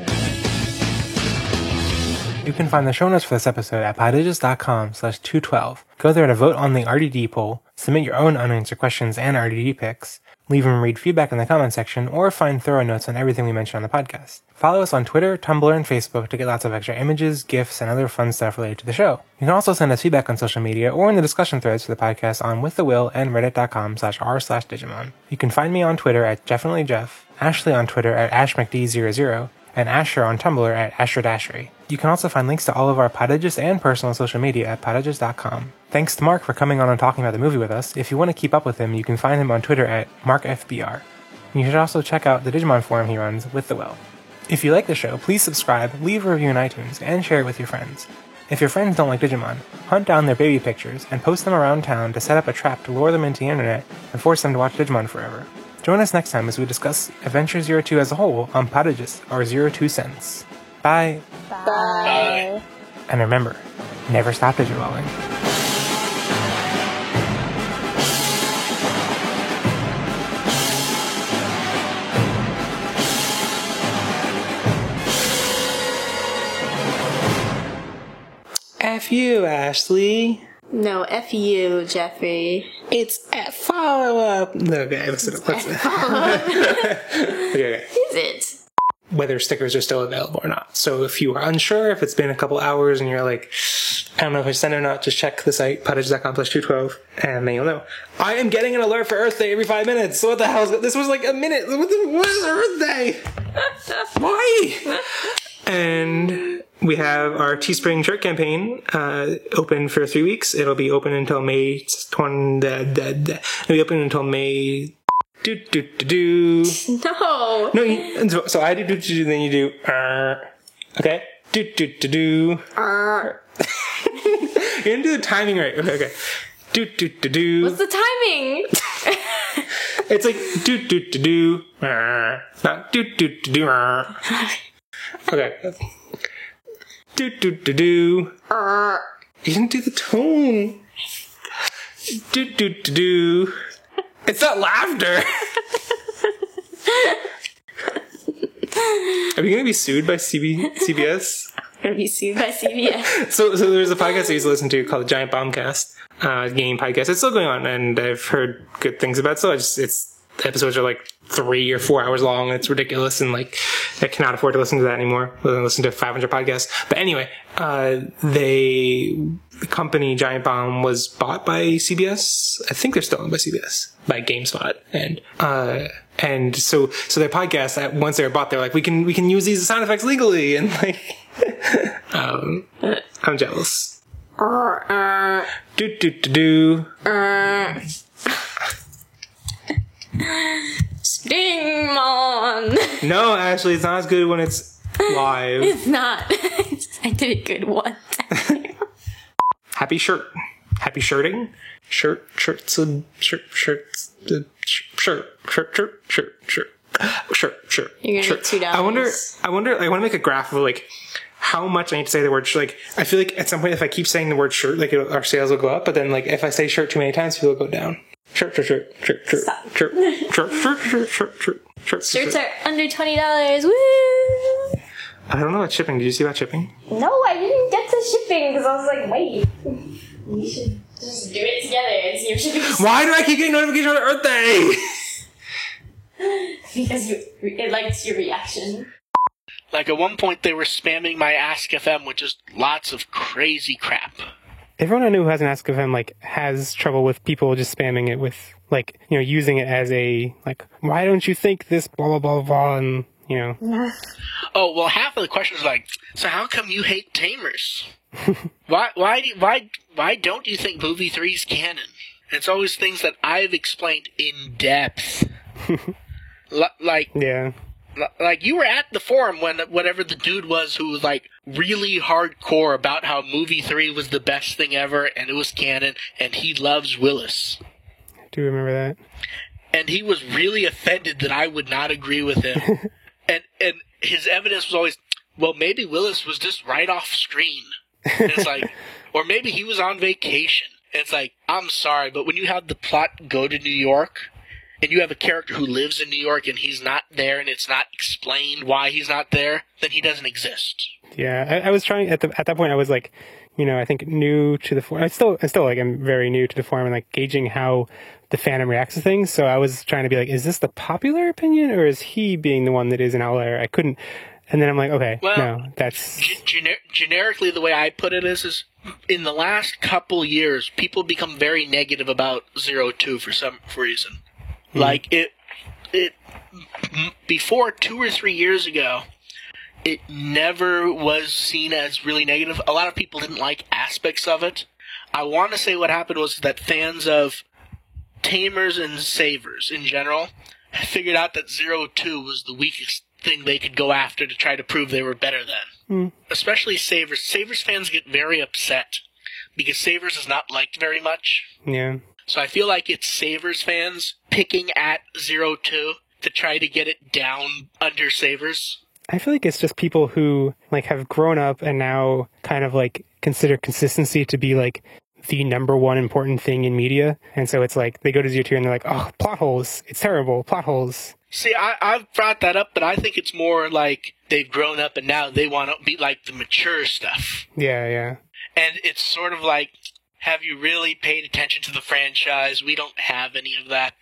You can find the show notes for this episode at podigious.com slash 212. Go there to vote on the R D D poll, submit your own unanswered questions and R D D picks, leave and read feedback in the comment section, or find thorough notes on everything we mentioned on the podcast. Follow us on Twitter, Tumblr, and Facebook to get lots of extra images, GIFs, and other fun stuff related to the show. You can also send us feedback on social media or in the discussion threads for the podcast on With the Will and reddit.com slash r slash Digimon. You can find me on Twitter at definitelyjeff, Ashley on Twitter at ashmcd zero zero, and Asher on Tumblr at asherdashery. You can also find links to all of our Podigious and personal social media at podigious dot com. Thanks to Mark for coming on and talking about the movie with us. If you want to keep up with him, you can find him on Twitter at mark f b r. You should also check out the Digimon forum he runs, With the Will. If you like the show, please subscribe, leave a review on iTunes, and share it with your friends. If your friends don't like Digimon, hunt down their baby pictures and post them around town to set up a trap to lure them into the internet and force them to watch Digimon forever. Join us next time as we discuss Adventure Zero two as a whole on Podagus or Zero Two Cents. Bye! Bye. Bye. And remember, never stop Digivolving. F you, Ashley. No, F you, Jeffrey. It's a follow-up. Okay, listen, listen. okay, okay. Is it? Whether stickers are still available or not. So if you are unsure, if it's been a couple hours and you're like, I don't know if I sent it or not, just check the site, podages.com slash 212, and then you'll know. I am getting an alert for Earth Day every five minutes. So what the hell is this? Was like a minute. What, the, what is Earth Day? Why? And we have our Teespring shirt campaign uh, open for three weeks. It'll be open until May twentieth. It'll be open until May. Do do do do. No. No. You, so, so I do do do. Then you do. Uh, okay. Do do do do. Uh. You're gonna do the timing right. Okay. Okay. Do do do do. What's the timing? It's like do do do do. Uh, not do do do do. Uh. Okay. Do do do do. Uh. You didn't do the tone. Do do do do. It's not laughter. Are we gonna be sued by C B C B S? I'm gonna be sued by C B S. So, so there's a podcast I used to listen to called the Giant Bombcast, uh, game podcast. It's still going on, and I've heard good things about it. So I just, it's the episodes are like three or four hours long. It's ridiculous, and like I cannot afford to listen to that anymore. I listen to five hundred podcasts. But anyway, uh, they the company Giant Bomb was bought by C B S. I think they're still owned by C B S, by GameSpot, and uh, and so so their podcast. That once they were bought, they're like, we can we can use these sound effects legally, and like, um, I'm jealous. Uh, Do do do do. uh, Stingmon. No, Ashley, it's not as good when it's live. It's not. I did it good once. Happy shirt. Happy shirting. Shirt, shirts, and shirt, shirts, uh, shirt, shirt, shirt, shirt, shirt, shirt, shirt. You're gonna shirt. make two dollars. I wonder. I wonder. I want to make a graph of like how much I need to say the word shirt. Like, I feel like at some point, if I keep saying the word shirt, like it'll, our sales will go up. But then, like, if I say shirt too many times, people will go down. Shirt, shirt, shirt, shirt, shirt, Stop. shirt, shirt, shirt, shirt, shirt, shirt, shirt. Shirts are under twenty dollars. Woo! I don't know about shipping. Did you see about shipping? No, I didn't get to shipping because I was like, wait, we should just do it together and see if shipping. Why do I keep getting notifications on Earth Day? Because you, it likes your reaction. Like at one point they were spamming my Ask F M with just lots of crazy crap. Everyone I knew who has an Ask F M, like, has trouble with people just spamming it with, like, you know, using it as a, like, why don't you think this, blah, blah, blah, blah, and, you know. Oh, well, half of the question is like, so how come you hate Tamers? why, why, do, why, why don't you think movie three is canon? And it's always things that I've explained in depth. L- like, yeah. Like, you were at the forum when whatever the dude was who was, like, really hardcore about how movie three was the best thing ever, and it was canon, and he loves Willis. I do remember that. And he was really offended that I would not agree with him. and and his evidence was always, well, maybe Willis was just right off screen. And it's like, or maybe he was on vacation. And it's like, I'm sorry, but when you have the plot go to New York, and you have a character who lives in New York and he's not there and it's not explained why he's not there, then he doesn't exist. Yeah, I, I was trying, at the at that point I was like, you know, I think new to the forum. I still, I still like, I'm very new to the forum and like gauging how the fandom reacts to things. So I was trying to be like, is this the popular opinion or is he being the one that is an outlier? I couldn't, and then I'm like, okay, well, no, that's... G- gener- generically, the way I put it is, is in the last couple years, people become very negative about Zero Two for some for reason. Mm-hmm. Like, it, it, before two or three years ago, it never was seen as really negative. A lot of people didn't like aspects of it. I want to say what happened was that fans of Tamers and Savers in general figured out that Zero Two was the weakest thing they could go after to try to prove they were better than. Mm. Especially Savers. Savers fans get very upset because Savers is not liked very much. Yeah. So I feel like it's Savers fans picking at Zero Two to try to get it down under Savers. I feel like it's just people who like have grown up and now kind of like consider consistency to be like the number one important thing in media. And so it's like they go to Zero Two and they're like, oh, plot holes. It's terrible. Plot holes. See, I, I've brought that up, but I think it's more like they've grown up and now they want to be like the mature stuff. Yeah, yeah. And it's sort of like, have you really paid attention to the franchise? We don't have any of that.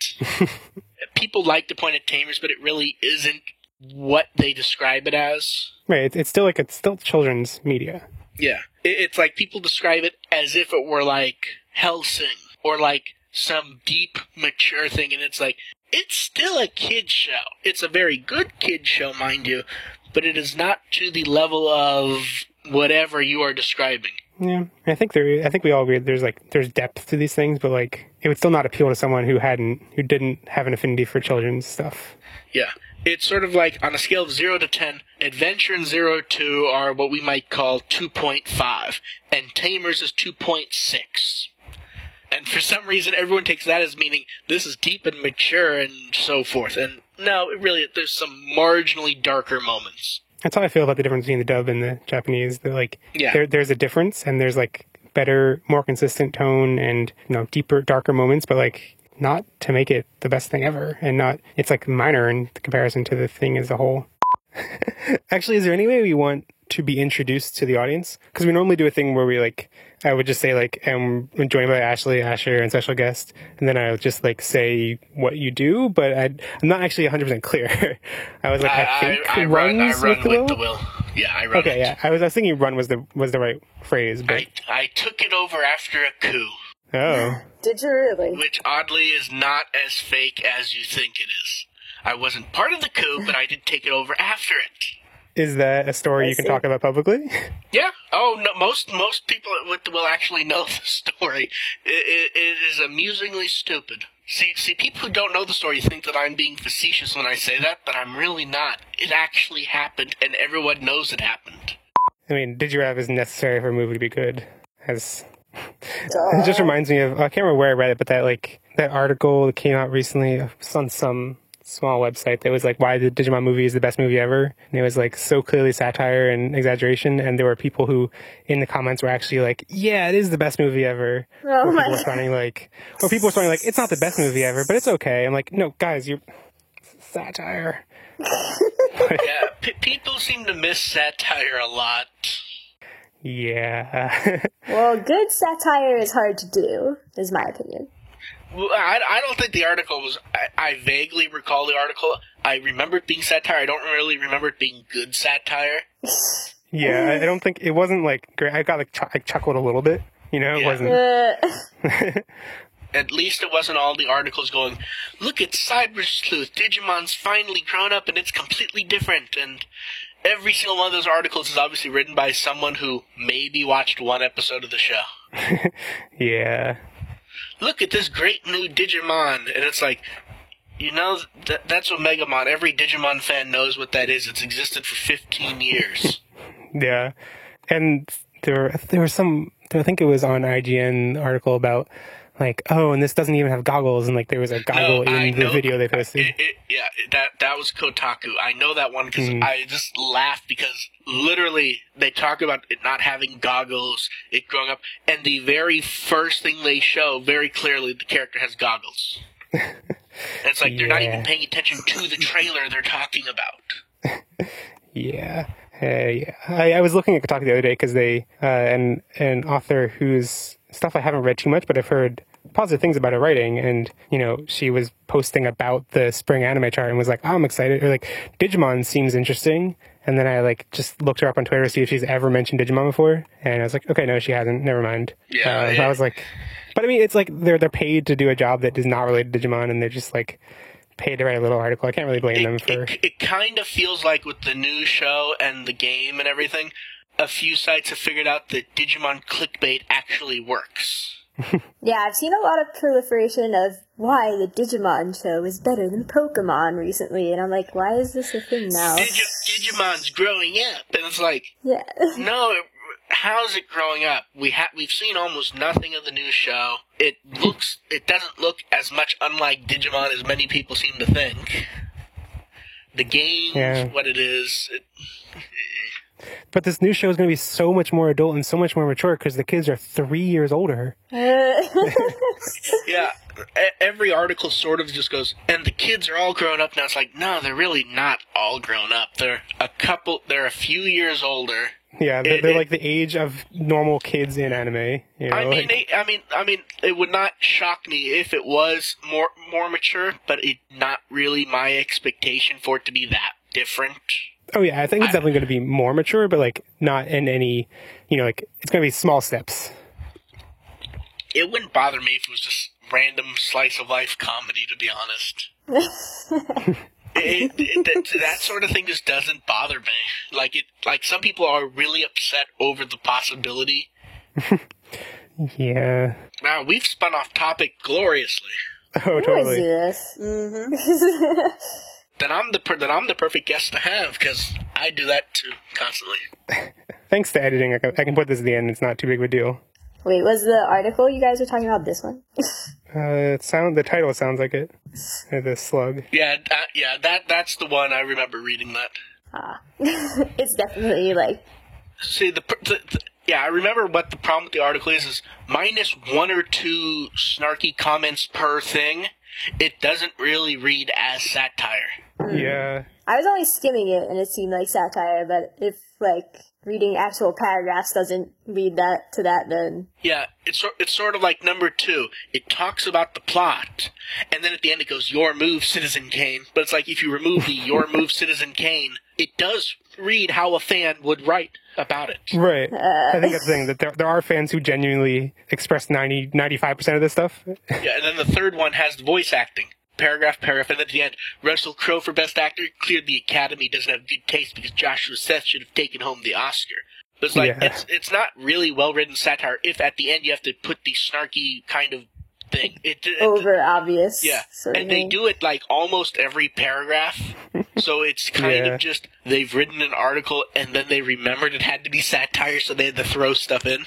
People like to point at Tamers, but it really isn't what they describe it as. Right, it's, it's still like, it's still children's media. Yeah. It, it's like people describe it as if it were like Hellsing or like some deep, mature thing, and it's like, it's still a kid's show. It's a very good kid's show, mind you, but it is not to the level of whatever you are describing. Yeah, I think there. I think we all agree there's like there's depth to these things, but like it would still not appeal to someone who hadn't who didn't have an affinity for children's stuff. Yeah, it's sort of like on a scale of zero to ten, Adventure and Zero Two are what we might call two point five, and Tamers is two point six. And for some reason, everyone takes that as meaning this is deep and mature and so forth. And no, it really there's some marginally darker moments. That's how I feel about the difference between the dub and the Japanese. They're like, yeah. there, there's a difference, and there's like better, more consistent tone, and you know, deeper, darker moments, but like not to make it the best thing ever, and not. It's like minor in comparison to the thing as a whole. Actually, is there any way we want to be introduced to the audience? Because we normally do a thing where we like, I would just say like, I'm joined by Ashley, Asher, and special guest, and then I would just like say what you do, but I'd, I'm not actually one hundred percent clear. I was like, I, I think I, I runs run, I run with, the, with will? the will. Yeah, I run. Okay, it. yeah, I was, I was thinking run was the was the right phrase, but I, I took it over after a coup. Oh, did you really? Which oddly is not as fake as you think it is. I wasn't part of the coup, but I did take it over after it. Is that a story you can talk about publicly? Yeah. Oh, no, most most people with the will actually know the story. It, it, it is amusingly stupid. See, see, people who don't know the story think that I'm being facetious when I say that, but I'm really not. It actually happened, and everyone knows it happened. I mean, Digirab is necessary for a movie to be good. As it just reminds me of, I can't remember where I read it, but that like that article that came out recently it was on some small website that was like, why the Digimon movie is the best movie ever. And it was like so clearly satire and exaggeration, and there were people who in the comments were actually like, yeah, it is the best movie ever. Oh or my people were responding like, or people were responding like, it's not the best movie ever, but it's okay. I'm like, no, guys, you're satire. Yeah, p- people seem to miss satire a lot. Yeah. Well, good satire is hard to do, is my opinion. Well, I, I don't think the article was... I, I vaguely recall the article. I remember it being satire. I don't really remember it being good satire. Yeah, I, I don't think... It wasn't, like, great. I got, like, ch- I chuckled a little bit. You know, it Yeah. wasn't... Uh, At least it wasn't all the articles going, look at Cyber Sleuth, Digimon's finally grown up and it's completely different. And every single one of those articles is obviously written by someone who maybe watched one episode of the show. Yeah. Look at this great new Digimon. And it's like, you know, th- that's Omegamon. Every Digimon fan knows what that is. It's existed for fifteen years. Yeah. And there, there was some, I think it was on I G N article about, like, oh, and this doesn't even have goggles, and, like, there was a goggle no, in the know, video they posted. It, it, yeah, that that was Kotaku. I know that one because Mm. I just laughed because literally they talk about it not having goggles, it growing up, and the very first thing they show, very clearly, the character has goggles. And it's like they're not even Yeah. paying attention to the trailer they're talking about. Yeah. Uh, yeah. I, I was looking at Kotaku the other day because they, uh, and an author whose stuff I haven't read too much, but I've heard positive things about her writing, and, you know, she was posting about the spring anime chart and was like, oh, I'm excited, or like, Digimon seems interesting, and then I, like, just looked her up on Twitter to see if she's ever mentioned Digimon before, and I was like, okay, no, she hasn't, never mind. Yeah, uh, yeah. So I was like, but I mean, it's like, they're, they're paid to do a job that is not related to Digimon, and they're just, like, paid to write a little article. I can't really blame It, them for... it, it kind of feels like with the new show and the game and everything, a few sites have figured out that Digimon clickbait actually works. Yeah, I've seen a lot of proliferation of why the Digimon show is better than Pokemon recently, and I'm like, why is this a thing now? Digi- Digimon's growing up, and it's like, yeah. no, it, how's it growing up? We ha- we've seen almost nothing of the new show. It looks, it doesn't look as much unlike Digimon as many people seem to think. The game's Yeah. what it is. It, But this new show is going to be so much more adult and so much more mature because the kids are three years older. yeah, e- every article sort of just goes, and the kids are all grown up now. It's like, no, they're really not all grown up. They're a couple, they're a few years older. Yeah, they're, It- they're it- like the age of normal kids in anime. You know, I mean, like- it, I mean, I mean, it would not shock me if it was more more mature, but it's not really my expectation for it to be that different. oh yeah, I think it's I- definitely going to be more mature, but like not in any, you know, like it's going to be small steps. It wouldn't bother me if it was just random slice of life comedy, to be honest. it, it, that, that sort of thing just doesn't bother me. Like it, like some people are really upset over the possibility. Yeah. Now we've spun off topic gloriously. Oh, What is totally. this? Mm-hmm. Then I'm the per- then I'm the perfect guest to have because I do that too constantly. Thanks to editing, I can, I can put this at the end. It's not too big of a deal. Wait, was the article you guys were talking about this one? Uh, it sound the title sounds like it. Uh, The slug. Yeah, that, yeah, that that's the one. I remember reading that. Ah. It's definitely like, See, the, the, the yeah, I remember what the problem with the article is: is minus one or two snarky comments per thing. It doesn't really read as satire. Yeah. I was only skimming it and it seemed like satire, but if like reading actual paragraphs doesn't read that to that, then Yeah, it's sor- it's sort of like number two. It talks about the plot, and then at the end it goes, "Your move, Citizen Kane." But it's like if you remove the "Your move, Citizen Kane," it does read how a fan would write about it. Right. I think that's the thing, that there, there are fans who genuinely express ninety, ninety-five percent of this stuff. Yeah, and then the third one has the voice acting. Paragraph, paragraph, and then at the end, Russell Crowe for Best Actor cleared the Academy, doesn't have good taste because Joshua Seth should have taken home the Oscar. But it's like, Yeah. it's it's not really well-written satire if at the end you have to put the snarky kind of thing. It, it, over obvious. Yeah, sort of and they thing. do it like almost every paragraph. So it's kind Yeah. of just, they've written an article and then they remembered it had to be satire, so they had to throw stuff in.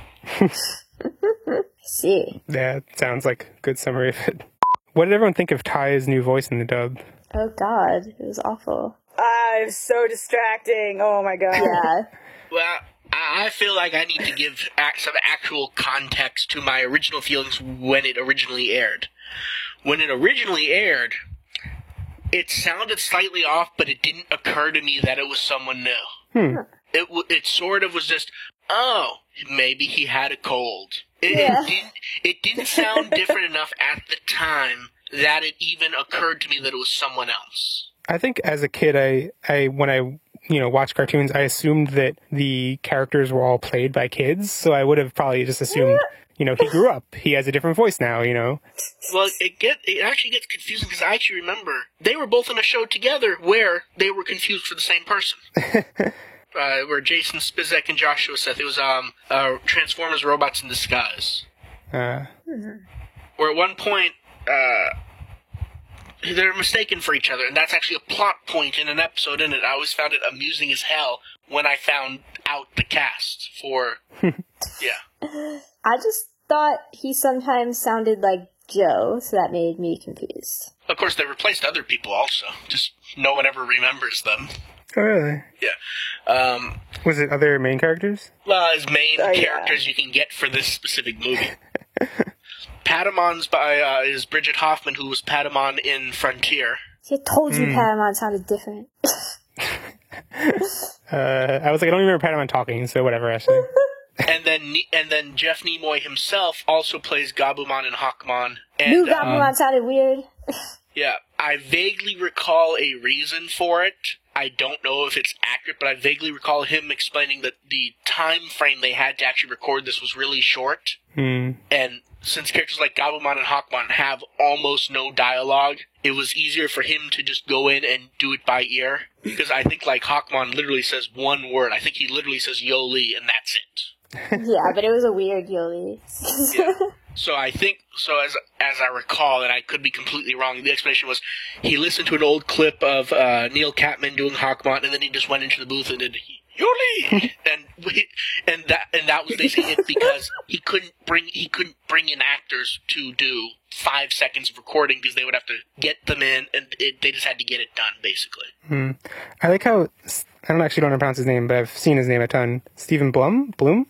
See. Yeah, it sounds like a good summary of it. What did everyone think of Ty's new voice in the dub? Oh god, it was awful. Ah, it's so distracting. Oh my god. Yeah. Well, I I feel like I need to give ac- some actual context to my original feelings when it originally aired. When it originally aired, it sounded slightly off, but it didn't occur to me that it was someone new. Hmm. It w- it sort of was just, oh, maybe he had a cold. It, Yeah. it didn't it didn't sound different enough at the time that it even occurred to me that it was someone else. I think as a kid, I, I when I you know watched cartoons, I assumed that the characters were all played by kids, so I would have probably just assumed, you know, he grew up, he has a different voice now, you know. Well, it get it actually gets confusing because I actually remember they were both in a show together where they were confused for the same person. uh, where Jason Spizek and Joshua Seth. It was um uh, Transformers Robots in Disguise. Uh, Where at one point uh, they're mistaken for each other, and that's actually a plot point in an episode in it. I always found it amusing as hell when I found out the cast for yeah. I just thought he sometimes sounded like Joe, so that made me confused. Of course, they replaced other people also. Just no one ever remembers them. oh, really? Yeah. Um, Was it other main characters? well, as main Oh, yeah. characters you can get for this specific movie. Patamon's by uh, is Bridget Hoffman, who was Patamon in Frontier. See, I told Hmm. you Patamon sounded different. Uh, I was like, I don't remember Patamon talking, so whatever, actually. and then Ne- and then Jeff Nimoy himself also plays Gabumon and Hawkmon. And, New um, Gabumon sounded weird. yeah, I vaguely recall a reason for it. I don't know if it's accurate, but I vaguely recall him explaining that the time frame they had to actually record this was really short. Hmm. And since characters like Gabumon and Hawkmon have almost no dialogue, it was easier for him to just go in and do it by ear. Because I think like Hawkmon literally says one word. I think he literally says Yoli, and that's it. Yeah, but it was a weird Yoli. Yeah. So I think, so as as I recall, and I could be completely wrong, the explanation was he listened to an old clip of uh, Neil Catman doing Hawkmont, and then he just went into the booth and did Yoli, and we, and that and that was basically it because he couldn't bring he couldn't bring in actors to do five seconds of recording because they would have to get them in, and it, they just had to get it done basically. Hmm. I like how I don't actually don't know how to pronounce his name, but I've seen his name a ton. Stephen Blum, Bloom.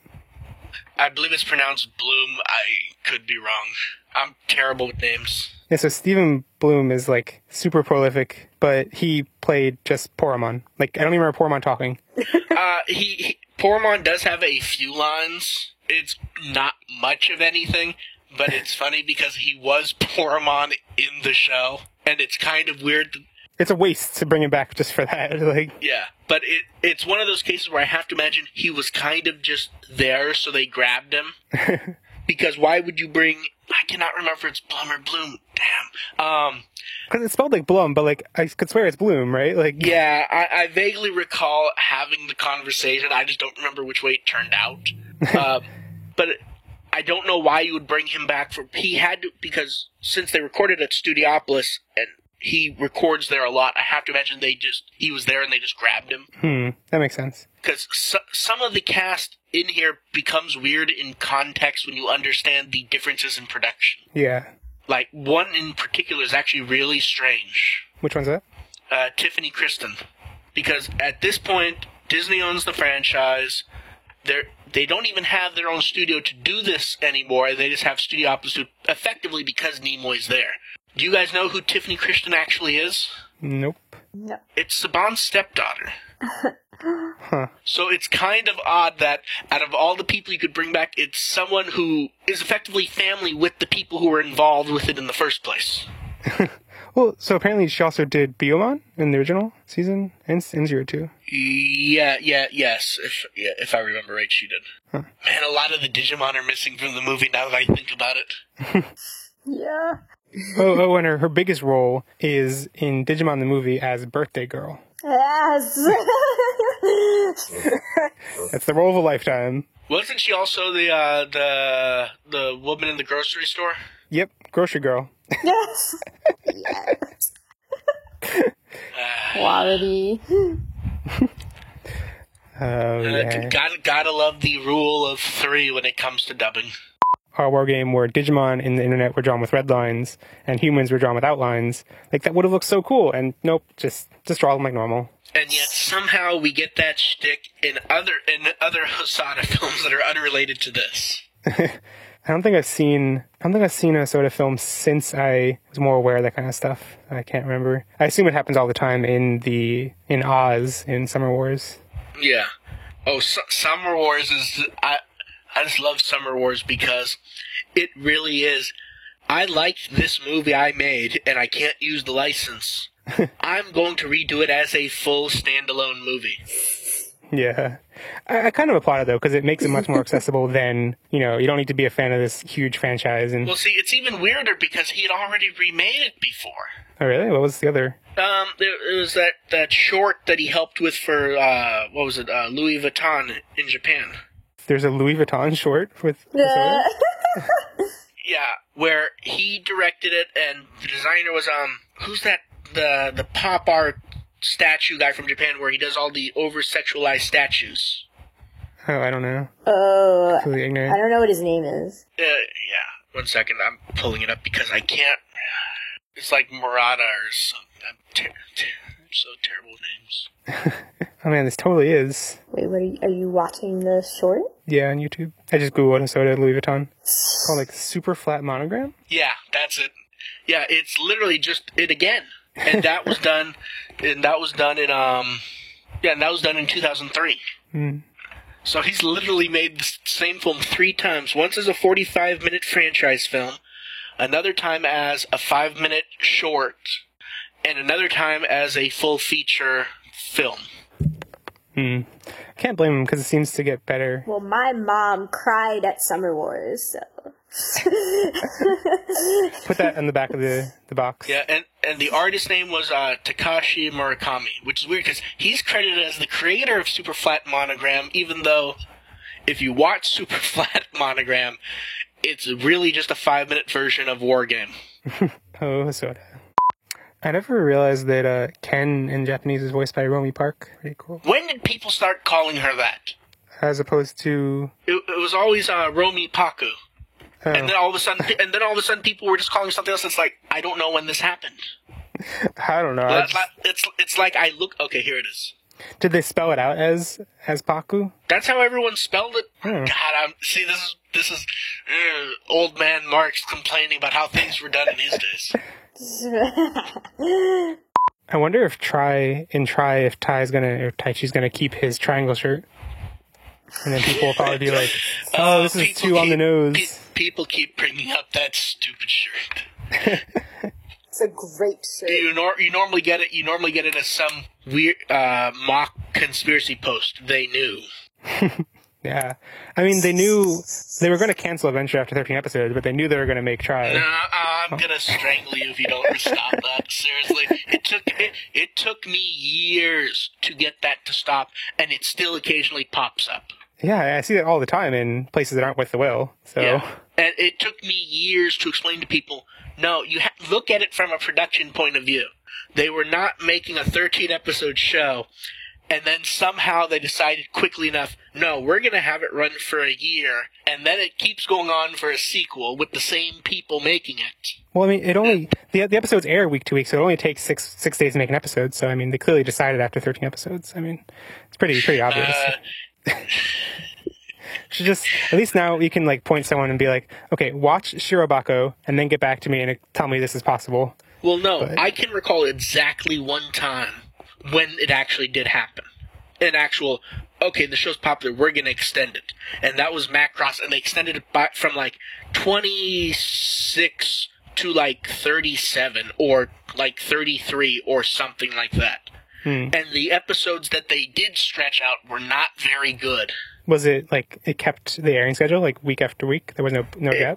I believe it's pronounced Bloom. I could be wrong. I'm terrible with names. Yeah, so Stephen Bloom is like super prolific, but he played just Poramon. Like I don't even remember Poramon talking. uh, he, he Poramon does have a few lines. It's not much of anything, but it's funny because he was Poramon in the show, and it's kind of weird. That, it's a waste to bring him back just for that. Like, yeah, but it it's one of those cases where I have to imagine he was kind of just there, so they grabbed him. Because why would you bring? I cannot remember if it's Blum or Bloom. Damn. Um, because it's spelled like Blum, but like I could swear it's Bloom, right? Like, yeah, I, I vaguely recall having the conversation. I just don't remember which way it turned out. uh, but I don't know why you would bring him back for. He had to because since they recorded at Studiopolis and he records there a lot. I have to imagine they just he was there and they just grabbed him. Hmm, that makes sense. Because so, some of the cast in here becomes weird in context when you understand the differences in production. Yeah. Like, one in particular is actually really strange. Which one's that? Uh, Tiffany Kristen. Because at this point, Disney owns the franchise. They're, they don't even have their own studio to do this anymore. They just have Studiopolis to, effectively because Nimoy's there. Do you guys know who Tiffany Kristen actually is? Nope. No. It's Saban's stepdaughter. Huh. So it's kind of odd that out of all the people you could bring back, it's someone who is effectively family with the people who were involved with it in the first place. Well, so apparently she also did Biyomon in the original season and in Zero Two. Yeah, yeah, yes. If yeah, if I remember right, she did. Huh. Man, a lot of the Digimon are missing from the movie now that I think about it. Yeah. oh, oh, and her, her biggest role is in Digimon the movie as Birthday Girl. Yes. That's the role of a lifetime. Wasn't she also the uh, the the woman in the grocery store? Yep, grocery girl. Yes. Yes. Quality. Oh, yeah. Uh, gotta, gotta love the rule of three when it comes to dubbing. Our war game where Digimon in the internet were drawn with red lines and humans were drawn with outlines. Like, that would have looked so cool. And nope, just, just draw them like normal. And yet somehow we get that shtick in other in other Hosoda films that are unrelated to this. I don't think I've seen I don't think I've seen a Hosoda film since I was more aware of that kind of stuff. I can't remember. I assume it happens all the time in the in Oz in Summer Wars. Yeah. Oh, Su- Summer Wars is I I just love Summer Wars because it really is. I liked this movie I made, and I can't use the license. I'm going to redo it as a full standalone movie. Yeah. I, I kind of applaud it, though, because it makes it much more accessible than, you know, you don't need to be a fan of this huge franchise. And well, see, it's even weirder because he had already remade it before. Oh, really? What was the other? Um, there, it was that, that short that he helped with for, uh, what was it, uh, Louis Vuitton in Japan. There's a Louis Vuitton short with Yeah. Yeah, where he directed it, and the designer was, um, who's that, the the pop art statue guy from Japan where he does all the over-sexualized statues? Oh, I don't know. Oh, Completely ignorant. I don't know what his name is. Uh, yeah, one second, I'm pulling it up because I can't, it's like Murata or something. I'm, ter- ter- I'm so terrible with names. Oh man, this totally is. Wait, what are you, are you watching the short? Yeah, on YouTube. I just googled Hosoda Louis Vuitton. It's called like Super Flat Monogram. Yeah, that's it. Yeah, it's literally just it again, and that was done, and that was done in um, yeah, and that was done in two thousand three. Mm. So he's literally made the same film three times. Once as a forty-five minute franchise film, another time as a five minute short, and another time as a full feature film. Hmm. I can't blame him because it seems to get better. Well, my mom cried at Summer Wars, so. Put that in the back of the, the box. Yeah, and, and the artist's name was uh, Takashi Murakami, which is weird because he's credited as the creator of Super Flat Monogram, even though if you watch Super Flat Monogram, it's really just a five-minute version of War Game. Oh, soda. I never realized that uh, Ken in Japanese is voiced by Romy Park. Pretty cool. When did people start calling her that? As opposed to... It, it was always uh, Romy Paku. Oh. And then all of a sudden, and then all of a sudden, people were just calling something else. It's like, I don't know when this happened. I don't know. I just... It's it's like I look. Okay, here it is. Did they spell it out as as Paku? That's how everyone spelled it. Hmm. God, I'm see. This is this is uh, old man Mark's complaining about how things were done in his days. I wonder if Try in Try if Ty's gonna or Taichi's gonna keep his triangle shirt, and then people will probably be like, "Oh, this is too keep, on the nose." Pe- people keep bringing up that stupid shirt. It's a great shirt. You, nor- you normally get it. You normally get it as some weird uh, mock conspiracy post. They knew. Yeah, I mean they knew they were going to cancel Adventure after thirteen episodes, but they knew they were going to make Try. No, uh, I'm gonna strangle you if you don't stop that. Seriously, it took it, it took me years to get that to stop, and it still occasionally pops up. Yeah, I see that all the time in places that aren't with the will. So, yeah. And it took me years to explain to people. No, you ha- look at it from a production point of view. They were not making a thirteen episode show, and then somehow they decided quickly enough, no, we're going to have it run for a year, and then it keeps going on for a sequel with the same people making it. Well, I mean, it only the the episodes air week to week, so it only takes six six days to make an episode. So, I mean, they clearly decided after thirteen episodes. I mean, it's pretty pretty obvious. Uh... Should just at least now we can like point someone and be like, okay, watch Shirobako and then get back to me and tell me this is possible. Well, no, but... I can recall exactly one time when it actually did happen. An actual, okay, the show's popular, we're going to extend it. And that was Macross, and they extended it by, from like twenty-six to like thirty-seven or like thirty-three or something like that. Hmm. And the episodes that they did stretch out were not very good. Was it like it kept the airing schedule like week after week? There was no no gap?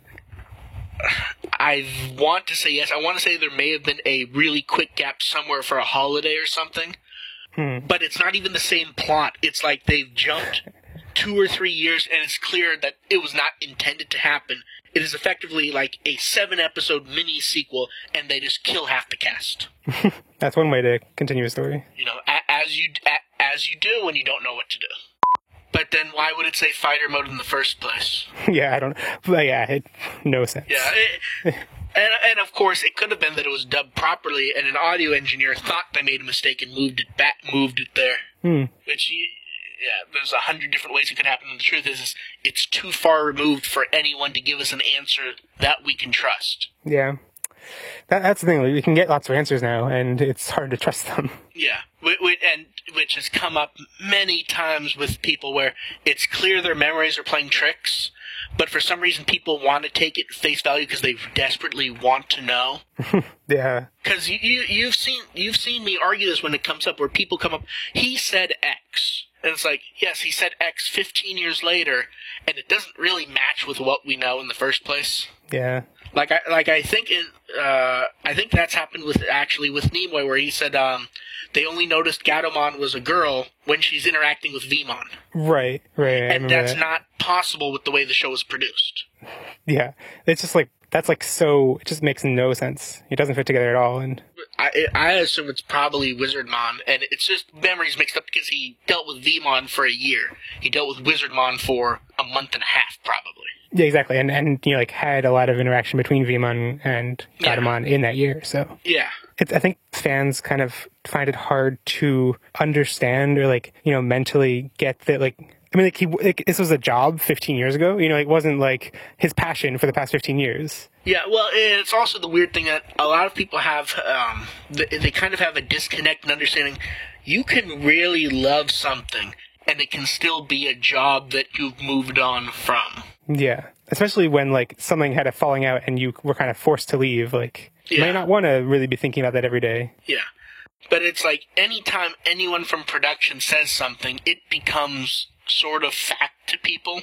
I want to say yes. I want to say there may have been a really quick gap somewhere for a holiday or something. Hmm. But it's not even the same plot. It's like they've jumped two or three years, and it's clear that it was not intended to happen. It is effectively like a seven-episode mini-sequel, and they just kill half the cast. That's one way to continue a story. You know, a- as you a- as you do when you don't know what to do. But then why would it say fighter mode in the first place? Yeah, I don't... But yeah, it... No sense. Yeah, it, and, and of course, it could have been that it was dubbed properly, and an audio engineer thought they made a mistake and moved it back, moved it there. Hmm. Which, yeah, there's a hundred different ways it could happen, and the truth is, is, it's too far removed for anyone to give us an answer that we can trust. Yeah. That, that's the thing. We can get lots of answers now, and it's hard to trust them. Yeah, we, we, and which has come up many times with people where it's clear their memories are playing tricks, but for some reason people want to take it face value because they desperately want to know. Yeah. Because you, you you've seen you've seen me argue this when it comes up, where people come up, he said X, and it's like, yes, he said X fifteen years later, and it doesn't really match with what we know in the first place. Yeah. Like I like I think in uh I think that's happened with actually with Nimoy, where he said um they only noticed Gatomon was a girl when she's interacting with Vmon. Right, right. And that's that. not possible with the way the show was produced. Yeah, it's just like that's like so. It just makes no sense. It doesn't fit together at all. And I I assume it's probably Wizardmon, and it's just memories mixed up because he dealt with Vmon for a year. He dealt with Wizardmon for a month and a half, probably. Yeah, exactly, and and you know, like had a lot of interaction between Vmon and Gatomon yeah. in that year. So yeah, it's, I think fans kind of find it hard to understand or like you know mentally get that like. I mean, like he, like, this was a job fifteen years ago. You know, it wasn't like his passion for the past fifteen years. Yeah, well, it's also the weird thing that a lot of people have. Um, they, they kind of have a disconnect in understanding. You can really love something, and it can still be a job that you've moved on from. Yeah, especially when like something had a falling out and you were kind of forced to leave. Like, yeah. You might not want to really be thinking about that every day. Yeah. But it's like anytime anyone from production says something, it becomes sort of fact to people,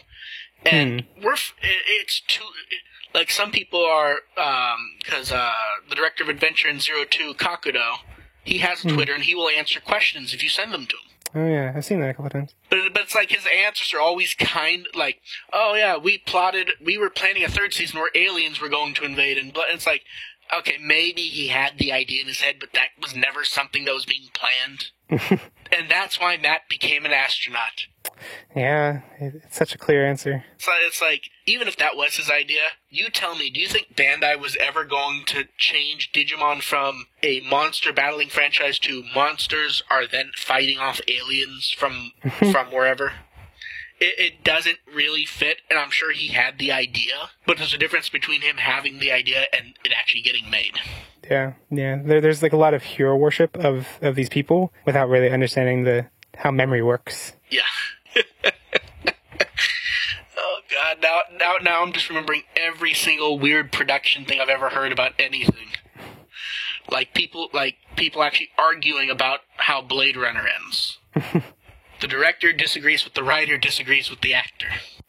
and hmm. we're it's too like some people are um because uh the director of Adventure in Zero Two, Kakudo, he has a Twitter hmm. and he will answer questions if you send them to him. Oh yeah, I've seen that a couple of times. But, but it's like his answers are always kind like, oh yeah, we plotted, we were planning a third season where aliens were going to invade, and blah- it's like, okay, maybe he had the idea in his head, but that was never something that was being planned. And that's why Matt became an astronaut. Yeah, it's such a clear answer. So it's like, even if that was his idea, you tell me, do you think Bandai was ever going to change Digimon from a monster battling franchise to monsters are then fighting off aliens from from wherever? It, it doesn't really fit, and I'm sure he had the idea, but there's a difference between him having the idea and it actually getting made. Yeah, yeah. There, there's like a lot of hero worship of, of these people without really understanding the how memory works. Yeah. Oh god, now now now I'm just remembering every single weird production thing I've ever heard about anything. Like people like people actually arguing about how Blade Runner ends. The director disagrees with the writer, disagrees with the actor.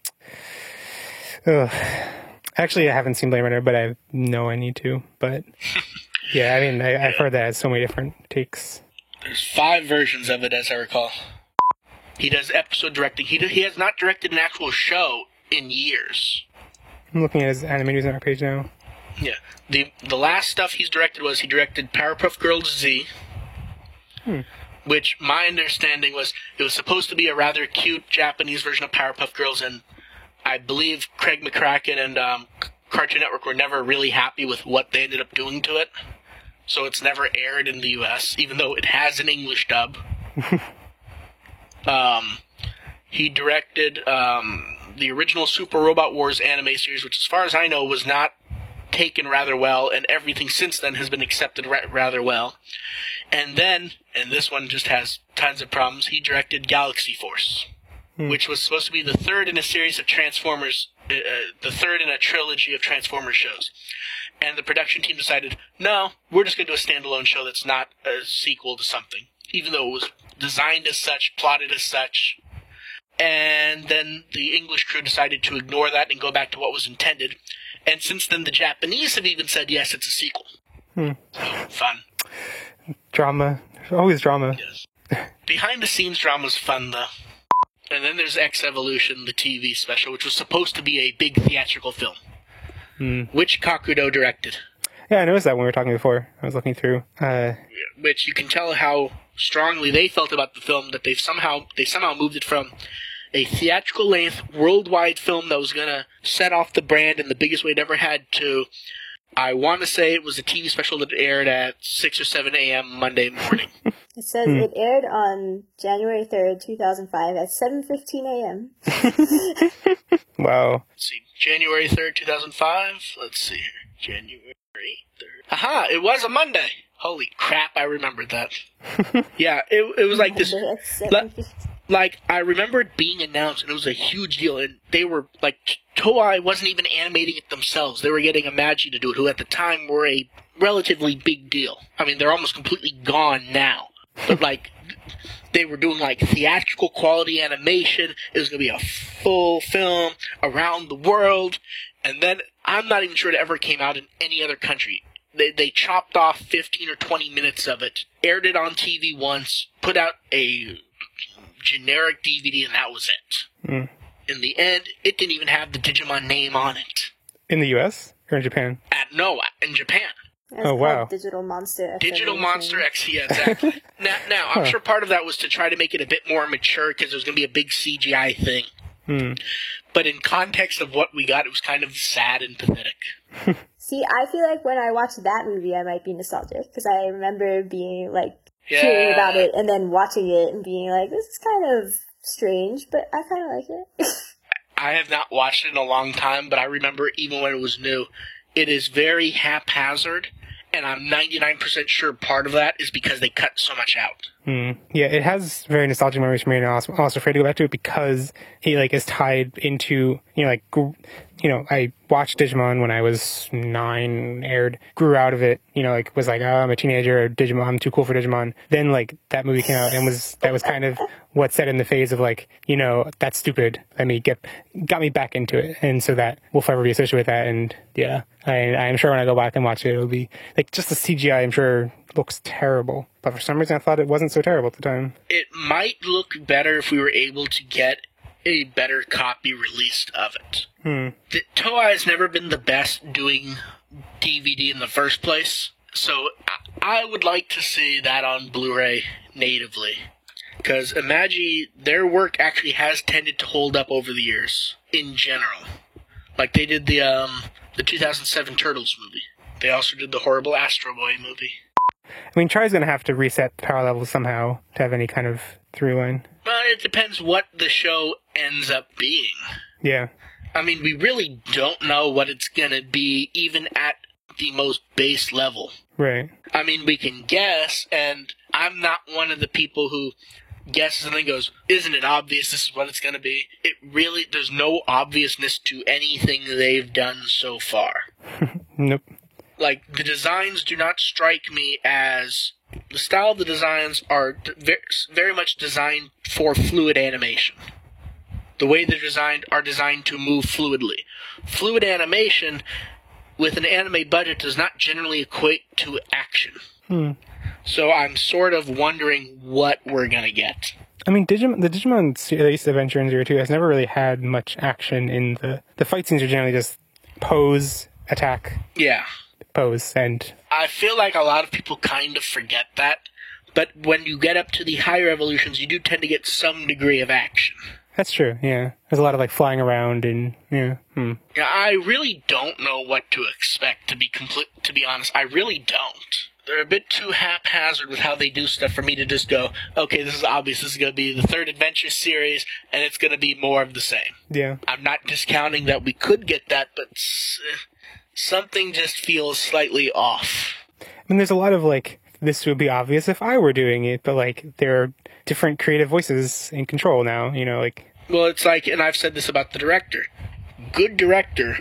Ugh. Actually, I haven't seen Blade Runner, but I know I need to. But yeah, I mean, I, I've heard that has so many different takes. There's five versions of it, as I recall. He does episode directing. He, do, he has not directed an actual show in years. I'm looking at his Anime News Network page now. Yeah. The the last stuff he's directed was he directed Powerpuff Girls Z, hmm. which my understanding was it was supposed to be a rather cute Japanese version of Powerpuff Girls, and I believe Craig McCracken and um, Cartoon Network were never really happy with what they ended up doing to it. So it's never aired in the U S, even though it has an English dub. um, he directed um, the original Super Robot Wars anime series, which as far as I know was not taken rather well, and everything since then has been accepted ra- rather well. And then, and this one just has tons of problems, he directed Galaxy Force, hmm. which was supposed to be the third in a series of Transformers, uh, the third in a trilogy of Transformers shows. And the production team decided, no, we're just going to do a standalone show that's not a sequel to something, even though it was designed as such, plotted as such. And then the English crew decided to ignore that and go back to what was intended. And since then, the Japanese have even said, yes, it's a sequel. Hmm. So, fun. Drama. Always drama. Yes. Behind-the-scenes drama's fun, though. And then there's X Evolution, the T V special, which was supposed to be a big theatrical film. Hmm. Which Kakudo directed. Yeah, I noticed that when we were talking before. I was looking through. Uh, Which you can tell how strongly they felt about the film, that they've somehow they somehow moved it from a theatrical length, worldwide film that was going to set off the brand in the biggest way it ever had to, I want to say it was a T V special that aired at six or seven a.m. Monday morning. It says hmm. it aired on January third, two thousand five at seven fifteen a.m. Wow. Let's see, January third, two thousand five. Let's see here. January third. Aha, it was a Monday. Holy crap, I remembered that. Yeah, it it was like this. Like, I remember it being announced, and it was a huge deal, and they were, like, Toei wasn't even animating it themselves. They were getting Imagi to do it, who at the time were a relatively big deal. I mean, they're almost completely gone now. But, like, they were doing, like, theatrical quality animation. It was going to be a full film around the world. And then, I'm not even sure it ever came out in any other country. They they chopped off fifteen or twenty minutes of it, aired it on T V once, put out a generic D V D, and that was it. Mm. In the end, it didn't even have the Digimon name on it. In the U S or in Japan? At no, in Japan. It's oh wow! Digital Monster X. Digital Monster X, yeah, exactly. now, now I'm huh. sure part of that was to try to make it a bit more mature because there was going to be a big C G I thing. Hmm. But in context of what we got, it was kind of sad and pathetic. See, I feel like when I watched that movie, I might be nostalgic because I remember being like yeah. hearing about it and then watching it and being like, "This is kind of strange," but I kind of like it. I have not watched it in a long time, but I remember even when it was new, it is very haphazard, and I'm ninety-nine percent sure part of that is because they cut so much out. Mm. Yeah, it has very nostalgic memories for me, and I'm also, also afraid to go back to it because it like is tied into, you know, like, you know, I watched Digimon when I was nine, aired, grew out of it, you know, like was like, oh, I'm a teenager, Digimon, I'm too cool for Digimon. Then like that movie came out and was that was kind of what set in the phase of like, you know, that's stupid. Let me get got me back into it, and so that will forever be associated with that. And yeah, I I'm sure when I go back and watch it, it'll be like just the C G I. I'm sure looks terrible. But for some reason, I thought it wasn't so terrible at the time. It might look better if we were able to get a better copy released of it. Hmm. The, Toei has never been the best doing D V D in the first place, so I, I would like to see that on Blu-ray natively. Because Imagi, their work actually has tended to hold up over the years, in general. Like they did the um the two thousand seven Turtles movie. They also did the horrible Astro Boy movie. I mean, Tri's going to have to reset power levels somehow to have any kind of through line. Well, it depends what the show ends up being. Yeah. I mean, we really don't know what it's going to be, even at the most base level. Right. I mean, we can guess, and I'm not one of the people who guesses and then goes, isn't it obvious this is what it's going to be? It really, there's no obviousness to anything they've done so far. Nope. Like, the designs do not strike me as... The style of the designs are very, very much designed for fluid animation. The way they're designed are designed to move fluidly. Fluid animation with an anime budget does not generally equate to action. Hmm. So I'm sort of wondering what we're going to get. I mean, Digimon, the Digimon Ace Adventure in Zero Two has never really had much action in the... The fight scenes are generally just pose, attack. Yeah. Pose, and... I feel like a lot of people kind of forget that, but when you get up to the higher evolutions, you do tend to get some degree of action. That's true, yeah. There's a lot of, like, flying around and, yeah. Hmm. Yeah, I really don't know what to expect, to be complete, to be honest. I really don't. They're a bit too haphazard with how they do stuff for me to just go, okay, this is obvious, this is going to be the third adventure series, and it's going to be more of the same. Yeah. I'm not discounting that we could get that, but uh, something just feels slightly off. I mean, there's a lot of, like, this would be obvious if I were doing it, but, like, there are different creative voices in control now, you know, like... Well, it's like, and I've said this about the director, good director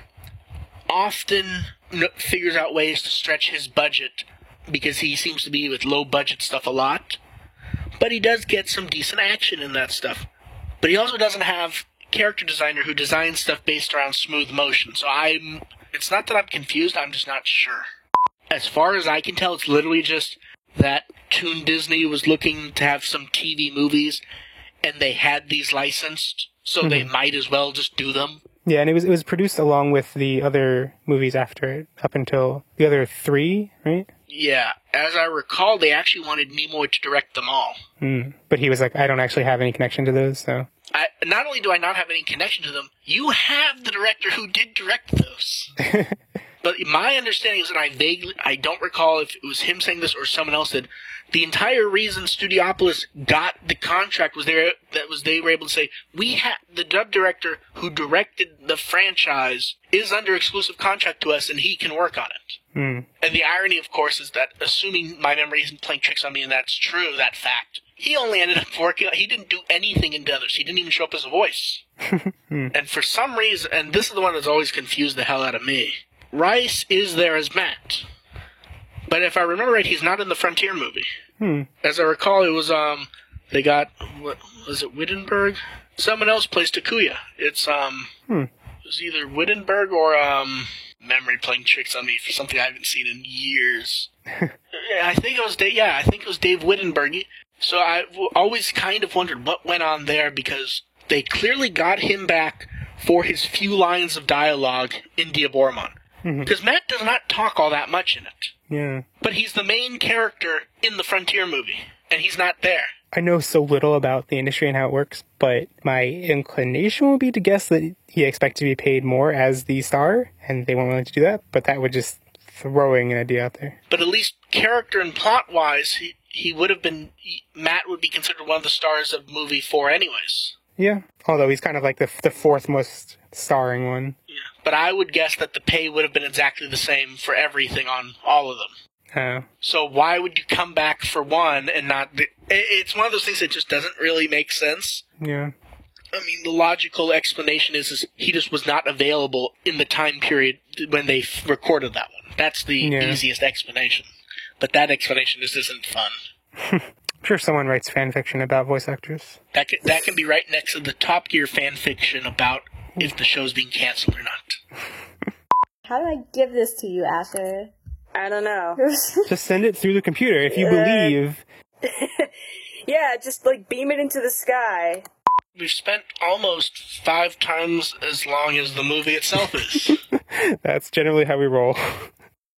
often figures out ways to stretch his budget because he seems to be with low-budget stuff a lot, but he does get some decent action in that stuff. But he also doesn't have a character designer who designs stuff based around smooth motion, so I'm... It's not that I'm confused, I'm just not sure. As far as I can tell, it's literally just that Toon Disney was looking to have some T V movies, and they had these licensed, so mm-hmm. they might as well just do them. Yeah, and it was it was produced along with the other movies after it, up until the other three, right? Yeah, as I recall, they actually wanted Nimoy to direct them all. Mm. But he was like, I don't actually have any connection to those, so... I, not only do I not have any connection to them, you have the director who did direct those. But my understanding is, and I vaguely, I don't recall if it was him saying this or someone else did, the entire reason Studiopolis got the contract was there, that was they were able to say, we have, the dub director who directed the franchise is under exclusive contract to us and he can work on it. Mm. And the irony, of course, is that, assuming my memory isn't playing tricks on me and that's true, that fact, he only ended up working, he didn't do anything in the others. He didn't even show up as a voice. mm. And for some reason, and this is the one that's always confused the hell out of me, Rice is there as Matt. But if I remember right, he's not in the Frontier movie. Hmm. As I recall, it was, um, they got, what, was it Wittenberg? Someone else plays Takuya. It's, um, hmm. it was either Wittenberg or, um, memory playing tricks on me for something I haven't seen in years. yeah, I think it was Dave, yeah, I think it was Dave Wittenberg. So I always kind of wondered what went on there because they clearly got him back for his few lines of dialogue in Diaboromon. Because mm-hmm. Matt does not talk all that much in it. Yeah. But he's the main character in the Frontier movie, and he's not there. I know so little about the industry and how it works, but my inclination would be to guess that he expects to be paid more as the star, and they weren't willing to do that, but that would just throwing an idea out there. But at least character and plot-wise, he, he would have been... He, Matt would be considered one of the stars of movie four anyways. Yeah, although he's kind of like the the fourth most starring one. Yeah, but I would guess that the pay would have been exactly the same for everything on all of them. Oh. So why would you come back for one and not... The, it's one of those things that just doesn't really make sense. Yeah. I mean, the logical explanation is, is he just was not available in the time period when they f- recorded that one. That's the yeah. easiest explanation. But that explanation just isn't fun. I'm sure someone writes fan fiction about voice actors. That can, that can be right next to the Top Gear fan fiction about if the show's being canceled or not. How do I give this to you, Asher? I don't know. Just send it through the computer if you believe. Yeah, just like beam it into the sky. We've spent almost five times as long as the movie itself is. That's generally how we roll.